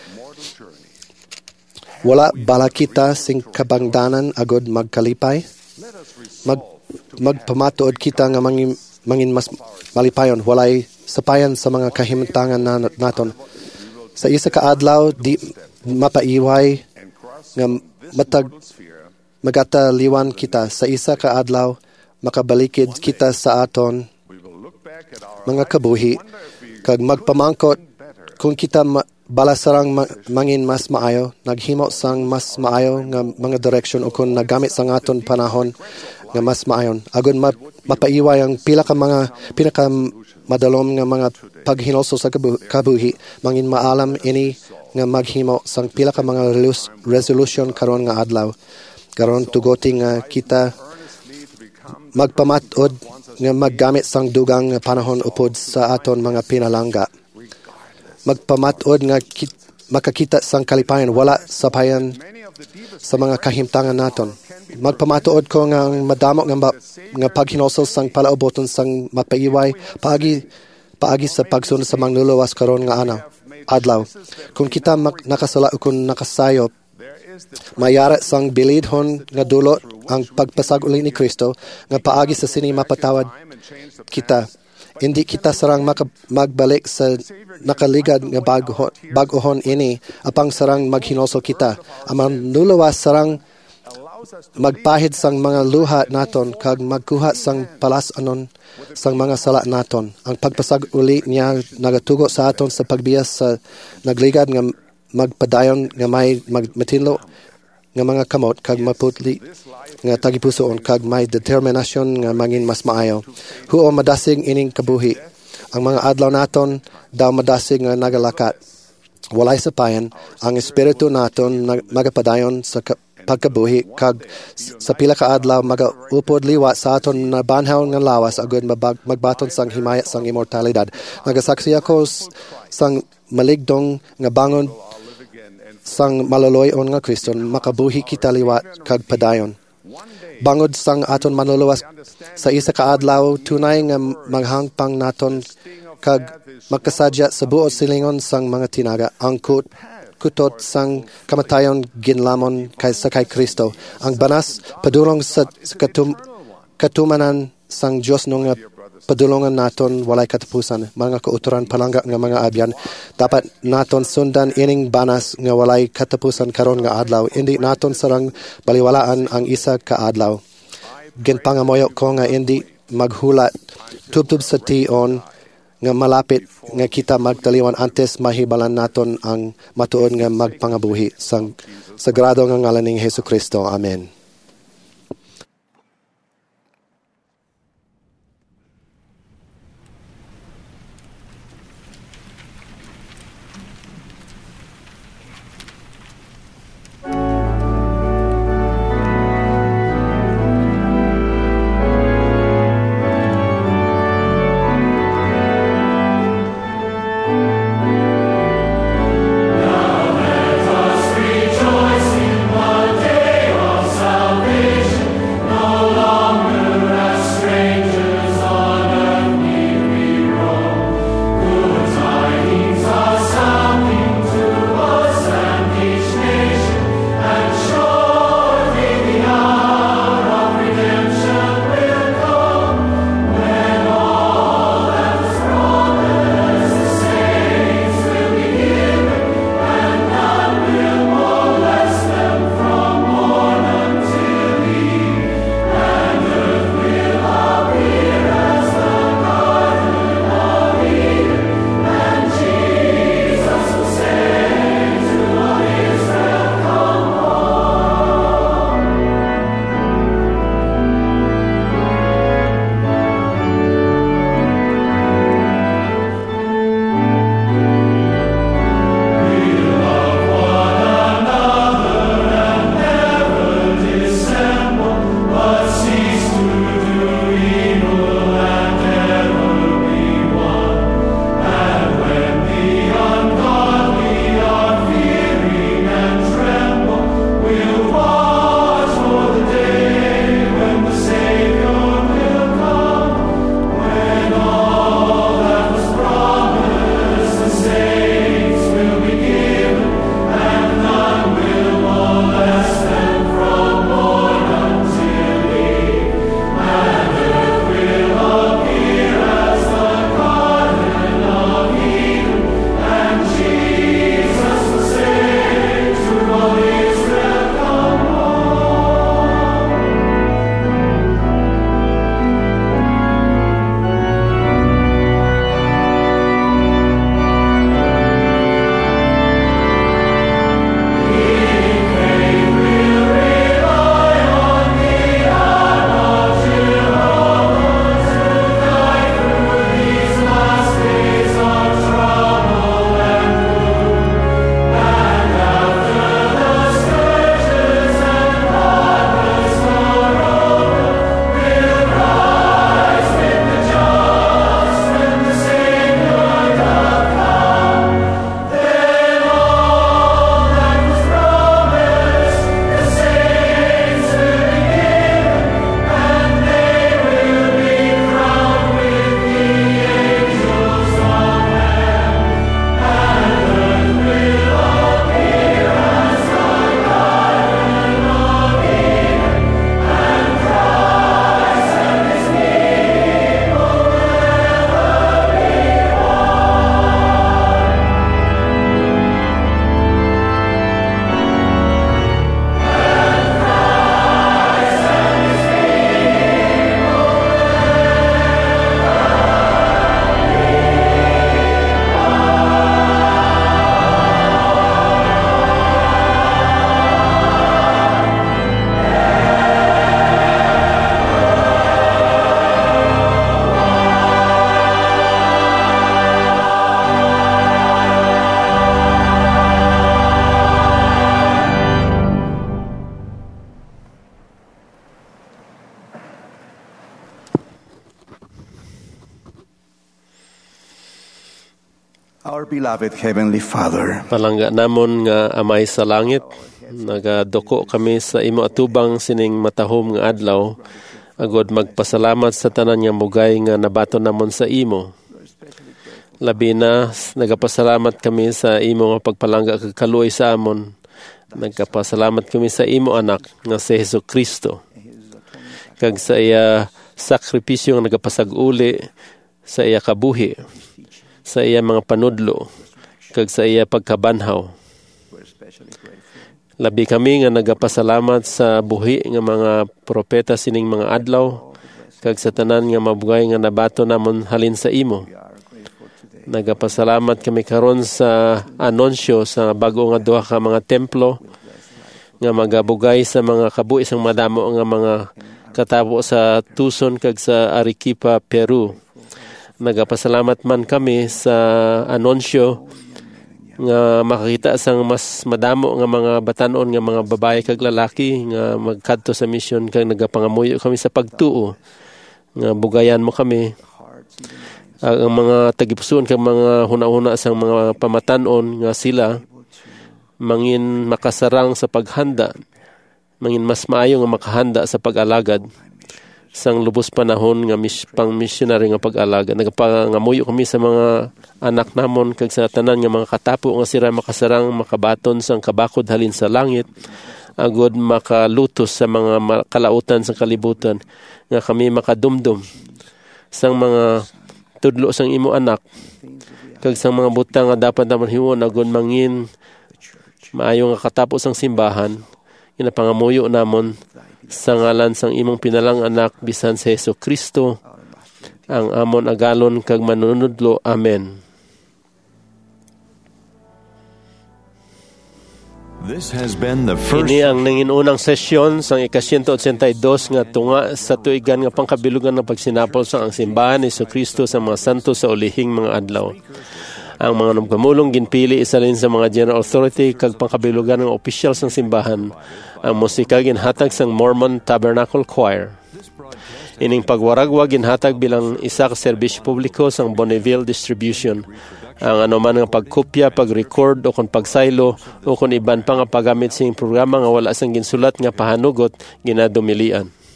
Wala bala kita sing kabangdanan agod magkalipay. Mag magpamatuod kita nga mangin, mangin mas malipayon walay sapayan sa mga kahimtangan na naton. Sa isa ka adlaw di mapaiway nga matag magataliwan kita. Sa isa ka adlaw makabalikid kita sa aton mga kabuhi kag magpamangkot kung kita ma- balasarang ma- mangin mas maayo, naghimo sang mas maayo nga mga direksyon o kung nagamit sang aton panahon nga mas maayon. Agon ma- mapaiway ang pila ka mga pinaka madalom nga mga paghinulso sa kabu- kabuhi, mangin maalam ini nga maghimo sang pila ka mga relus- resolution karon nga adlaw. Karon tugoti nga kita magpamatod nga maggamit sang dugang panahon upod sa aton mga pinalangga. Magpamatod nga kit, makakita sang kalipayan wala sapayan sa mga kahimtangan naton. Magpamatuod ko nga madamok nga, ma, nga paghinulsol sang palauboton sang mapaiway paagi paagi sa pagsunod sa mangluluwas karon nga ana adlaw. Kung kita mak, nakasala o kung nakasayop mayara sang bilidhon nga dulot ang pagpasaguli ni Kristo nga paagi sa sini mapatawad kita. Hindi kita sarang maka, magbalik sa nakaligad nga bago, bagohon ini apang sarang maghinulsol kita. Ang manluluwas sarang magpahid sang mga luha naton kag magkuha sang palas-anon sang mga sala naton. Ang pagpasaguli niya nagatugo sa aton sa pagbiyas sa nagligad nga magpadayon nga may matinlo nga mga kamot kag maputli nga tagipusoon kag may determinasyon nga mangin mas maayo. Huo madasig ining kabuhi. Ang mga adlaw naton daw madasig nga nagalakat. Walay sapayan ang espiritu naton magapadayon sa pagkabuhi kag sa pila ka adlaw magaupod liwat sa aton na banhaw nga lawas agud magbaton sang himaya sang immortalidad. Nagasaksi ako sang maligdong nga bangon sang maloloyon nga Kristo makabuhi kita liwat kag padayon. Bangod sang aton manluluwas sa isa ka adlaw tunay nga maghangpang naton kag magkasadya sa buot silingon sang mga tinaga ang kut kutot sang kamatayon ginlamon kay sa kay Kristo. Ang banas padulong sa katum, katumanan sang Dios no nga padulongan naton walay katapusan. Mga kauturan palangga nga mga abyan dapat naton sundan ining banas nga walay katapusan karon nga adlaw. Hindi naton sarang baliwalaan ang isa ka adlaw. Ginpangamoyo ko nga hindi maghulat tubtub sa tion nga malapit nga kita magtaliwan antes mahibalan naton ang matuod nga magpangabuhi sang sagrado nga ngalan ni Jesucristo. Amen. Rejoice in the day of salvation. beloved Heavenly Father, palangga namon nga amay sa langit, nagadoko kami sa imo atubang sining matahom nga adlaw, agod magpasalamat sa tanan nga mugay nga nabaton namon sa imo. Labi na, nagapasalamat kami sa imo nga pagpalangga kag kaluoy sa amon. Nagkapasalamat kami sa imo anak nga si Hesus Kristo. Kag sa iya sakripisyo nga nagapasag-uli sa iya kabuhi, sa iya mga panudlo, kag sa iya pagkabanhaw. Labi kami nga nagapasalamat sa buhi nga mga propeta sining mga adlaw, kag sa tanan nga mabugay nga nabato namon halin sa imo. Nagapasalamat kami karon sa anunsyo sa bago nga duha ka mga templo nga magabugay sa mga kabuhi sang madamo nga mga katabo sa Tucson kag sa Arequipa, Peru. Nagapasalamat man kami sa anunsyo nga makakita sang mas madamo nga mga batanon nga mga babae kag lalaki nga magkadto sa mission kag nagapangamuyo kami sa pagtuo nga bugayan mo kami. Ang mga tagipuson kag mga huna-huna sang mga pamatanon nga sila mangin makasarang sa paghanda, mangin mas maayo nga makahanda sa pag-alagad sang lubos panahon nga mis, pang missionary nga pag-alaga. Nagapangamuyo kami sa mga anak namon kag sa tanan nga mga katapo nga sira makasarang makabaton sang kabakod halin sa langit, agod makalutos sa mga kalautan sa kalibutan nga kami makadumdum sang mga tudlo sang imo anak kag sang mga butang nga dapat namon hiwon agod mangin maayo nga katapos ang simbahan. Inapangamuyo namon sa ngalan sang imong pinalang anak bisan sa Hesus Kristo ang amon agalon kag manunudlo. Amen. This has been the first... Ini ang nanginunang sesyon sang ika one eighty-two nga tunga sa tuigan nga pangkabilugan ng pagsinapol sa ang simbahan ni Hesus Kristo sa mga santo sa ulihing mga adlaw. Ang mga nagpamulong ginpili isa rin sa mga general authority kag pangkabilugan ng opisyal sang simbahan. Ang musika ginhatag sang Mormon Tabernacle Choir. Ining pagwaragwag ginhatag bilang isa ka serbisyo publiko sang Bonneville Distribution. Ang anuman nga pagkopya, pag-record o kung pagsaylo o kung iban pa nga paggamit sing programa nga wala sang ginsulat nga pahanugot ginadumilian.